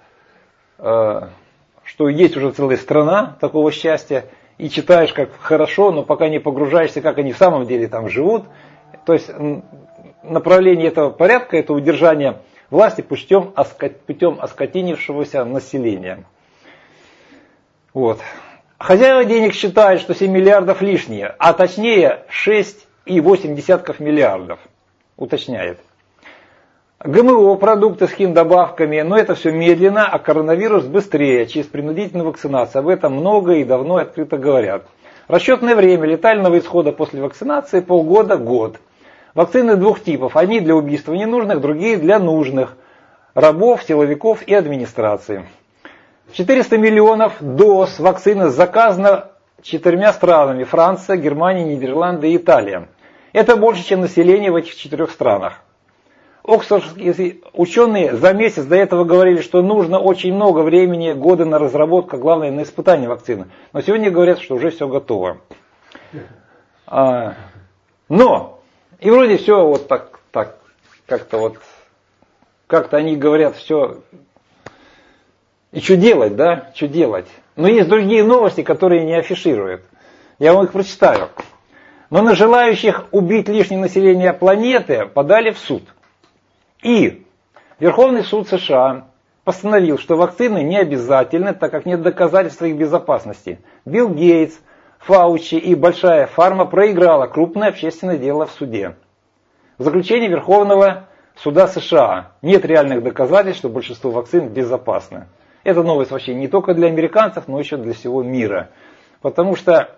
что есть уже целая страна такого счастья, и читаешь, как хорошо, но пока не погружаешься, как они в самом деле там живут. То есть направление этого порядка, это удержание власти путем оскотинившегося населения. Вот. Хозяева денег считают, что 7 миллиардов лишние, а точнее 6,8 миллиардов. Уточняет. ГМО, продукты с химдобавками, но это все медленно, а коронавирус быстрее, через принудительную вакцинацию. Об этом много и давно открыто говорят. Расчетное время летального исхода после вакцинации полгода-год. Вакцины двух типов. Одни для убийства ненужных, другие для нужных. Рабов, силовиков и администрации. 400 миллионов доз вакцины заказано 4 странами. Франция, Германия, Нидерланды и Италия. Это больше, чем население в этих 4 странах. Оксфордские ученые за месяц до этого говорили, что нужно очень много времени, года на разработку, главное на испытание вакцины. Но сегодня говорят, что уже все готово. Но, и вроде все вот так как-то они говорят все. И что делать, да? Что делать? Но есть другие новости, которые не афишируют. Я вам их прочитаю. Но на желающих убить лишнее население планеты подали в суд. И Верховный суд США постановил, что вакцины не обязательны, так как нет доказательств их безопасности. Билл Гейтс, Фаучи и Большая фарма проиграла крупное общественное дело в суде. В заключении Верховного суда США нет реальных доказательств, что большинство вакцин безопасны. Эта новость вообще не только для американцев, но еще для всего мира. Потому что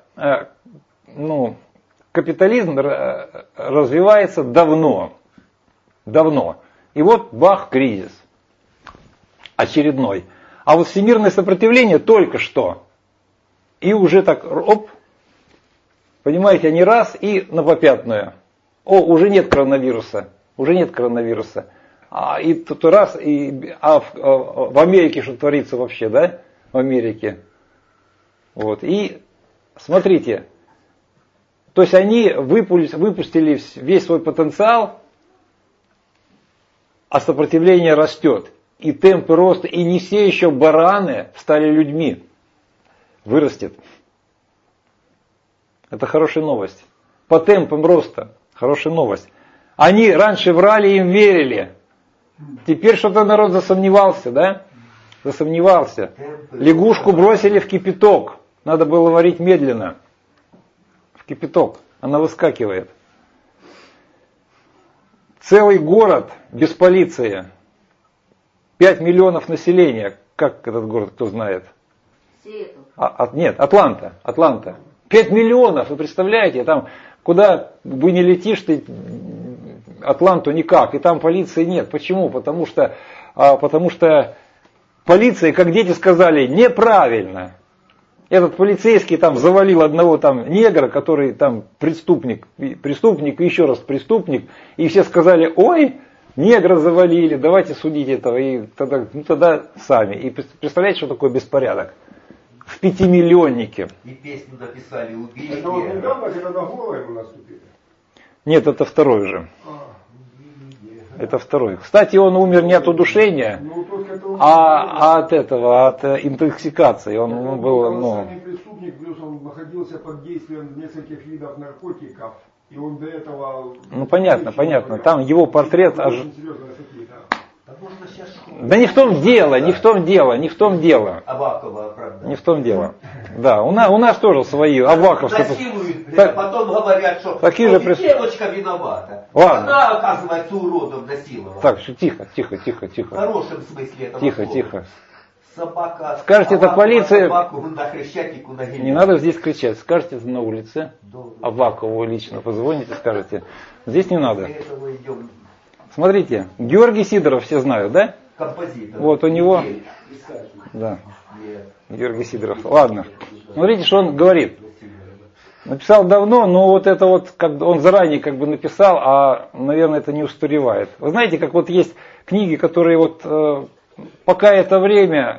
капитализм развивается давно. И вот бах, кризис. Очередной. А вот всемирное сопротивление только что. И уже так, понимаете, они раз и на попятную. Уже нет коронавируса. И тут раз, в Америке что творится вообще, да? В Америке. Вот. И смотрите, то есть они выпустили весь свой потенциал, а сопротивление растет. И темпы роста, и не все еще бараны стали людьми. Вырастет. Это хорошая новость. По темпам роста. Хорошая новость. Они раньше врали, им верили. Теперь что-то народ засомневался, да? Засомневался. Лягушку бросили в кипяток. Надо было варить медленно. В кипяток. Она выскакивает. Целый город без полиции. 5 миллионов населения. Как этот город, кто знает? Нет, Атланта. 5 миллионов, вы представляете? Там, куда бы не летишь, ты Атланту никак. И там полиции нет. Почему? Потому что полиция, как дети сказали, неправильно. Этот полицейский там завалил одного там негра, который там преступник, и еще раз преступник. И все сказали, ой, негра завалили, давайте судить этого. И тогда сами. И представляете, что такое беспорядок? В 5-миллионнике. И песню написали, убили Это вот негра. недавно, когда на голову ему наступили? Нет, это второй уже. Это второй. Кстати, он умер не от удушения, Ну, только это он... а от интоксикации. Он был, Колоссальный преступник, плюс он находился под действием нескольких видов наркотиков. И он до этого... Ну понятно. Там его портрет аж... Очень серьезная статья, да. Да можно сейчас школу. Да не в том дело. Авакова оправдать. Не в том дело. Да, у нас тоже свои аваковские. Насилуют, Так- а потом говорят, что такие же вот девочка виновата. Ладно. Она, оказывается, уродом насиловала. Так, что тихо. В хорошем смысле этого слова. Тихо. Собака. Скажете, это полиция- Собаку на Хрещатику на Не надо здесь кричать. Скажете на улице. Добрый. Авакову лично позвоните, скажете. Здесь не надо. После этого идем Смотрите, Георгий Сидоров все знают, да? композитор. Вот у него... Нет. Да, Нет. Георгий Сидоров. Ладно. Смотрите, что он говорит. Написал давно, но вот это вот, как он заранее как бы написал, а, наверное, это не устаревает. Вы знаете, как вот есть книги, которые вот пока это время,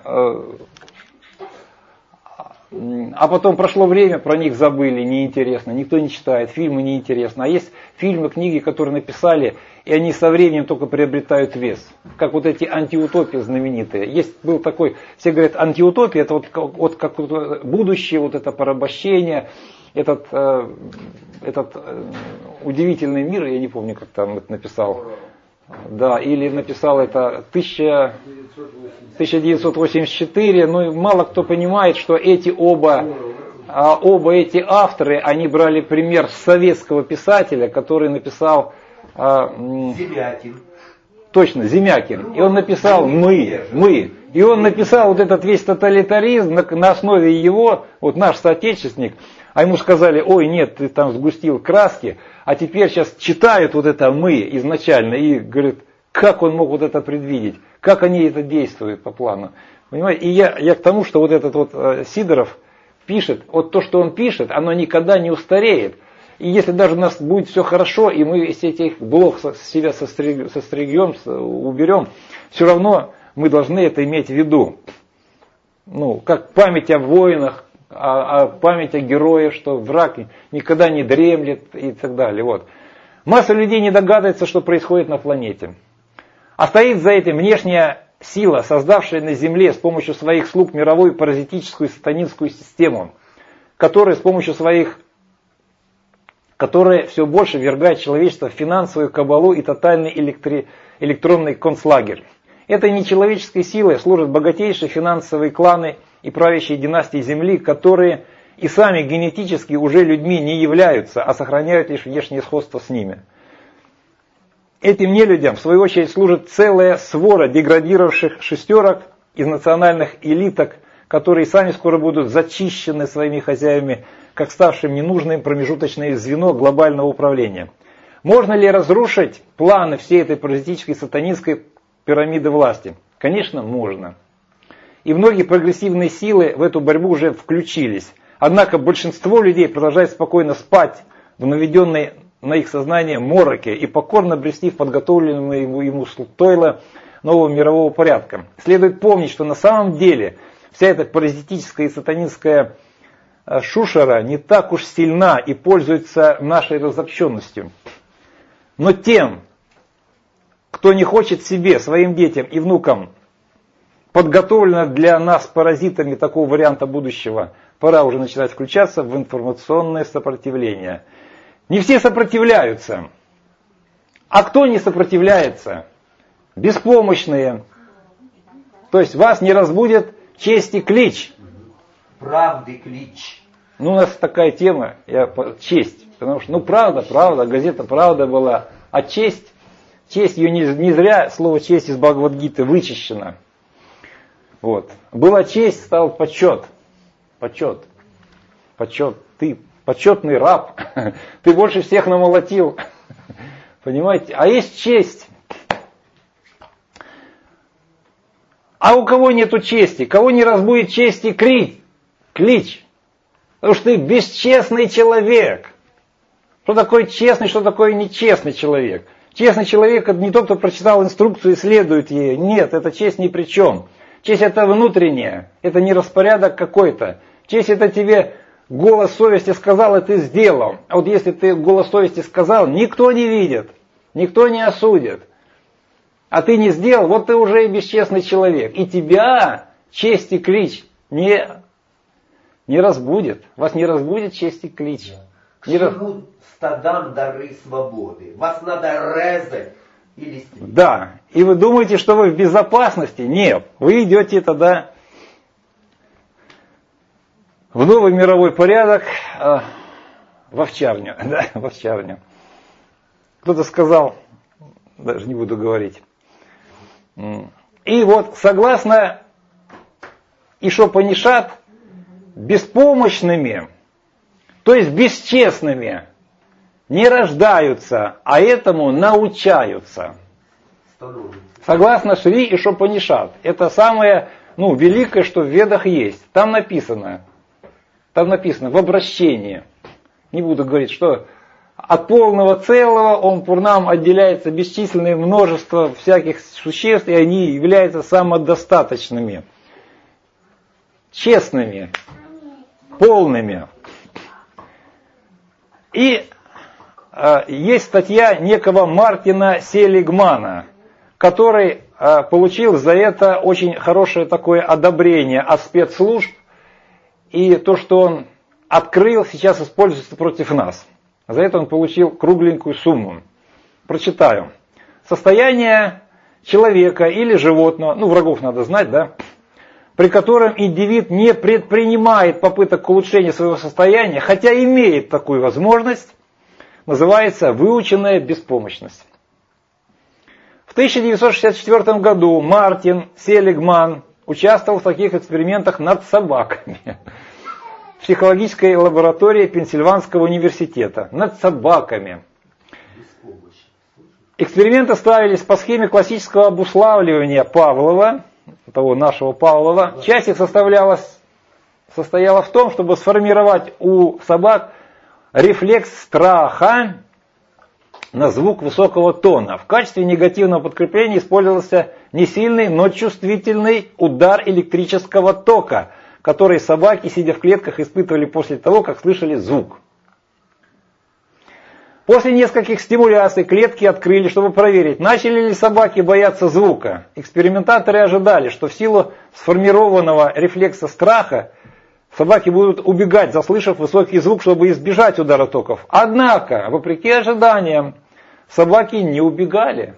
а потом прошло время, про них забыли, неинтересно, никто не читает, фильмы неинтересно. А есть фильмы, книги, которые написали, и они со временем только приобретают вес. Как вот эти антиутопии знаменитые. Был такой, все говорят, антиутопия, это вот как будущее, вот это порабощение, этот удивительный мир, я не помню, как там это написал. Да, или написал это 1984, но мало кто понимает, что оба эти авторы, они брали пример с советского писателя, который написал... Земякин. Точно, Земякин. И он написал «мы». И он написал вот этот весь тоталитаризм на основе его, вот наш соотечественник, а ему сказали, ой, нет, ты там сгустил краски, а теперь сейчас читают вот это «мы» изначально и говорят, как он мог вот это предвидеть, как они это действуют по плану. Понимаете? И я к тому, что вот этот вот Сидоров пишет, вот то, что он пишет, оно никогда не устареет. И если даже у нас будет все хорошо, и мы из этих блох себя состригем, уберем, все равно мы должны это иметь в виду. Ну, как память о воинах, память о героях, что враг никогда не дремлет и так далее. Вот. Масса людей не догадывается, что происходит на планете. А стоит за этим внешняя сила, создавшая на Земле с помощью своих слуг мировую паразитическую сатанинскую систему, которая все больше ввергает человечество в финансовую кабалу и тотальный электронный концлагерь. Этой нечеловеческой силой служат богатейшие финансовые кланы и правящие династии Земли, которые и сами генетически уже людьми не являются, а сохраняют лишь внешнее сходство с ними. Этим нелюдям, в свою очередь, служит целая свора деградировавших шестерок из национальных элиток, которые сами скоро будут зачищены своими хозяевами, как ставшим ненужным промежуточное звено глобального управления. Можно ли разрушить планы всей этой паразитической сатанинской пирамиды власти? Конечно, можно. И многие прогрессивные силы в эту борьбу уже включились. Однако большинство людей продолжает спокойно спать в наведенной на их сознание мороке и покорно брести в подготовленное ему стойло нового мирового порядка. Следует помнить, что на самом деле вся эта паразитическая и сатанинская шушера не так уж сильна и пользуется нашей разобщенностью. Но тем, кто не хочет себе, своим детям и внукам подготовлено для нас паразитами такого варианта будущего, пора уже начинать включаться в информационное сопротивление. Не все сопротивляются. А кто не сопротивляется? Беспомощные. То есть вас не разбудит честь и клич. Правды клич. Ну, у нас такая тема, честь. Потому что, правда, газета «Правда» была. А честь ее не зря, слово честь из Бхагавад-гиты вычищено. Вот. Была честь, стал почет. Почет. Ты почетный раб. Ты больше всех намолотил. Понимаете? А есть честь. А у кого нету чести? Кого не разбудит чести клич? Потому что ты бесчестный человек. Что такое честный, что такое нечестный человек? Честный человек это не тот, кто прочитал инструкцию и следует ей. Нет, эта честь ни при чем. Честь это внутренняя, это не распорядок какой-то. Честь это тебе голос совести сказал, и ты сделал. А вот если ты голос совести сказал, никто не видит, никто не осудит. А ты не сделал, вот ты уже и бесчестный человек. И тебя честь и клич не разбудит. Вас не разбудит честь и клич. К чему стадам дары свободы? Вас надо резать или стрелять? Да, и вы думаете, что вы в безопасности? Нет, вы идете тогда в новый мировой порядок, в овчарню. Да, в овчарню. Кто-то сказал, даже не буду говорить. И вот согласно Ишопанишат, беспомощными, то есть бесчестными, не рождаются, а этому научаются. Согласно Шри Ишопанишат. Это самое великое, что в Ведах есть. Там написано в обращении. Не буду говорить, что от полного целого Ом-Пурнам отделяется бесчисленное множество всяких существ, и они являются самодостаточными, честными, полными. И есть статья некого Мартина Селигмана, который получил за это очень хорошее такое одобрение от спецслужб, и то, что он открыл, сейчас используется против нас. За это он получил кругленькую сумму. Прочитаю. Состояние человека или животного, врагов надо знать, да, при котором индивид не предпринимает попыток к улучшению своего состояния, хотя имеет такую возможность, называется выученная беспомощность. В 1964 году Мартин Селигман участвовал в таких экспериментах над собаками в психологической лаборатории Пенсильванского университета. Над собаками. Эксперименты ставились по схеме классического обуславливания Павлова, того нашего Павлова. Часть их состояла в том, чтобы сформировать у собак рефлекс страха на звук высокого тона. В качестве негативного подкрепления использовался не сильный, но чувствительный удар электрического тока, который собаки, сидя в клетках, испытывали после того, как слышали звук. После нескольких стимуляций клетки открыли, чтобы проверить, начали ли собаки бояться звука. Экспериментаторы ожидали, что в силу сформированного рефлекса страха собаки будут убегать, заслышав высокий звук, чтобы избежать удара токов. Однако, вопреки ожиданиям, собаки не убегали.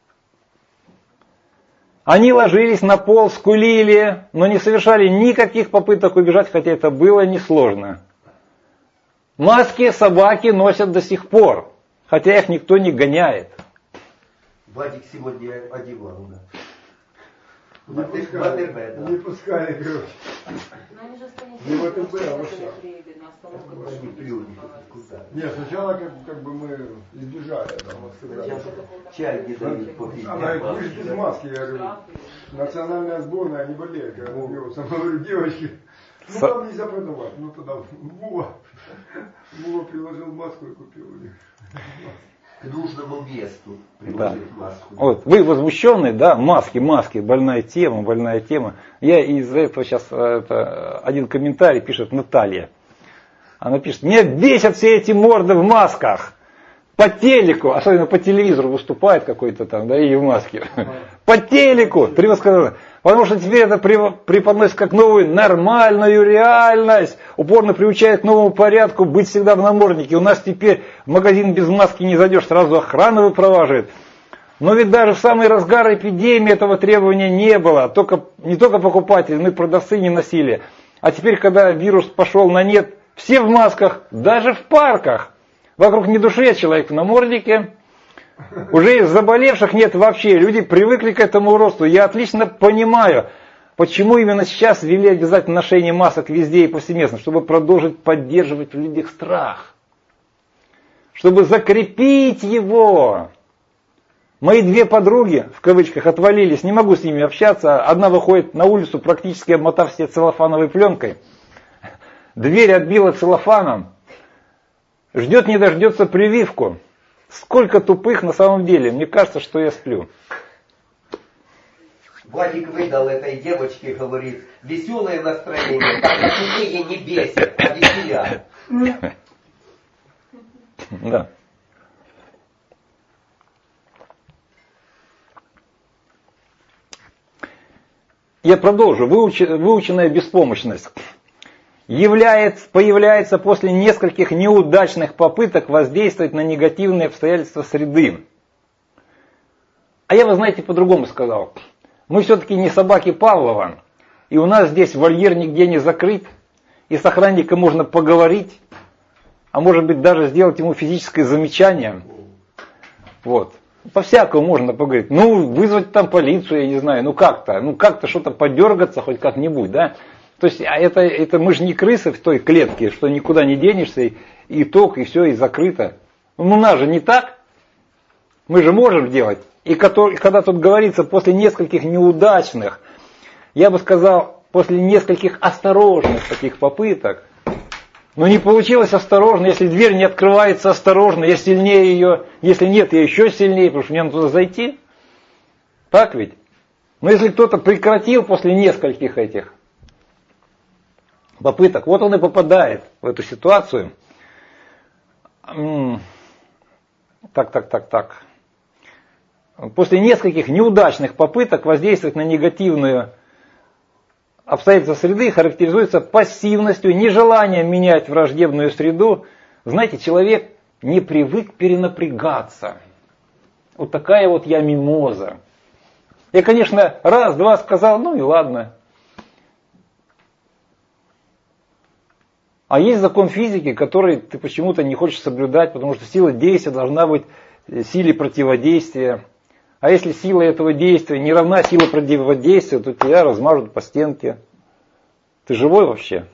Они ложились на пол, скулили, но не совершали никаких попыток убежать, хотя это было несложно. Маски собаки носят до сих пор, хотя их никто не гоняет. Вадик сегодня одевал, да. Не пускали, короче. Не в ВТБ, а в ВШ. Нет, сначала как бы мы избежали этого. Чай не дают попить. Она говорит, вы же без маски, я говорю. Национальная сборная не болеет, когда бьется. Я говорю, девочки, вам нельзя продавать. Тогда Вова приложил маску и купил у них. К нужному месту приложить маску. Вот, вы возмущенные, да, маски, больная тема. Я из-за этого сейчас один комментарий пишет Наталья. Она пишет, меня бесят все эти морды в масках. По телеку, особенно по телевизору выступает какой-то там, да, и в маске. По телеку, превосходно. Потому что теперь это преподносит как новую нормальную реальность. Упорно приучает к новому порядку быть всегда в наморднике. У нас теперь в магазин без маски не зайдешь, сразу охрана выпроваживает. Но ведь даже в самый разгар эпидемии этого требования не было. Не только покупатели, но и продавцы не носили. А теперь, когда вирус пошел на нет, все в масках, даже в парках. Вокруг ни души, а человек в наморднике. Уже из заболевших нет вообще. Люди привыкли к этому росту. Я отлично понимаю, почему именно сейчас ввели обязательно ношение масок везде и повсеместно, чтобы продолжить поддерживать в людях страх. Чтобы закрепить его. Мои две подруги, в кавычках, отвалились, не могу с ними общаться. Одна выходит на улицу, практически обмотав все целлофановой пленкой. Дверь отбила целлофаном. Ждет не дождется прививку. Сколько тупых на самом деле. Мне кажется, что я сплю. Владик выдал этой девочке, говорит, веселое настроение, так тупые не бесит, а веселят. Да. Я продолжу. Выученная беспомощность появляется после нескольких неудачных попыток воздействовать на негативные обстоятельства среды. А я, вы знаете, по-другому сказал. Мы все-таки не собаки Павлова, и у нас здесь вольер нигде не закрыт, и с охранником можно поговорить, а может быть даже сделать ему физическое замечание. Вот. По-всякому можно поговорить. Ну, вызвать там полицию, я не знаю, ну как-то что-то подергаться хоть как-нибудь, да. То есть это мы же не крысы в той клетке, что никуда не денешься, и ток, и все, и закрыто. Ну, у нас же не так. Мы же можем делать. И когда тут говорится после нескольких неудачных, я бы сказал, после нескольких осторожных таких попыток, но не получилось осторожно, если дверь не открывается осторожно, я сильнее ее, если нет, я еще сильнее, потому что мне надо туда зайти. Так ведь? Но если кто-то прекратил после нескольких этих попыток, вот он и попадает в эту ситуацию. Так. После нескольких неудачных попыток воздействовать на негативную обстоятельства среды характеризуется пассивностью, нежеланием менять враждебную среду. Знаете, человек не привык перенапрягаться. Вот такая вот я мимоза. Я, конечно, раз-два сказал, ну и ладно. А есть закон физики, который ты почему-то не хочешь соблюдать, потому что сила действия должна быть силе противодействия. А если сила этого действия не равна силе противодействия, то тебя размажут по стенке. Ты живой вообще?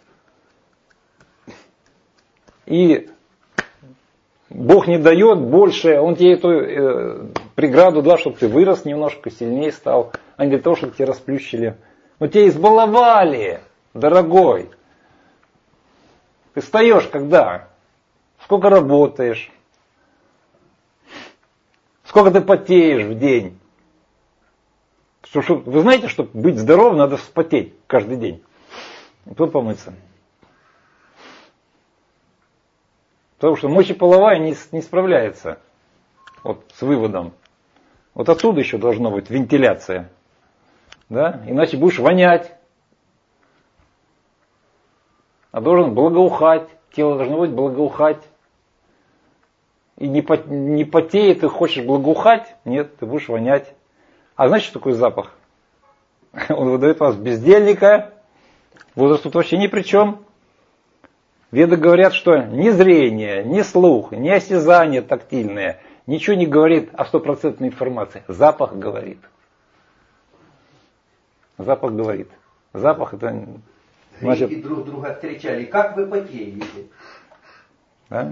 И Бог не дает больше, Он тебе эту преграду дал, чтобы ты вырос немножко, сильнее стал, а не для того, чтобы тебя расплющили. Но тебя избаловали, дорогой. Ты встаешь когда? Сколько работаешь? Сколько ты потеешь в день? Вы знаете, чтобы быть здоровым, надо вспотеть каждый день. Потом помыться. Потому что мочеполовая не справляется вот, с выводом. Вот оттуда еще должна быть вентиляция. Да? Иначе будешь вонять. А должен благоухать. Тело должно быть благоухать. И не потеет, ты хочешь благоухать? Нет, ты будешь вонять. А знаете, что такое запах? Он выдает вас бездельника. Возраст тут вообще ни при чем. Веды говорят, что ни зрение, ни слух, ни осязание тактильное ничего не говорит о стопроцентной информации. Запах говорит. Запах говорит. Запах это... Значит, и друг друга встречали. Как вы потеете? Да?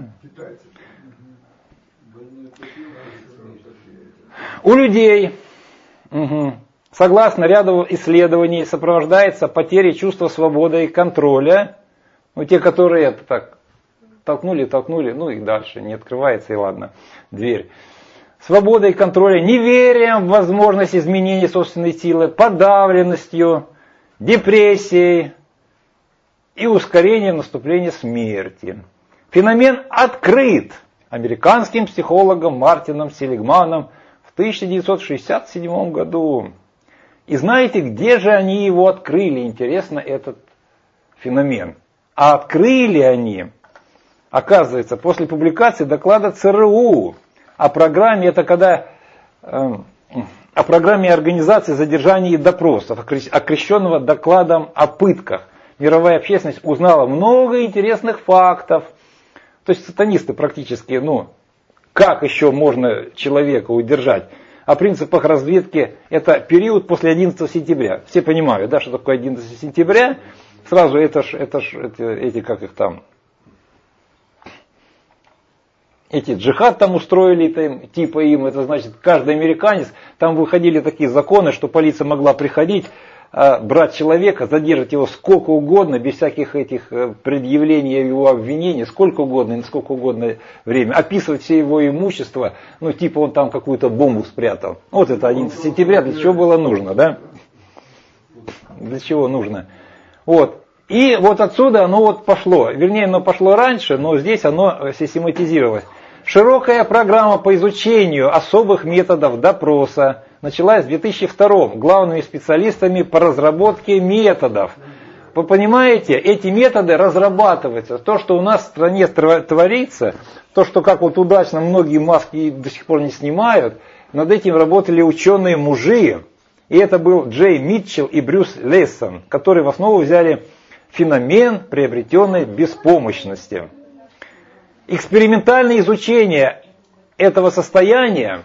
У людей, согласно ряду исследований, сопровождается потеря чувства свободы и контроля. Ну, те, которые это так толкнули, ну и дальше не открывается, и ладно, дверь. Свобода и контроля, неверием в возможность изменения собственной силы, подавленностью, депрессией. и ускорение наступления смерти. Феномен открыт американским психологом Мартином Селигманом в 1967 году. И знаете, где же они его открыли? Интересно, этот феномен. А открыли они, оказывается, после публикации доклада ЦРУ о программе, это когда о программе организации задержаний и допросов, окрещенного докладом о пытках. Мировая общественность узнала много интересных фактов. То есть сатанисты практически, как еще можно человека удержать? О принципах разведки, это период после 11 сентября. Все понимают, да, что такое 11 сентября? Сразу эти как их там, эти джихад там устроили, типа им, это значит, каждый американец, там выходили такие законы, что полиция могла приходить, брать человека, задержать его сколько угодно, без всяких этих предъявлений его обвинений, сколько угодно и на сколько угодно время, описывать все его имущество, типа он там какую-то бомбу спрятал. Вот это 11 сентября, для чего было нужно, да? Для чего нужно? Вот. И вот отсюда оно пошло. Вернее, оно пошло раньше, но здесь оно систематизировалось. Широкая программа по изучению особых методов допроса началась в 2002 главными специалистами по разработке методов. Вы понимаете, эти методы разрабатываются. То, что у нас в стране творится, то, что как удачно многие маски до сих пор не снимают, над этим работали ученые-мужи. И это был Джей Митчелл и Брюс Лейсон, которые в основу взяли феномен приобретенной беспомощности. Экспериментальное изучение этого состояния,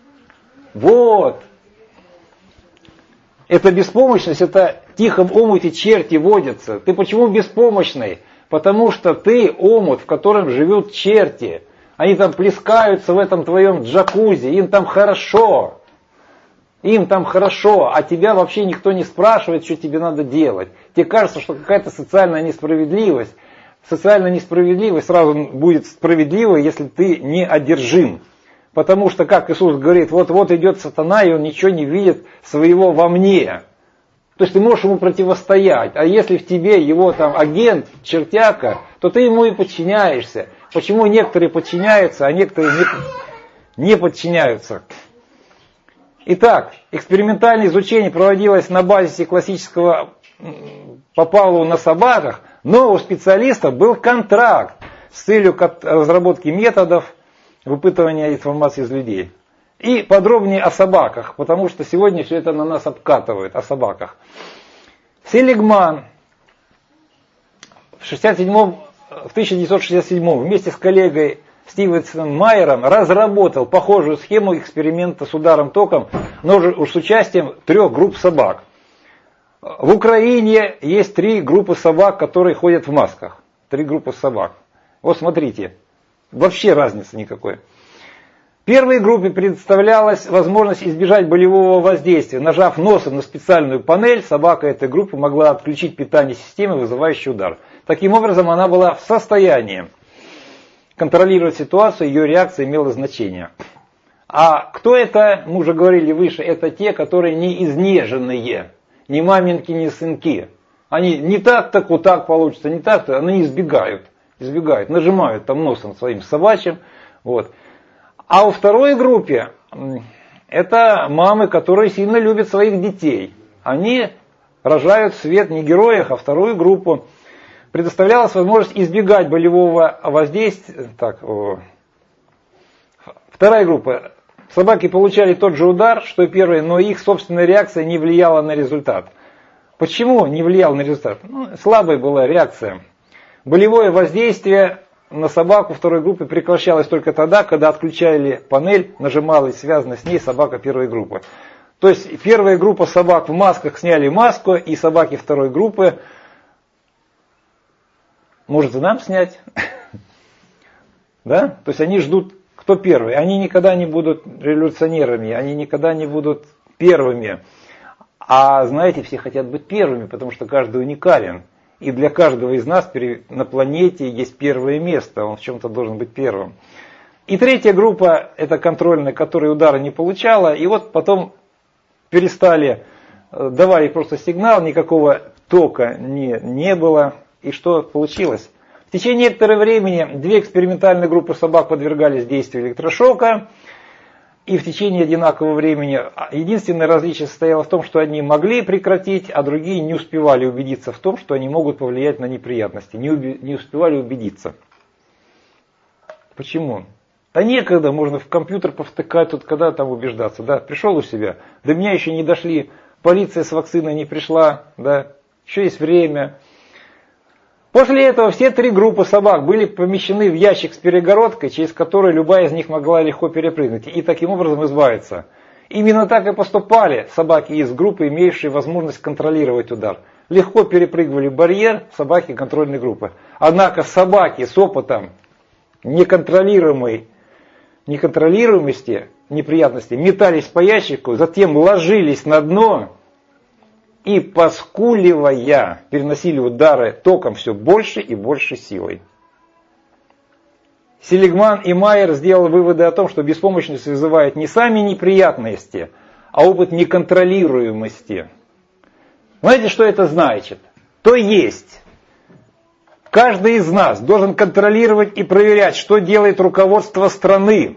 эта беспомощность, это в тихом омуте черти водятся. Ты почему беспомощный? Потому что ты омут, в котором живут черти. Они там плескаются в этом твоем джакузи, им там хорошо. А тебя вообще никто не спрашивает, что тебе надо делать. Тебе кажется, что какая-то социальная несправедливость. Социальная несправедливость сразу будет справедливой, если ты не одержим. Потому что, как Иисус говорит, вот идет сатана, и он ничего не видит своего во мне. То есть ты можешь ему противостоять. А если в тебе его там агент, чертяка, то ты ему и подчиняешься. Почему некоторые подчиняются, а некоторые не подчиняются? Итак, экспериментальное изучение проводилось на базе классического по Павлову на собаках, но у специалистов был контракт с целью разработки методов выпытывания информации из людей. И подробнее о собаках, потому что сегодня все это на нас обкатывают, о собаках. Селигман в 1967 вместе с коллегой Стивенсоном Майером разработал похожую схему эксперимента с ударом током, но уже с участием 3 групп собак. В Украине есть 3 группы собак, которые ходят в масках. 3 группы собак. Вот смотрите, вообще разницы никакой. Первой группе предоставлялась возможность избежать болевого воздействия. Нажав носом на специальную панель, собака этой группы могла отключить питание системы, вызывающей удар. Таким образом, она была в состоянии контролировать ситуацию, ее реакция имела значение. А кто это, мы уже говорили выше, это те, которые не изнеженные, ни маменьки, ни сынки. Они не так вот так получится, не так-то, они избегают, нажимают там носом своим собачьим. Вот. А у второй группе это мамы, которые сильно любят своих детей. Они рожают в свет не героев, а вторую группу. Предоставлялась возможность избегать болевого воздействия. Вторая группа. Собаки получали тот же удар, что и первые, но их собственная реакция не влияла на результат. Почему не влияла на результат? Слабая была реакция. Болевое воздействие на собаку второй группы прекращалось только тогда, когда отключали панель, нажималась связанная с ней собака первой группы. То есть первая группа собак в масках сняли маску, и собаки второй группы, может и нам снять, да? То есть они ждут, кто первый. Они никогда не будут революционерами, они никогда не будут первыми. А знаете, все хотят быть первыми, потому что каждый уникален. И для каждого из нас на планете есть первое место, он в чем-то должен быть первым. И третья группа, это контрольная, которая удара не получала, и вот потом перестали, давали просто сигнал, никакого тока не было. И что получилось? В течение некоторого времени 2 экспериментальные группы собак подвергались действию электрошока. И в течение одинакового времени единственное различие состояло в том, что одни могли прекратить, а другие не успевали убедиться в том, что они могут повлиять на неприятности. Не успевали убедиться. Почему? Да некогда, можно в компьютер повтыкать, тут когда там убеждаться. Да, пришел у себя, до меня еще не дошли, полиция с вакциной не пришла, да, еще есть время. После этого все 3 группы собак были помещены в ящик с перегородкой, через который любая из них могла легко перепрыгнуть и таким образом избавиться. Именно так и поступали собаки из группы, имеющие возможность контролировать удар. Легко перепрыгивали барьер собаки контрольной группы. Однако собаки с опытом неконтролируемости неприятностей метались по ящику, затем ложились на дно и, поскуливая, переносили удары током все больше и больше силой. Селигман и Майер сделали выводы о том, что беспомощность вызывает не сами неприятности, а опыт неконтролируемости. Знаете, что это значит? То есть, каждый из нас должен контролировать и проверять, что делает руководство страны.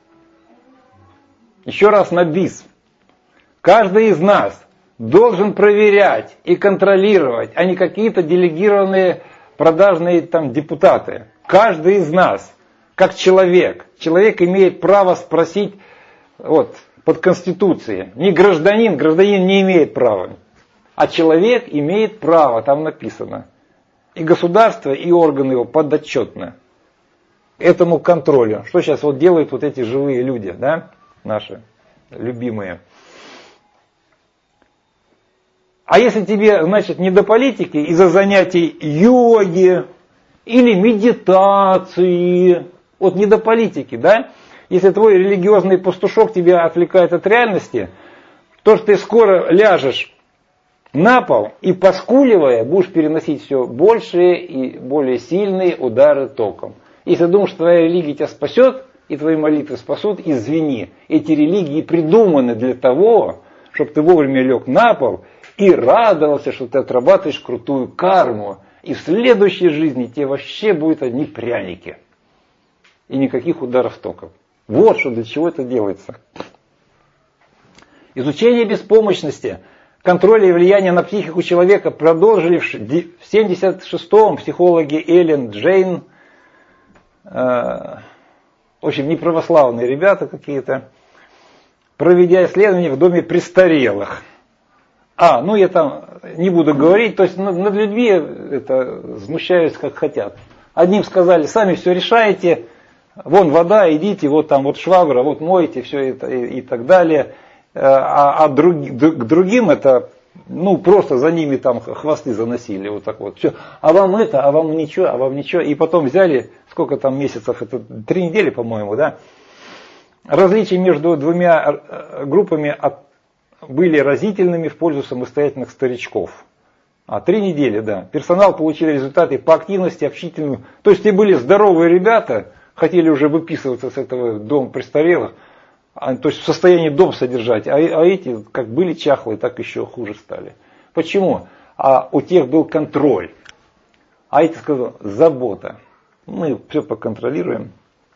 Еще раз на бис. Каждый из нас должен проверять и контролировать, а не какие-то делегированные продажные там депутаты. Каждый из нас, как человек имеет право спросить вот, под Конституцией. Не гражданин не имеет права, а человек имеет право, там написано. И государство, и органы его подотчетны этому контролю. Что сейчас вот делают вот эти живые люди, да, наши любимые. А если тебе, значит, не до политики, из-за занятий йоги или медитации, вот не до политики, да, если твой религиозный пастушок тебя отвлекает от реальности, то что ты скоро ляжешь на пол и, поскуливая, будешь переносить все большие и более сильные удары током. Если думаешь, что твоя религия тебя спасет, и твои молитвы спасут, извини, эти религии придуманы для того, чтобы ты вовремя лег на пол и радовался, что ты отрабатываешь крутую карму. И в следующей жизни тебе вообще будут одни пряники. И никаких ударов током. Вот что для чего это делается. Изучение беспомощности, контроля и влияния на психику человека продолжили в 1976-м психологи Эллен Джейн, в общем, неправославные ребята какие-то, проведя исследования в доме престарелых. Ну я там не буду говорить, то есть над людьми это знущаются как хотят. Одним сказали, сами все решаете, вон вода, идите, вот там вот швабра, вот мойте, все это и так далее. К другим это, просто за ними там хвосты заносили, вот так вот. Все. А вам это, а вам ничего, а вам ничего. И потом взяли, сколько там месяцев, это 3 недели, по-моему, да. Различия между 2 группами были разительными в пользу самостоятельных старичков. 3 недели, да. Персонал получил результаты по активности, общительную. То есть, те были здоровые ребята, хотели уже выписываться с этого дома престарелых, то есть в состоянии дом содержать, а эти как были чахлые, так еще хуже стали. Почему? У тех был контроль, а эти сказали, забота. Мы все поконтролируем.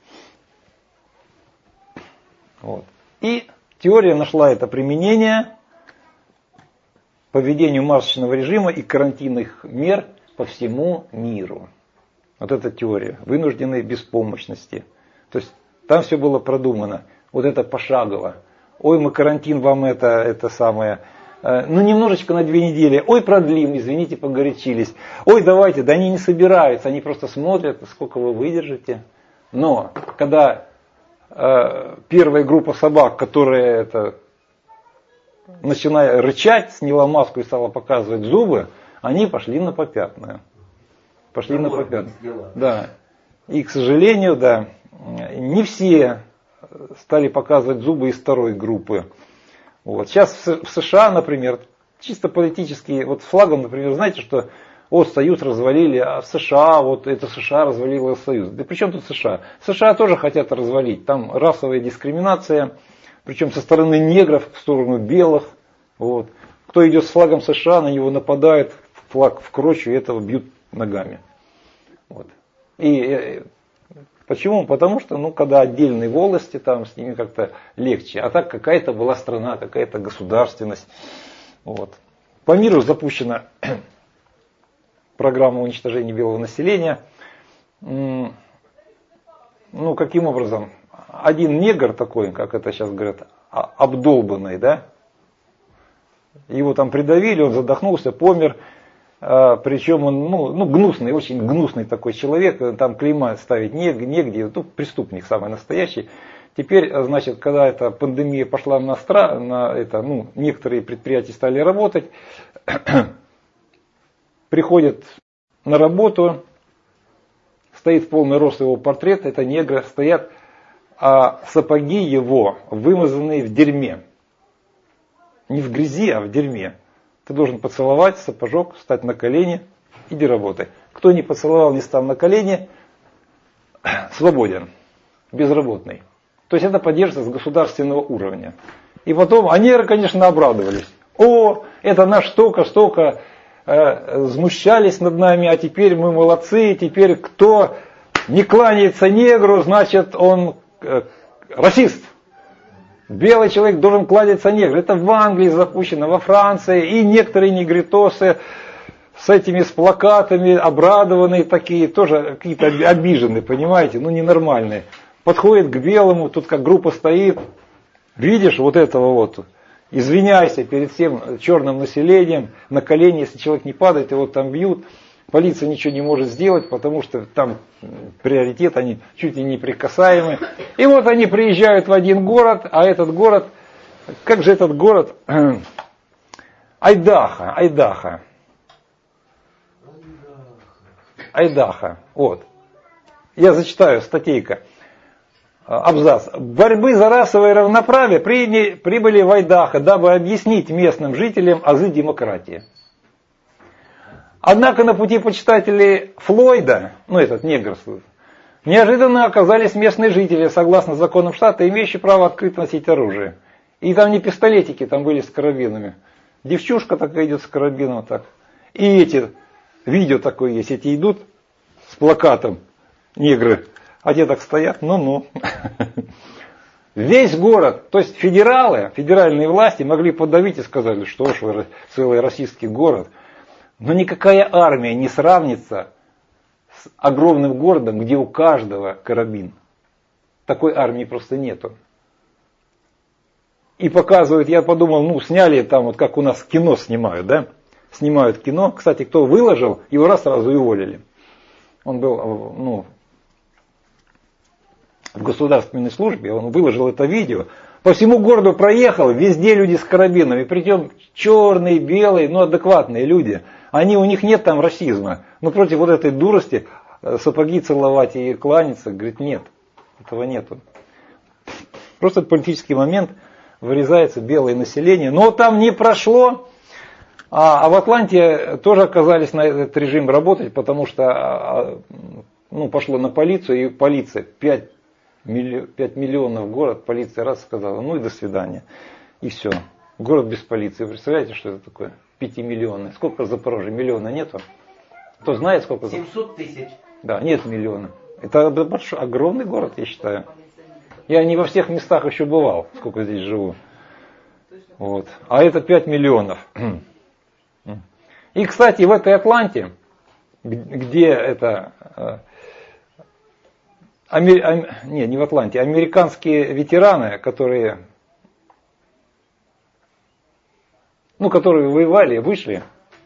Вот. И теория нашла это применение по введению масочного режима и карантинных мер по всему миру. Вот эта теория вынужденной беспомощности. То есть там все было продумано. Вот это пошагово. Ой, мы карантин вам это самое. Немножечко на 2 недели. Ой, продлим, извините, погорячились. Ой, давайте, да они не собираются, они просто смотрят, сколько вы выдержите. Но когда первая группа собак, которая начиная рычать, сняла маску и стала показывать зубы, они пошли на попятную. Да. И, к сожалению, да, не все стали показывать зубы из второй группы. Вот. Сейчас в США, например, чисто политически, вот с флагом, например, знаете, что Союз развалили, а в США, США развалило Союз. Да при чем тут США? США тоже хотят развалить. Там расовая дискриминация, причем со стороны негров в сторону белых. Вот. Кто идет с флагом США, на него нападают, флаг вкручивают, этого бьют ногами. Вот. И почему? Потому что, когда отдельные волости, там с ними как-то легче. А так какая-то была страна, какая-то государственность. Вот. По миру запущена программа уничтожения белого населения. Каким образом? Один негр такой, как это сейчас говорят, обдолбанный, да? Его там придавили, он задохнулся, помер. Причем он, гнусный, очень гнусный такой человек, там клейма ставить негде, преступник самый настоящий. Теперь, значит, когда эта пандемия пошла некоторые предприятия стали работать, приходят на работу, стоит в полный рост его портрет, это негр, стоят, а сапоги его вымазанные в дерьме. Не в грязи, а в дерьме. Ты должен поцеловать сапожок, встать на колени, иди работай. Кто не поцеловал, не стал на колени, свободен, безработный. То есть это поддерживается с государственного уровня. И потом они, конечно, обрадовались. Это наш столько возмущались над нами, а теперь мы молодцы, теперь кто не кланяется негру, значит он расист. Белый человек должен кланяться негру. Это в Англии запущено, во Франции. И некоторые негритосы с плакатами, обрадованные такие, тоже какие-то обиженные, понимаете, ненормальные. Подходит к белому, тут как группа стоит. Видишь вот этого извиняйся перед всем черным населением, на колени, если человек не падает, его там бьют. Полиция ничего не может сделать, потому что там приоритет, они чуть ли не неприкасаемы. И вот они приезжают в один город, а этот город, как же этот город? Айдахо. Вот. Я зачитаю статейка. Абзац. Борьбы за расовое равноправие прибыли в Айдахо, дабы объяснить местным жителям азы демократии. Однако на пути почитателей Флойда, этот негр, неожиданно оказались местные жители, согласно законам штата, имеющие право открыто носить оружие. И там не пистолетики, там были с карабинами. Девчушка такая идет с карабином так. И видео такое есть, эти идут с плакатом, негры, а те так стоят, Весь город, то есть федеральные власти могли подавить и сказали, что уж вы целый российский город. Но никакая армия не сравнится с огромным городом, где у каждого карабин. Такой армии просто нету. И показывают, я подумал, сняли там, как у нас кино снимают, да? Снимают кино. Кстати, кто выложил, его сразу и уволили. Он был, в государственной службе, он выложил это видео. По всему городу проехал, везде люди с карабинами, причем черные, белые, адекватные люди. У них нет там расизма. Но против этой дурости сапоги целовать и кланяться, говорит, нет. Этого нету. Просто политический момент, вырезается белое население. Но там не прошло. А в Атланте тоже оказались на этот режим работать, потому что пошло на полицию, и полиция 5 миллионов город, полиция раз сказала, и до свидания. И все. Город без полиции. Вы представляете, что это такое? 5-миллионный. Сколько в Запорожье? Миллиона нету? Кто знает, сколько? 700 тысяч. Да, нет миллиона. Это большой, огромный город, я считаю. Я не во всех местах еще бывал, сколько здесь живу. Вот. А это 5 миллионов. И, кстати, в этой Атланте, где это... не в Атланте, американские ветераны, которые воевали, вышли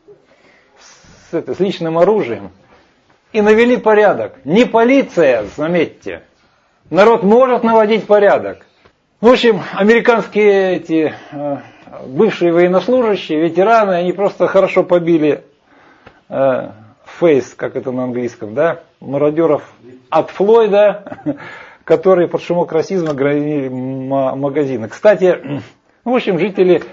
с личным оружием и навели порядок. Не полиция, заметьте. Народ может наводить порядок. В общем, американские бывшие военнослужащие, ветераны, они просто хорошо побили фейс, как это на английском, да, мародеров от Флойда, которые под шумок расизма громили магазины. Кстати, в общем, жители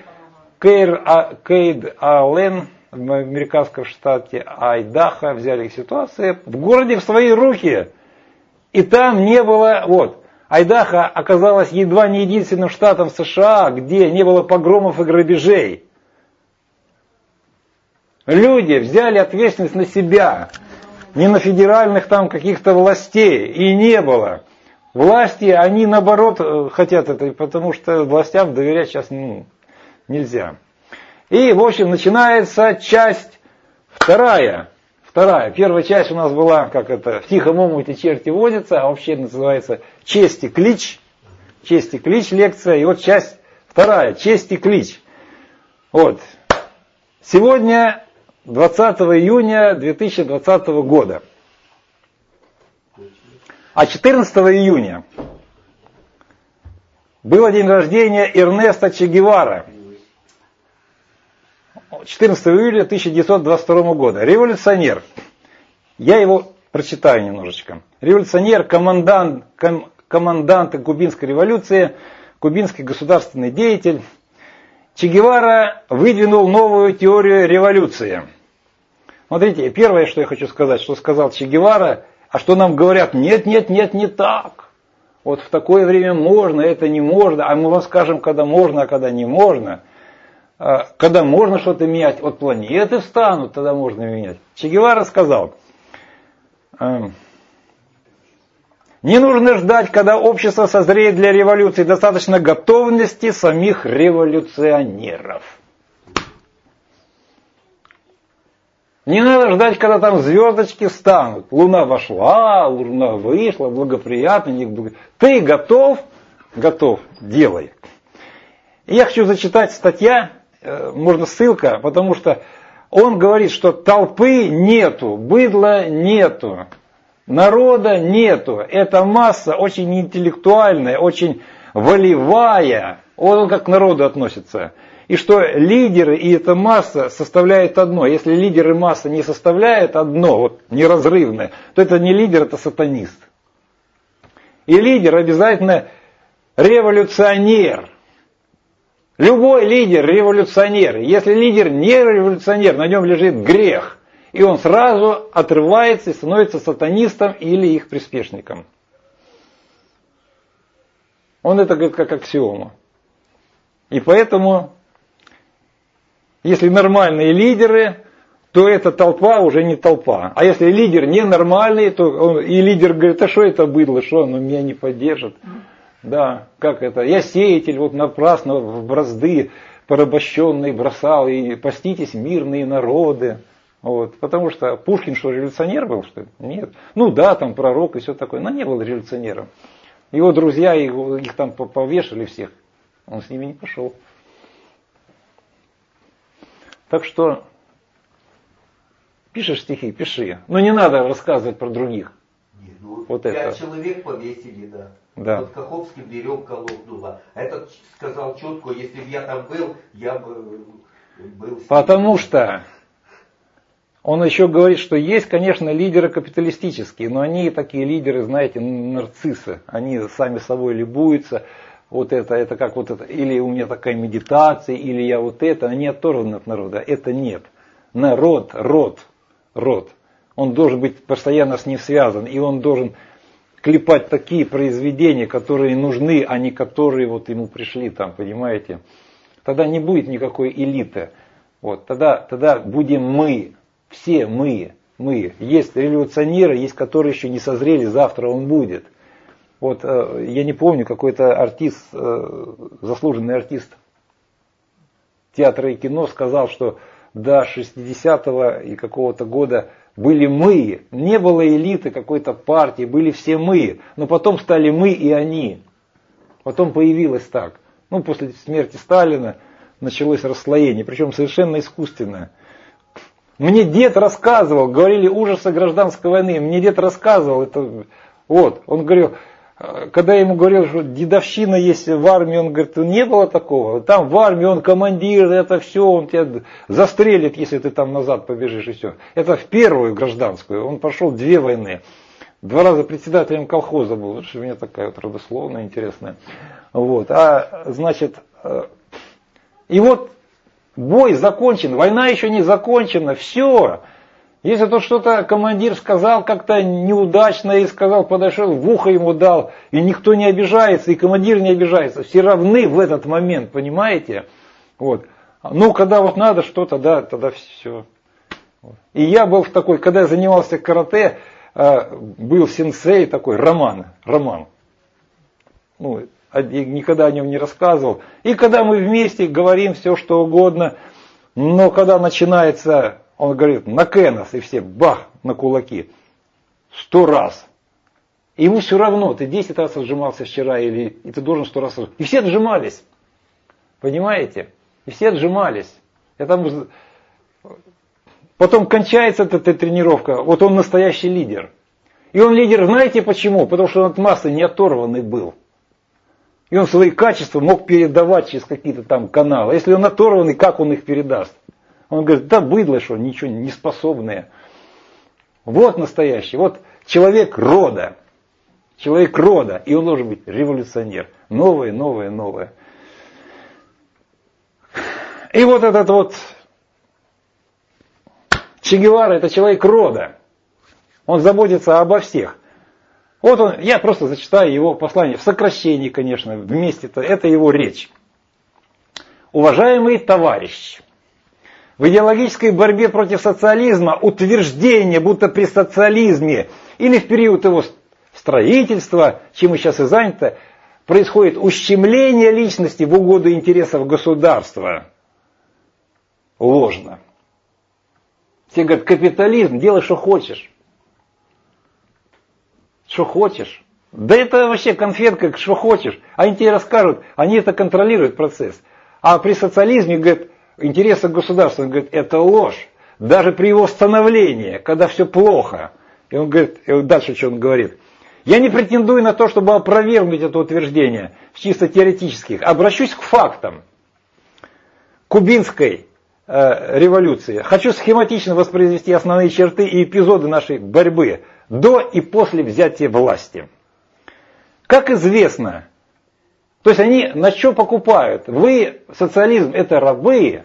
Кейд-Ален в американском штате Айдахо взяли ситуацию в городе в свои руки. И там не было, Айдахо оказалось едва не единственным штатом США, где не было погромов и грабежей. Люди взяли ответственность на себя, не на федеральных там каких-то властей, и не было. Власти, они наоборот хотят это, потому что властям доверять сейчас нельзя. И, в общем, начинается часть вторая. Первая часть у нас была, как это, в тихом омуте черти водятся, а вообще называется «Честь и клич». «Честь и клич» лекция, и вот часть вторая, «Честь и клич». Вот. Сегодня 20 июня 2020 года. А 14 июня был день рождения Эрнеста Че Гевара. 14 июля 1922 года. Революционер. Я его прочитаю немножечко. Революционер, командант кубинской революции, кубинский государственный деятель. Че Гевара выдвинул новую теорию революции. Смотрите, первое, что я хочу сказать, что сказал Че Гевара, а что нам говорят, нет, не так. Вот в такое время можно, это не можно, а мы вам скажем, когда можно, а когда не можно. Когда можно что-то менять, от планеты встанут, тогда можно менять. Че Гевара сказал, не нужно ждать, когда общество созреет для революции, достаточно готовности самих революционеров. Не надо ждать, когда там звездочки встанут. Луна вошла, луна вышла, благоприятно. Ты готов? Готов, делай. И я хочу зачитать статья, можно ссылка, потому что он говорит, что толпы нету, быдла нету, народа нету. Эта масса очень интеллектуальная, очень волевая. Он как к народу относится. И что лидеры и эта масса составляют одно. Если лидер и масса не составляют одно, вот неразрывное, то это не лидер, это сатанист. И лидер обязательно революционер. Любой лидер революционер. Если лидер не революционер, на нем лежит грех. И он сразу отрывается и становится сатанистом или их приспешником. Он это говорит как аксиому. И поэтому, если нормальные лидеры, то эта толпа уже не толпа. А если лидер ненормальный, то и лидер говорит, а что это быдло, что оно меня не поддержит. Да, как это? Я сеятель, вот напрасно в бразды порабощенные бросал, и поститесь мирные народы. Вот, потому что Пушкин что, революционер был, что ли? Нет. Ну да, там пророк и все такое, но не был революционером. Его друзья, их там повешали всех. Он с ними не пошел. Так что, пишешь стихи, пиши. Но не надо рассказывать про других. Не, ну, вот 5 это. человек повесили, да. Да. Вот Каховским веревка лопнула. А этот сказал четко, если бы я там был, я бы был... Потому что он еще говорит, что есть, конечно, лидеры капиталистические, но они такие лидеры, знаете, нарциссы. Они сами собой любуются. Вот это как вот это. Или у меня такая медитация, или я вот это. Они оторваны от народа. Это нет. Народ, род. Он должен быть постоянно с ним связан. И он должен клепать такие произведения, которые нужны, а не которые вот ему пришли там, понимаете. Тогда не будет никакой элиты. Вот, тогда будем мы. Все мы. Есть революционеры, есть которые еще не созрели, завтра он будет. Вот я не помню, какой-то артист, заслуженный артист театра и кино сказал, что до 60-го и какого-то года были мы. Не было элиты какой-то партии, были все мы. Но потом стали мы и они. Потом появилось так. Ну, после смерти Сталина началось расслоение, причем совершенно искусственное. Мне дед рассказывал, говорили ужасы гражданской войны, мне дед рассказывал, это, вот, он говорил, когда я ему говорил, что дедовщина есть в армии, он говорит, не было такого, там в армии он командир, это все, он тебя застрелит, если ты там назад побежишь и все. Это в первую гражданскую, он прошел 2 войны, 2 раза председателем колхоза был, это у меня такая вот родословная интересная. Вот, значит, и вот, бой закончен, война еще не закончена, все. Если тут что-то командир сказал как-то неудачно и сказал, подошел, в ухо ему дал, и никто не обижается, и командир не обижается, все равны в этот момент, понимаете? Вот. Ну, когда вот надо что-то, да, тогда все. И я был в такой, когда я занимался карате, был сенсей такой, Роман. Ну, никогда о нем не рассказывал. И когда мы вместе говорим все, что угодно, но когда начинается, он говорит, на кенос, и все, бах, на кулаки. 100 раз. И ему все равно, ты 10 раз отжимался вчера, и ты должен 100 раз отжиматься. И все отжимались. Понимаете? И все отжимались. Потом кончается эта тренировка, вот он настоящий лидер. И он лидер, знаете почему? Потому что он от массы не оторванный был. И он свои качества мог передавать через какие-то там каналы. Если он оторванный, как он их передаст? Он говорит, да быдло, что ничего не способные. Вот настоящий, вот человек рода. Человек рода, и он должен быть революционер. Новое. И вот этот вот Че Гевара, это человек рода. Он заботится обо всех. Вот он, я просто зачитаю его послание, в сокращении, конечно, вместе-то, это его речь. Уважаемый товарищ, в идеологической борьбе против социализма утверждение, будто при социализме или в период его строительства, чем мы сейчас и заняты, происходит ущемление личности в угоду интересов государства. Ложно. Все говорят, капитализм, делай, что хочешь. Что хочешь. Да это вообще конфетка, что хочешь. Они тебе расскажут, они это контролируют процесс. А при социализме, говорят, интересы государства, он говорит, это ложь. Даже при его становлении, когда все плохо. И он говорит, и дальше что он говорит. Я не претендую на то, чтобы опровергнуть это утверждение в чисто теоретических. Обращусь к фактам. Кубинской революции. Хочу схематично воспроизвести основные черты и эпизоды нашей борьбы до и после взятия власти. Как известно, то есть они на что покупают? Вы, социализм, это рабы,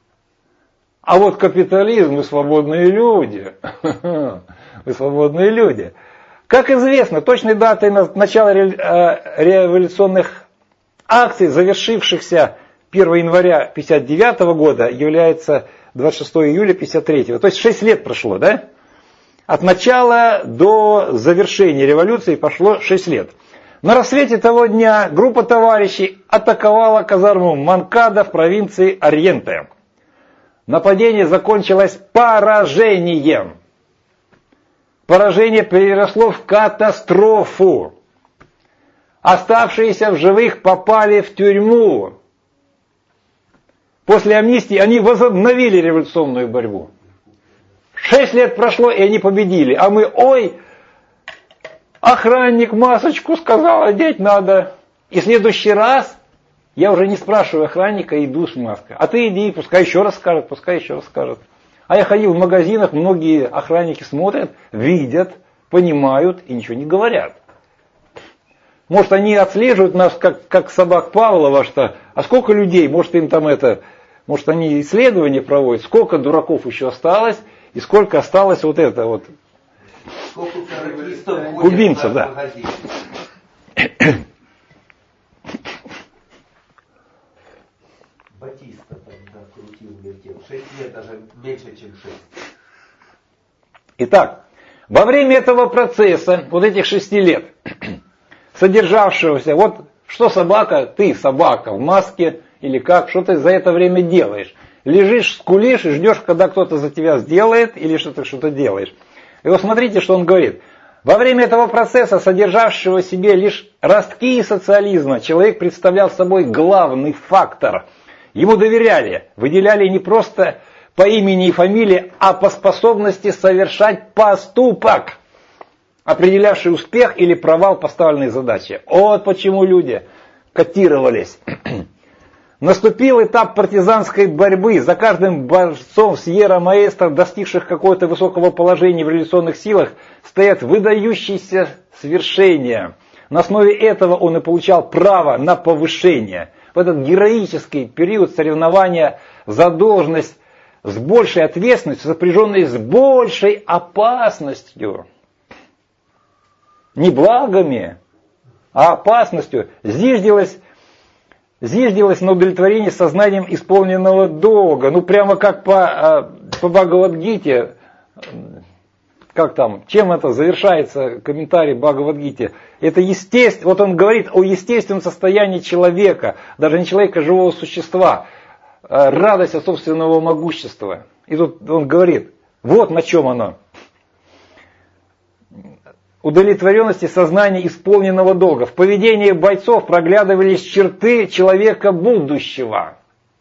а вот капитализм, вы свободные люди. Вы свободные люди. Как известно, точной датой начала революционных акций, завершившихся 1 января 1959 года, является 26 июля 1953. То есть 6 лет прошло, да? От начала до завершения революции прошло 6 лет. На рассвете того дня группа товарищей атаковала казарму Манкада в провинции Орьенте. Нападение закончилось поражением. Поражение переросло в катастрофу. Оставшиеся в живых попали в тюрьму. После амнистии они возобновили революционную борьбу. 6 лет прошло, и они победили. А мы, ой, охранник масочку сказал, одеть надо. И в следующий раз я уже не спрашиваю охранника, иду с маской. А ты иди, пускай еще раз скажет, А я ходил в магазинах, многие охранники смотрят, видят, понимают и ничего не говорят. Может, они отслеживают нас, как собак Павлова, что, а сколько людей, может, им там может, они исследования проводят, сколько дураков еще осталось, и сколько осталось вот это вот. Сколько каратистов кубинцев, да. Батиста тогда крутил, вертел. 6 лет, даже меньше, чем 6. Итак, во время этого процесса, вот этих 6 лет, содержавшегося, вот что собака, ты собака в маске, или как, что ты за это время делаешь? Лежишь, скулишь и ждешь, когда кто-то за тебя сделает, или что-то делаешь. И вот смотрите, что он говорит. Во время этого процесса, содержавшего в себе лишь ростки социализма, человек представлял собой главный фактор. Ему доверяли, выделяли не просто по имени и фамилии, а по способности совершать поступок, определявший успех или провал поставленной задачи. Вот почему люди котировались. Наступил этап партизанской борьбы. За каждым борцом Сьерра-Маэстро, достигших какого-то высокого положения в революционных силах, стоят выдающиеся свершения. На основе этого он и получал право на повышение. В этот героический период соревнования за должность с большей ответственностью, сопряженной с большей опасностью. Не благами, а опасностью. Зиждилось на удовлетворение сознанием исполненного долга. Ну, прямо как по по Бхагавад-гите, как там, чем это завершается комментарий Бхагавад-гите? Это естественно, вот он говорит о естественном состоянии человека, даже не человека, а живого существа, радость от собственного могущества. И тут он говорит, вот на чем оно. Удовлетворенности сознания исполненного долга. В поведении бойцов проглядывались черты человека будущего.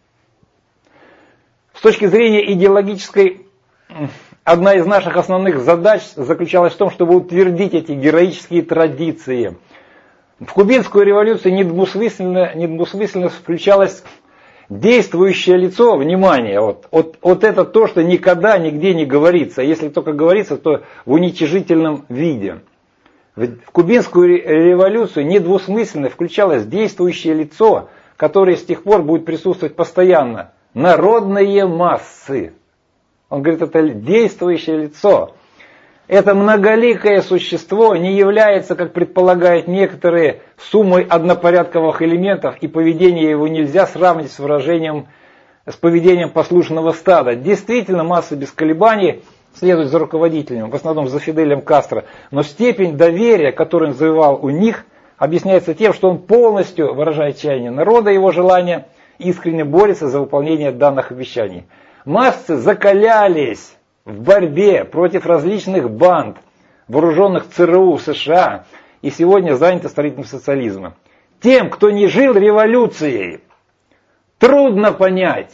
С точки зрения идеологической, одна из наших основных задач заключалась в том, чтобы утвердить эти героические традиции. В кубинскую революцию недвусмысленно включалось действующее лицо, внимание, вот это то, что никогда нигде не говорится. Если только говорится, то в уничижительном виде. В кубинскую революцию недвусмысленно включалось действующее лицо, которое с тех пор будет присутствовать постоянно. Народные массы. Он говорит, это действующее лицо. Это многоликое существо не является, как предполагают некоторые, суммой однопорядковых элементов, и поведение его нельзя сравнить с поведением послушного стада. Действительно, масса без колебаний следует за руководителем, в основном за Фиделем Кастро, но степень доверия, которую он завоевал у них, объясняется тем, что он полностью выражает чаяние народа, его желания, искренне борется за выполнение данных обещаний. Массы закалялись в борьбе против различных банд, вооруженных ЦРУ США, и сегодня заняты строительством социализма. Тем, кто не жил революцией, трудно понять.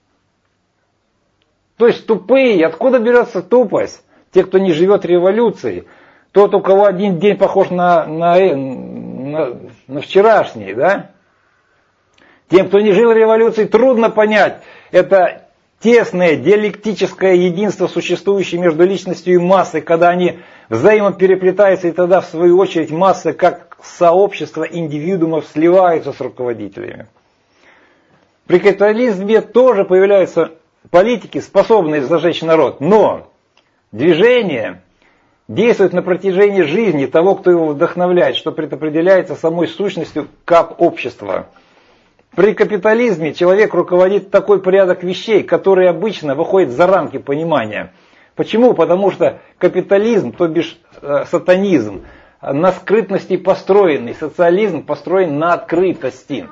То есть тупые, откуда берется тупость? Те, кто не живет революцией, тот, у кого один день похож на вчерашний, да? Тем, кто не жил революцией, трудно понять. Это тесное диалектическое единство, существующее между личностью и массой, когда они взаимопереплетаются, и тогда, в свою очередь, массы, как сообщество индивидуумов, сливаются с руководителями. При капитализме тоже появляются политики, способные зажечь народ, но движение действует на протяжении жизни того, кто его вдохновляет, что предопределяется самой сущностью общества. При капитализме человек руководит такой порядок вещей, который обычно выходит за рамки понимания. Почему? Потому что капитализм, то бишь сатанизм, на скрытности построенный, социализм построен на открытости.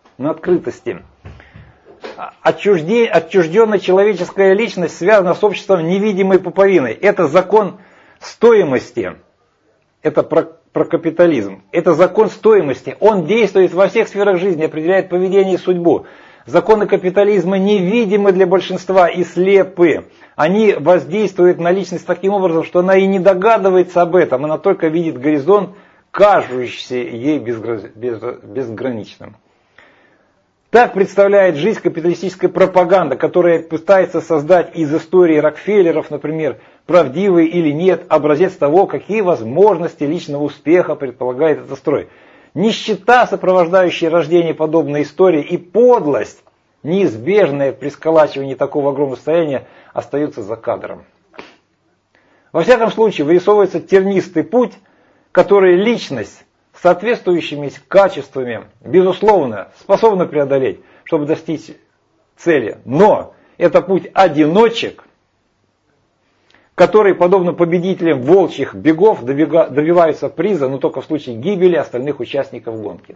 Отчужденная человеческая личность связана с обществом невидимой пуповиной. Это закон стоимости. Это про капитализм. Это закон стоимости. Он действует во всех сферах жизни, определяет поведение и судьбу. Законы капитализма невидимы для большинства и слепы. Они воздействуют на личность таким образом, что она и не догадывается об этом. Она только видит горизонт, кажущийся ей безграничным. Так представляет жизнь капиталистическая пропаганда, которая пытается создать из истории Рокфеллеров, например, правдивый или нет, образец того, какие возможности личного успеха предполагает этот строй. Нищета, сопровождающая рождение подобной истории, и подлость, неизбежная при сколачивании такого огромного состояния, остаются за кадром. Во всяком случае, вырисовывается тернистый путь, который личность с соответствующими качествами, безусловно, способна преодолеть, чтобы достичь цели. Но это путь одиночек, которые, подобно победителям волчьих бегов, добиваются приза, но только в случае гибели остальных участников гонки.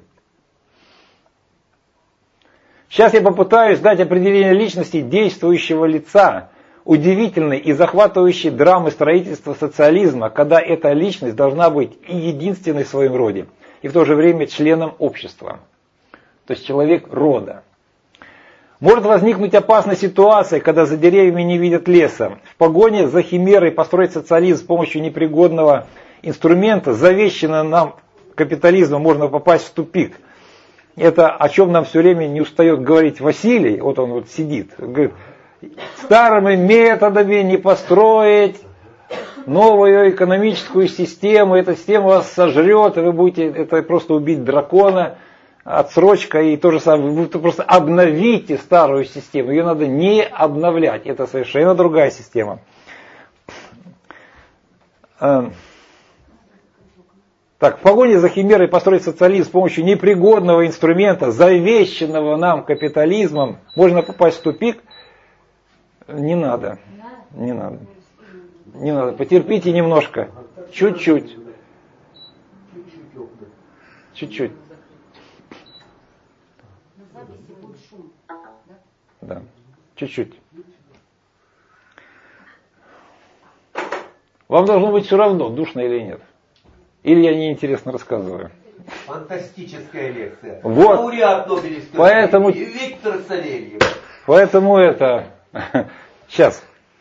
Сейчас я попытаюсь дать определение личности действующего лица, удивительной и захватывающей драмы строительства социализма, когда эта личность должна быть и единственной в своем роде, и в то же время членом общества, то есть человек рода. Может возникнуть опасная ситуация, когда за деревьями не видят леса. В погоне за химерой построить социализм с помощью непригодного инструмента, завещанного нам капитализмом, можно попасть в тупик. Это о чем нам все время не устает говорить Василий, вот он вот сидит, говорит, старыми методами не построить новую экономическую систему, эта система вас сожрет, и вы будете, это просто убить дракона, отсрочка, и то же самое, вы просто обновите старую систему, ее надо не обновлять, это совершенно другая система. Так, в погоне за химерой построить социализм с помощью непригодного инструмента, завещанного нам капитализмом, можно попасть в тупик. Не надо. Не надо. Не надо. Потерпите немножко. Чуть-чуть. Чуть-чуть. Да. Чуть-чуть. Вам должно быть все равно, душно или нет. Или я неинтересно рассказываю. Фантастическая лекция. Вот. Лауреат Нобелевской Поэтому... премии Виктор Савельев. Поэтому это... Сейчас.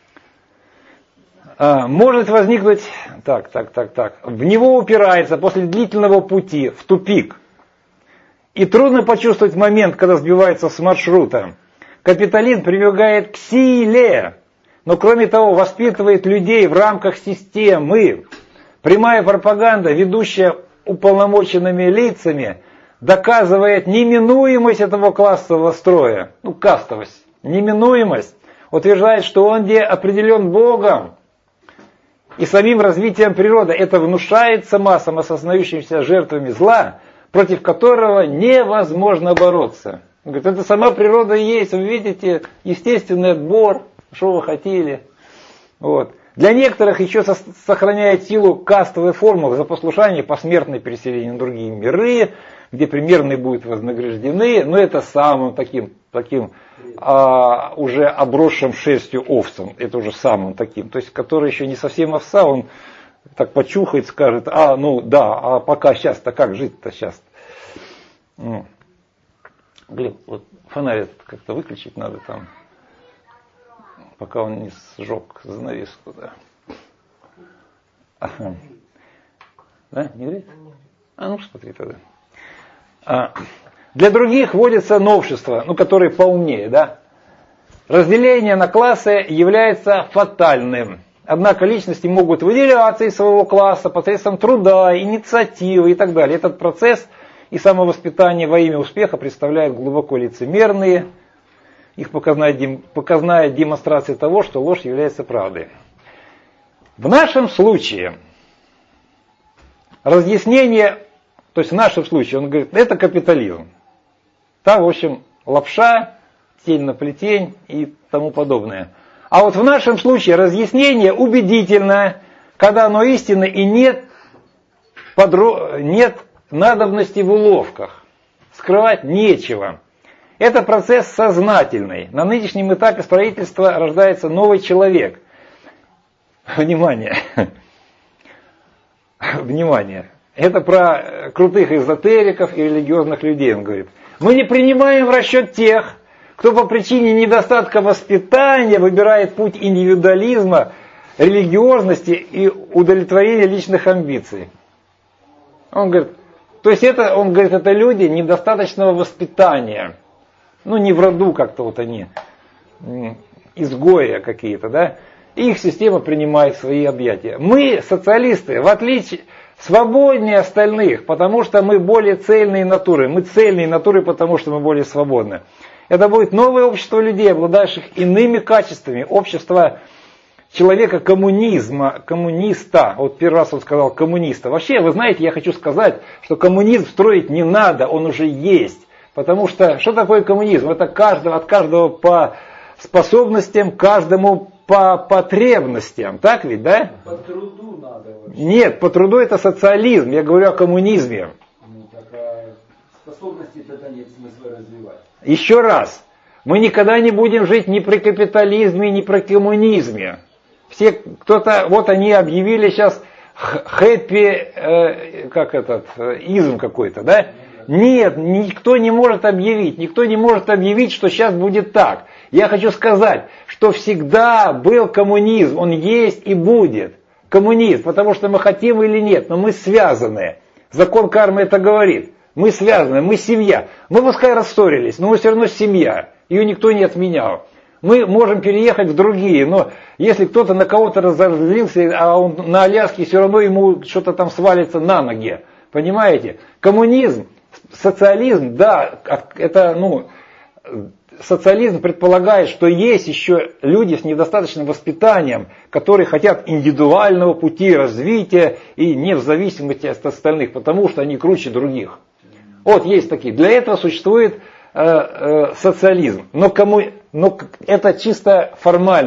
Может возникнуть... Так. В него упирается после длительного пути в тупик. И трудно почувствовать момент, когда сбивается с маршрута. Капитализм прибегает к силе, но кроме того воспитывает людей в рамках системы. Прямая пропаганда, ведущая уполномоченными лицами, доказывает неминуемость этого классового строя. Кастовость. Неминуемость. Утверждает, что он определен Богом и самим развитием природы. Это внушается массам, осознающимся жертвами зла, против которого невозможно бороться. Он говорит, это сама природа и есть, вы видите, естественный отбор, что вы хотели. Вот. Для некоторых еще сохраняет силу кастовая формула за послушание посмертное переселение на другие миры, где примерные будут вознаграждены, но это самым таким уже обросшим шерстью овцам, это уже самым таким, то есть который еще не совсем овца, он так почухает, скажет, а пока сейчас-то как жить-то сейчас? Глеб, вот фонарь этот как-то выключить надо там, пока он не сжег занавеску. Да? Ага. Да, не греет? Смотри тогда. Для других вводятся новшества, которые поумнее, да? Разделение на классы является фатальным. Однако личности могут выделяться из своего класса посредством труда, инициативы и так далее. Этот процесс и самовоспитание во имя успеха представляют глубоко лицемерные, их показная демонстрация того, что ложь является правдой. В нашем случае разъяснение, то есть в нашем случае, он говорит, это капитализм. Там, в общем, лапша, тень на плетень и тому подобное. А вот в нашем случае разъяснение убедительно, когда оно истинно и нет надобности в уловках. Скрывать нечего. Это процесс сознательный. На нынешнем этапе строительства рождается новый человек. Внимание. Внимание. Это про крутых эзотериков и религиозных людей, он говорит. Мы не принимаем в расчет тех, кто по причине недостатка воспитания выбирает путь индивидуализма, религиозности и удовлетворения личных амбиций. Он говорит, то есть это люди недостаточного воспитания. Не в роду как-то вот они, изгои какие-то, да. Их система принимает в свои объятия. Мы, социалисты, в отличие, свободнее остальных, потому что мы более цельные натуры. Мы цельные натуры, потому что мы более свободны. Это будет новое общество людей, обладающих иными качествами. Общество человека коммуниста. Вот первый раз он сказал коммуниста. Вообще, вы знаете, я хочу сказать, что коммунизм строить не надо, он уже есть. Потому что такое коммунизм? Это от каждого по способностям, каждому по потребностям. Так ведь, да? По труду надо вообще. Нет, по труду это социализм. Я говорю о коммунизме. Способности тогда нет смысла развивать. Еще раз. Мы никогда не будем жить ни при капитализме, ни при коммунизме. Вот они объявили сейчас изм какой-то, да? Нет, никто не может объявить, что сейчас будет так. Я хочу сказать, что всегда был коммунизм, он есть и будет. Коммунизм, потому что мы хотим или нет, но мы связаны. Закон кармы это говорит. Мы связаны, мы семья. Мы пускай рассорились, но мы все равно семья. Ее никто не отменял. Мы можем переехать в другие, но если кто-то на кого-то разозлился, а он на Аляске, все равно ему что-то там свалится на ноги. Понимаете? Коммунизм, социализм, да, это, социализм предполагает, что есть еще люди с недостаточным воспитанием, которые хотят индивидуального пути развития и не в зависимости от остальных, потому что они круче других. Вот есть такие. Для этого существует социализм. Но это чисто формальность.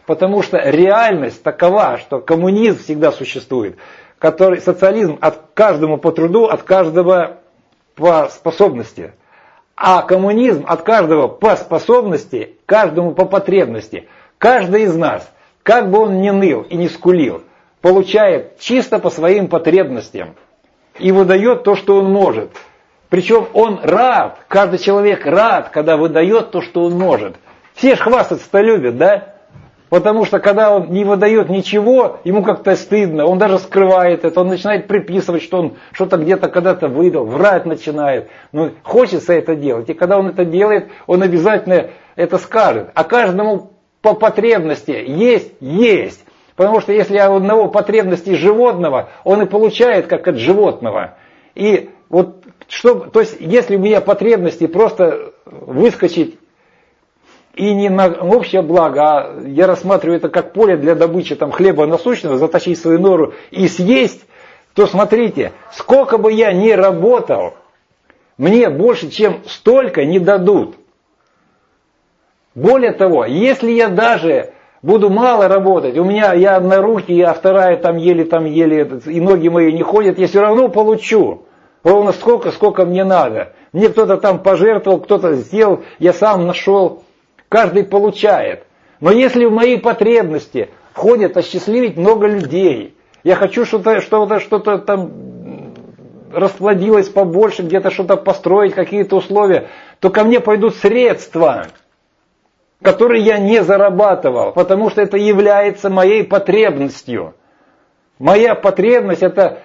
Потому что реальность такова, что коммунизм всегда существует, который, социализм от каждому по труду, от каждого по способности. А коммунизм от каждого по способности, каждому по потребности. Каждый из нас, как бы он ни ныл и не скулил, получает чисто по своим потребностям и выдает то, что он может. Причем он рад, каждый человек рад, когда выдает то, что он может. Все ж хвастаться-то любят, да? Потому что когда он не выдает ничего, ему как-то стыдно, он даже скрывает это, он начинает приписывать, что он что-то где-то когда-то выдал, врать начинает. Но хочется это делать, и когда он это делает, он обязательно это скажет. А каждому по потребности есть. Потому что если у одного потребности животного, он и получает как от животного. И вот то есть если у меня потребности просто выскочить и не на общее благо, а я рассматриваю это как поле для добычи там, хлеба насущного, затащить свою нору и съесть, то смотрите, сколько бы я ни работал, мне больше, чем столько не дадут. Более того, если я даже буду мало работать, я одна руки, а вторая там еле, и ноги мои не ходят, я все равно получу. Ровно сколько мне надо. Мне кто-то там пожертвовал, кто-то сделал, я сам нашел. Каждый получает. Но если в мои потребности входит осчастливить много людей, я хочу что-то там расплодилось побольше, где-то что-то построить, какие-то условия, то ко мне пойдут средства, которые я не зарабатывал, потому что это является моей потребностью. Моя потребность это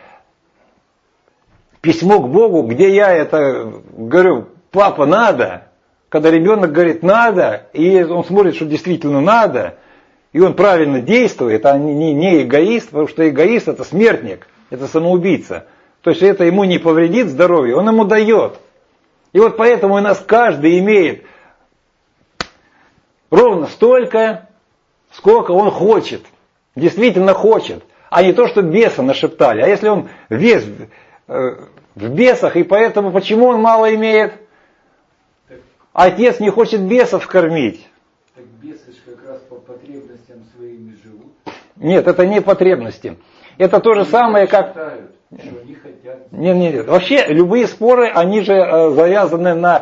письмо к Богу, где я это говорю, папа, надо. Когда ребенок говорит надо, и он смотрит, что действительно надо, и он правильно действует, а не эгоист, потому что эгоист это смертник, это самоубийца. То есть это ему не повредит здоровью, он ему дает. И вот поэтому у нас каждый имеет ровно столько, сколько он хочет, действительно хочет, а не то, что беса нашептали. А если он весь в бесах, и поэтому почему он мало имеет? Отец не хочет бесов кормить. Так бесы же как раз по потребностям своим и живут. Нет, это не потребности. Это то же самое, как... Считают, что они хотят. Нет. Вообще, любые споры, они же завязаны на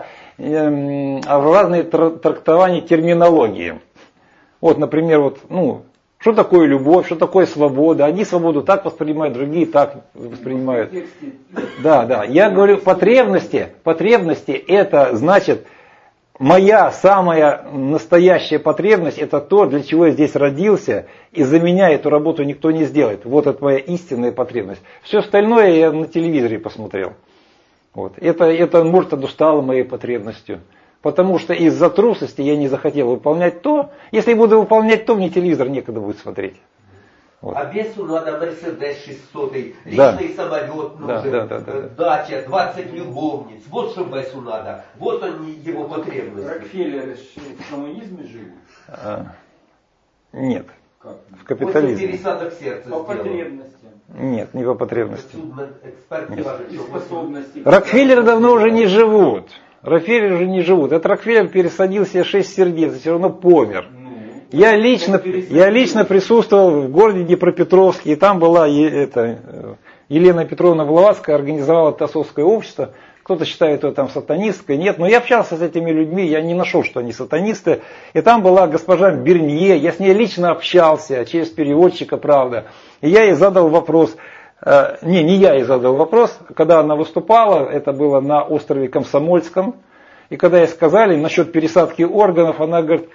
разные трактования терминологии. Вот, например, что такое любовь, что такое свобода. Одни свободу так воспринимают, другие так воспринимают. Да. Я говорю, потребности это значит... Моя самая настоящая потребность это то, для чего я здесь родился, и за меня эту работу никто не сделает. Вот это моя истинная потребность. Все остальное я на телевизоре посмотрел. Вот. Это может, стало моей потребностью. Потому что из-за трусости я не захотел выполнять то. Если я буду выполнять то, мне телевизор некогда будет смотреть. Вот. А бесу надо Мерседес 600, личный Да. самолет нужен, дача, 20 любовниц. Вот что бесу надо. Вот они его потребности. Рокфеллеры в коммунизме живут? Нет. Как? В капитализме. После пересадок сердца По сделал. потребностям. Нет, не по потребности. Эксперт Нет. скажет, И что способности. Рокфеллеры давно уже не живут. Рокфеллеры уже не живут. Этот Рокфеллер пересадил себе 6 сердец и все равно помер. Я лично присутствовал в городе Днепропетровске, и там была Елена Петровна Блаватская, организовала Тасовское общество. Кто-то считает ее там сатанисткой, нет. Но я общался с этими людьми, я не нашел, что они сатанисты. И там была госпожа Бернье, я с ней лично общался, через переводчика, правда. И я ей задал вопрос, не я ей задал вопрос, когда она выступала, это было на острове Комсомольском. И когда ей сказали насчет пересадки органов, она говорит,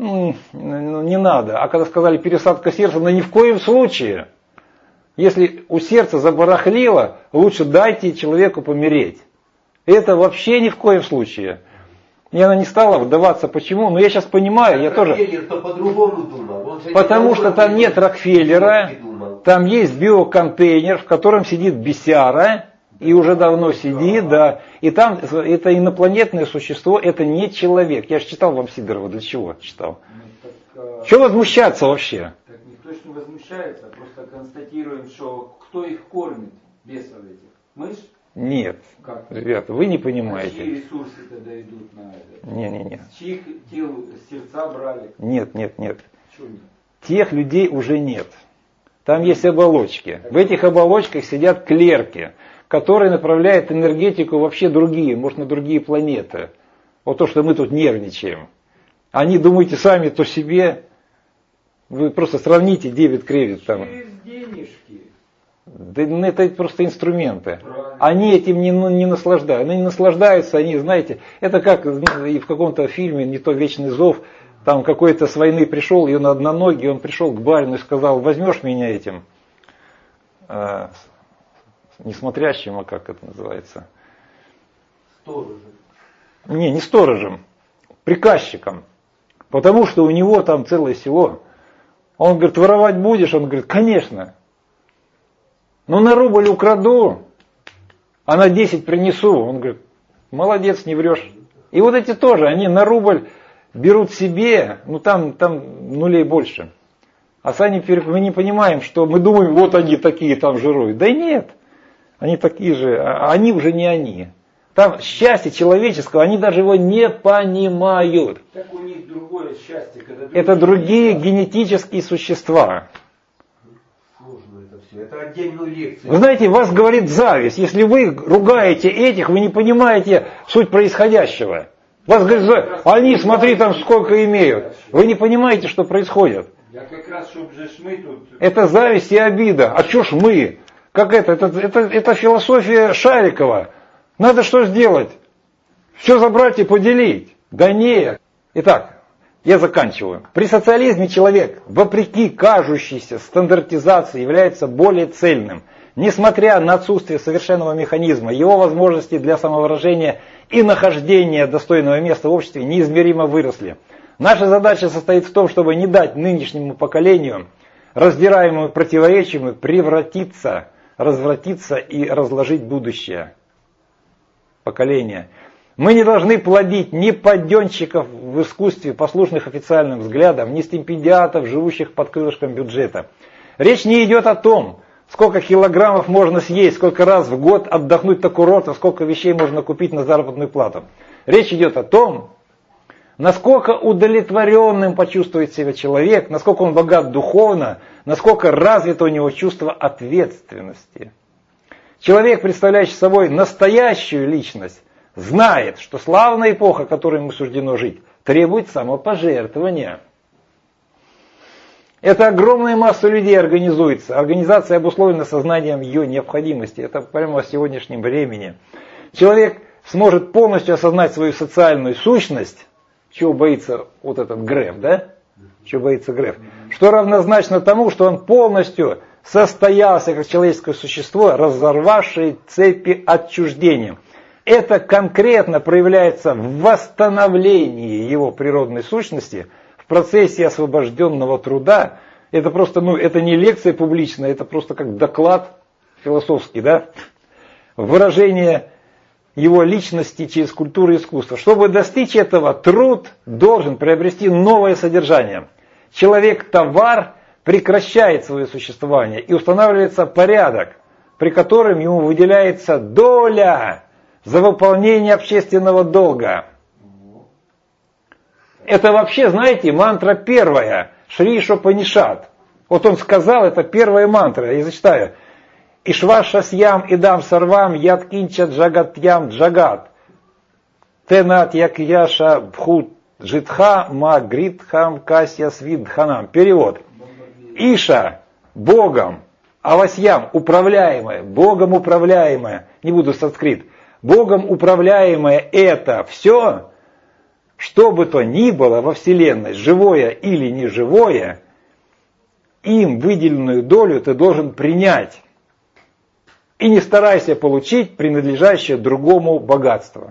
не надо. А когда сказали пересадка сердца, ни в коем случае. Если у сердца забарахлило, лучше дайте человеку помереть. Это вообще ни в коем случае. И она не стала вдаваться, почему. Но я сейчас понимаю, я тоже... Рокфеллер-то по-другому думал. Потому что там нет Рокфеллера, там есть биоконтейнер, в котором сидит бесяра, и уже давно сидит, да. И там это инопланетное существо, это не человек. Я же читал вам Сидорова, для чего читал? Чего возмущаться вообще? Так никто же не возмущается, просто констатируем, что кто их кормит, бесов этих? Мы ж? Нет, Как? ребята, вы не А чьи понимаете. ресурсы тогда идут на это? Не. С чьих тел сердца брали? Нет. Чего нет? тех людей уже нет. Там есть оболочки. В этих оболочках сидят клерки, которые направляют энергетику вообще другие, может, на другие планеты. Вот то, что мы тут нервничаем. Они, думаете, сами то себе. Вы просто сравните дебет, кредит там. Через денежки. Да это просто инструменты. Они этим не наслаждаются. Они не наслаждаются, они, знаете, это как и в каком-то фильме, не то «Вечный зов», там какой-то с войны пришел, и он одноногий, он пришел к барину и сказал: возьмешь меня этим, несмотрящим, а как это называется? Сторожем. Не сторожем, приказчиком. Потому что у него там целое село. Он говорит: воровать будешь? Он говорит: конечно. Но на рубль украду, а на 10 принесу. Он говорит: молодец, не врешь. И вот эти тоже, они на рубль берут себе, ну там нулей больше. А сами мы не понимаем, что мы думаем, вот они такие там жируют. Да нет, они такие же, а они уже не они. Там счастье человеческого, они даже его не понимают. Так у них другое счастье. Когда Это другие генетические существа. Сложно это все. Это отдельную лекцию. Вы знаете, вас говорит зависть. Если вы ругаете этих, вы не понимаете суть происходящего. Вас говорят: они, смотри, там сколько имеют. Вы не понимаете, что происходит. Я как раз, чтобы же мы тут... Это зависть и обида. А что ж мы? Как это философия Шарикова. Надо что сделать? Все забрать и поделить. Да нет. Итак, я заканчиваю. При социализме человек, вопреки кажущейся стандартизации, является более цельным. Несмотря на отсутствие совершенного механизма, его возможности для самовыражения и нахождения достойного места в обществе неизмеримо выросли. Наша задача состоит в том, чтобы не дать нынешнему поколению, раздираемому противоречиями, превратиться, развратиться и разложить будущее поколения. Мы не должны плодить ни подденщиков в искусстве, послушных официальным взглядам, ни стипендиатов, живущих под крылышком бюджета. Речь не идет о том, сколько килограммов можно съесть, сколько раз в год отдохнуть на курорт, сколько вещей можно купить на заработную плату. Речь идет о том, насколько удовлетворенным почувствует себя человек, насколько он богат духовно, насколько развито у него чувство ответственности. Человек, представляющий собой настоящую личность, знает, что славная эпоха, которой ему суждено жить, требует самопожертвования. Это огромная масса людей организуется. Организация обусловлена сознанием ее необходимости. Это прямо в сегодняшнем времени. Человек сможет полностью осознать свою социальную сущность, чего боится вот этот Греф, да? Чего боится Греф? Что равнозначно тому, что он полностью состоялся как человеческое существо, разорвавшее цепи отчуждения. Это конкретно проявляется в восстановлении его природной сущности в процессе освобожденного труда. Это просто, это не лекция публичная, это просто как доклад философский, да? Выражение его личности через культуру и искусство. Чтобы достичь этого, труд должен приобрести новое содержание. Человек-товар прекращает свое существование и устанавливается порядок, при котором ему выделяется доля за выполнение общественного долга. Это вообще, знаете, мантра первая, Шри Ишопанишат. Вот он сказал, это первая мантра, я зачитаю. Ишвашасьям идам сарвам яткинча джагатьям джагат. Тенат якьяша бхут житха магритхам касья свидханам. Перевод. Иша Богом, авасьям управляемое, Богом управляемое, не буду санскрит, Богом управляемое это все, что бы то ни было во Вселенной, живое или неживое, им выделенную долю ты должен принять. И не старайся получить принадлежащее другому богатство.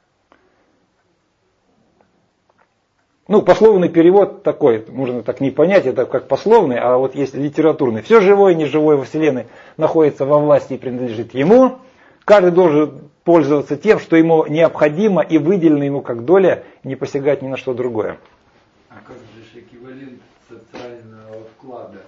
Пословный перевод такой, можно так не понять, это как пословный, а вот есть литературный. Все живое и неживое во Вселенной находится во власти и принадлежит ему. Каждый должен пользоваться тем, что ему необходимо и выделено ему как доля, и не посягать ни на что другое. А как же эквивалент социального вклада?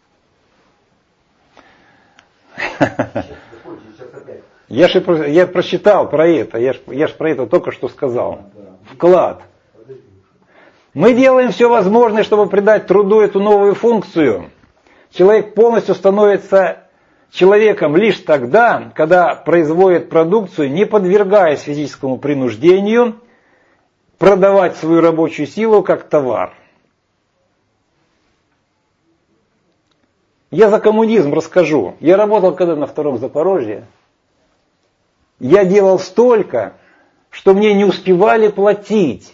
Я прочитал про это, я ж про это только что сказал. Вклад. Мы делаем все возможное, чтобы придать труду эту новую функцию. Человек полностью становится человеком лишь тогда, когда производит продукцию, не подвергаясь физическому принуждению, продавать свою рабочую силу как товар. Я за коммунизм расскажу. Я работал когда на Втором Запорожье. Я делал столько, что мне не успевали платить.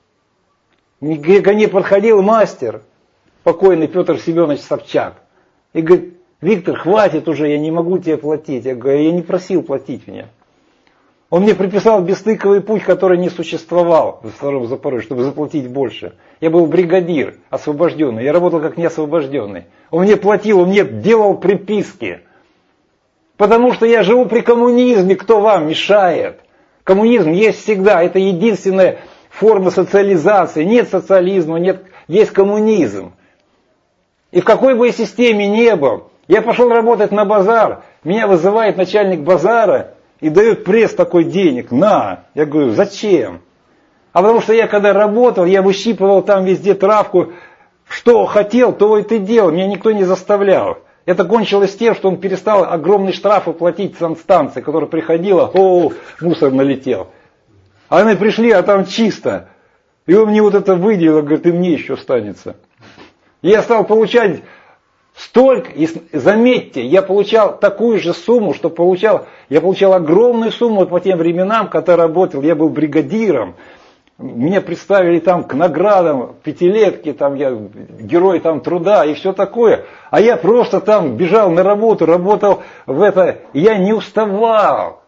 Ко мне подходил мастер, покойный Петр Семенович Собчак, и говорит: Виктор, хватит уже, я не могу тебе платить. Я говорю: я не просил платить мне. Он мне приписал бесстыковый путь, который не существовал в Втором Запорожье, чтобы заплатить больше. Я был бригадир, освобожденный, я работал как неосвобожденный. Он мне платил, он мне делал приписки. Потому что я живу при коммунизме, кто вам мешает? Коммунизм есть всегда, это единственная форма социализации. Нет социализма, нет, есть коммунизм. И в какой бы я системе ни был, я пошел работать на базар, меня вызывает начальник базара и дает пресс такой денег, на. Я говорю: зачем? А потому что я когда работал, я выщипывал там везде травку, что хотел, то и ты делал, меня никто не заставлял. Это кончилось тем, что он перестал огромные штрафы платить санстанции, которая приходила, мусор налетел. А они пришли, а там чисто. И он мне вот это выделил, говорит: и мне еще останется. И я стал получать столько, и заметьте, я получал такую же сумму, что я получал огромную сумму по тем временам, когда работал, я был бригадиром. Меня представили там к наградам, пятилетки, там я герой там труда и все такое. А я просто там бежал на работу, работал в это, и я не уставал.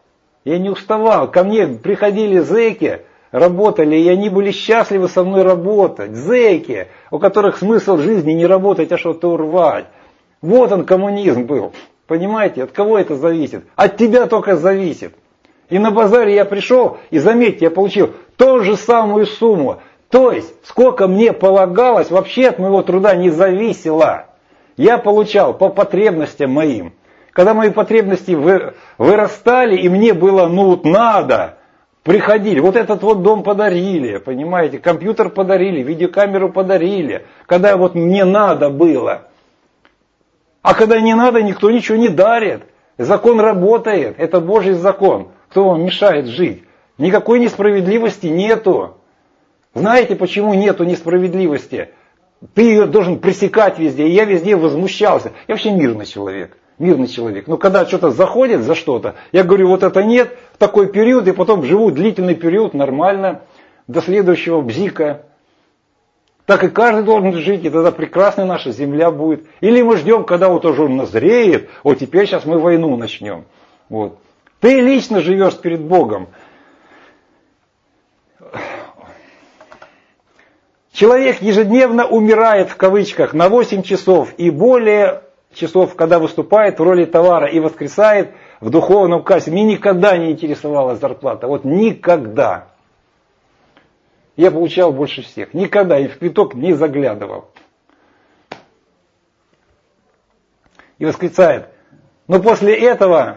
Ко мне приходили зэки, работали, и они были счастливы со мной работать. Зэки, у которых смысл жизни не работать, а что-то урвать. Вот он, коммунизм был. Понимаете, от кого это зависит? От тебя только зависит. И на базаре я пришел, и заметьте, я получил ту же самую сумму. То есть, сколько мне полагалось, вообще от моего труда не зависело. Я получал по потребностям моим. Когда мои потребности вырастали, и мне было, надо, приходили. Вот этот вот дом подарили, понимаете, компьютер подарили, видеокамеру подарили. Когда вот мне надо было. А когда не надо, никто ничего не дарит. Закон работает, это Божий закон. Кто вам мешает жить? Никакой несправедливости нету. Знаете, почему нету несправедливости? Ты ее должен пресекать везде. И я везде возмущался. Я вообще мирный человек. Но когда что-то заходит за что-то, я говорю: вот это нет, в такой период, и потом живу длительный период нормально, до следующего бзика. Так и каждый должен жить, и тогда прекрасная наша земля будет. Или мы ждем, когда вот уже он назреет, теперь сейчас мы войну начнем. Вот. Ты лично живешь перед Богом. Человек ежедневно умирает, в кавычках, на 8 часов и более часов, когда выступает в роли товара и воскресает в духовном качестве. Мне никогда не интересовала зарплата. Вот никогда. Я получал больше всех. Никогда и в квиток не заглядывал. И восклицает: но после этого...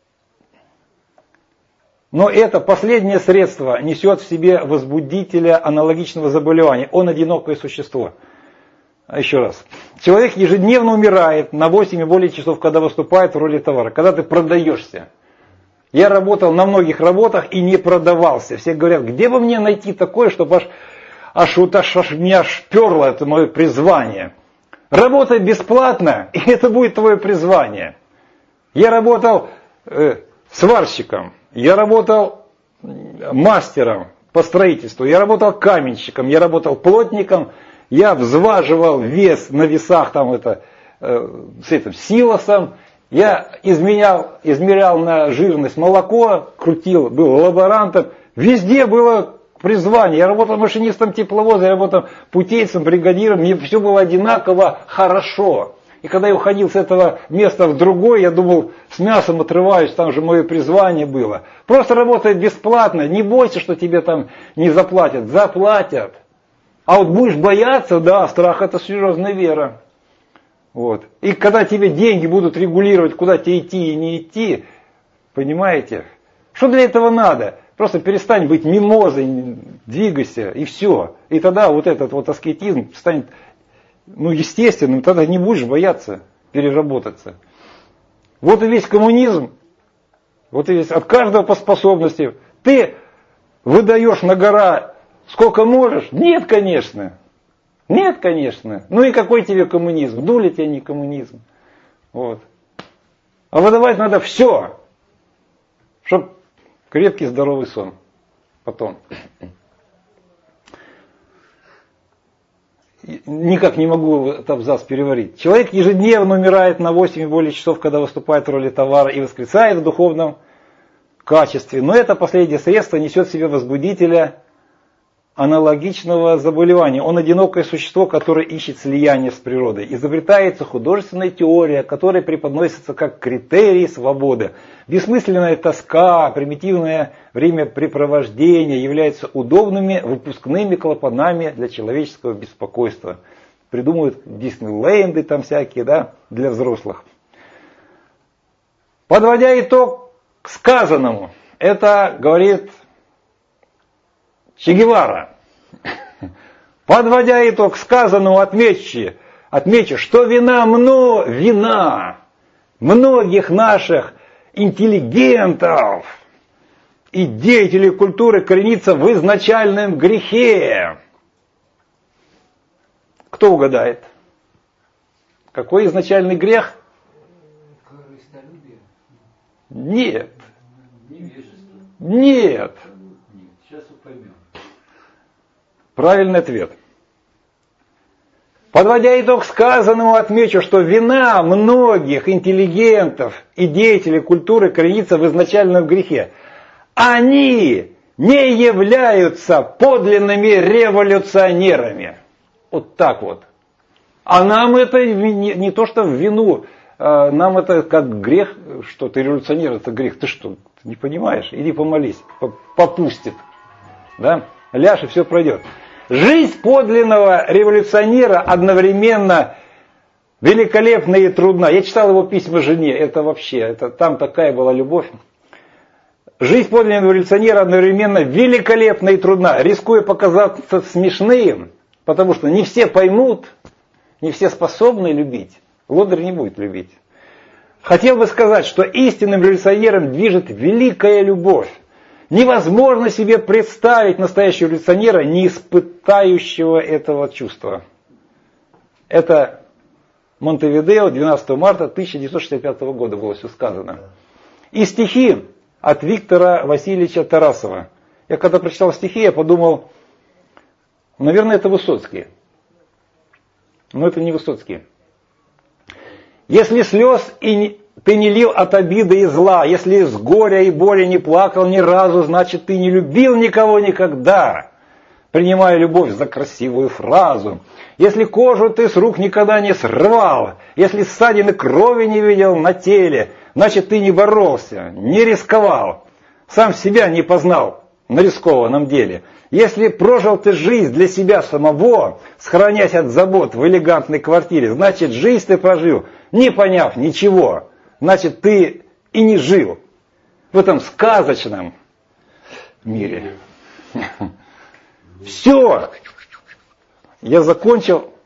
Но это последнее средство несет в себе возбудителя аналогичного заболевания. Он одинокое существо. Еще раз. Человек ежедневно умирает на 8 и более часов, когда выступает в роли товара. Когда ты продаешься. Я работал на многих работах и не продавался. Все говорят: где бы мне найти такое, чтобы аж меня шперло, это мое призвание. Работай бесплатно, и это будет твое призвание. Я работал сварщиком. Я работал мастером по строительству, я работал каменщиком, я работал плотником, я взваживал вес на весах с этим силосом, я измерял на жирность молоко, крутил, был лаборантом, везде было призвание. Я работал машинистом тепловоза, я работал путейцем, бригадиром, мне все было одинаково хорошо. И когда я уходил с этого места в другое, я думал, с мясом отрываюсь, там же мое призвание было. Просто работай бесплатно, не бойся, что тебе там не заплатят. Заплатят. А вот будешь бояться, да, страх — это серьезная вера. Вот. И когда тебе деньги будут регулировать, куда тебе идти и не идти, понимаете? Что для этого надо? Просто перестань быть мимозой, двигайся, и все. И тогда вот этот вот аскетизм станет естественным, тогда не будешь бояться переработаться. Вот и весь коммунизм, вот и весь, от каждого по способности. Ты выдаешь на гора сколько можешь? Нет, конечно. Нет, конечно. Ну и какой тебе коммунизм? Дули тебе не коммунизм. Вот. А выдавать надо все, чтобы крепкий здоровый сон. Потом. Никак не могу этот абзац переварить. Человек ежедневно умирает на 8 и более часов, когда выступает в роли товара и воскресает в духовном качестве. Но это последнее средство несет в себе возбудителя аналогичного заболевания. Он одинокое существо, которое ищет слияние с природой. Изобретается художественная теория, которая преподносится как критерий свободы. Бессмысленная тоска, примитивное времяпрепровождение являются удобными выпускными клапанами для человеческого беспокойства. Придумывают Диснейленды там всякие, да, для взрослых. Подводя итог к сказанному, это говорит Че Гевара. Подводя итог сказанному, отмечу, что вина многих наших интеллигентов и деятелей культуры коренится в изначальном грехе. Кто угадает? Какой изначальный грех? Корыстолюбие. Нет. Невежество. Нет. Сейчас поймем. Правильный ответ. Подводя итог сказанному, отмечу, что вина многих интеллигентов и деятелей культуры коренится в изначальном грехе. Они не являются подлинными революционерами. Вот так вот. А нам это не то, что в вину, нам это как грех, что ты революционер, это грех. Ты что, не понимаешь? Иди помолись, попустит. Да? Ляжь, и все пройдет. Жизнь подлинного революционера одновременно великолепна и трудна. Я читал его письма жене, это вообще, там такая была любовь. Жизнь подлинного революционера одновременно великолепна и трудна, рискуя показаться смешным, потому что не все поймут, не все способны любить. Лодырь не будет любить. Хотел бы сказать, что истинным революционером движет великая любовь. Невозможно себе представить настоящего революционера, не испытающего этого чувства. Это Монтевидео, 12 марта 1965 года было все сказано. И стихи от Виктора Васильевича Тарасова. Я когда прочитал стихи, я подумал, наверное, это Высоцкий. Но это не Высоцкий. Если слез ты не лил от обиды и зла, если с горя и боли не плакал ни разу, значит, ты не любил никого никогда, принимая любовь за красивую фразу. Если кожу ты с рук никогда не срывал, если ссадины крови не видел на теле, значит, ты не боролся, не рисковал, сам себя не познал на рискованном деле. Если прожил ты жизнь для себя самого, схоронясь от забот в элегантной квартире, значит, жизнь ты прожил, не поняв ничего. Значит, ты и не жил в этом сказочном мире. Все. Я закончил.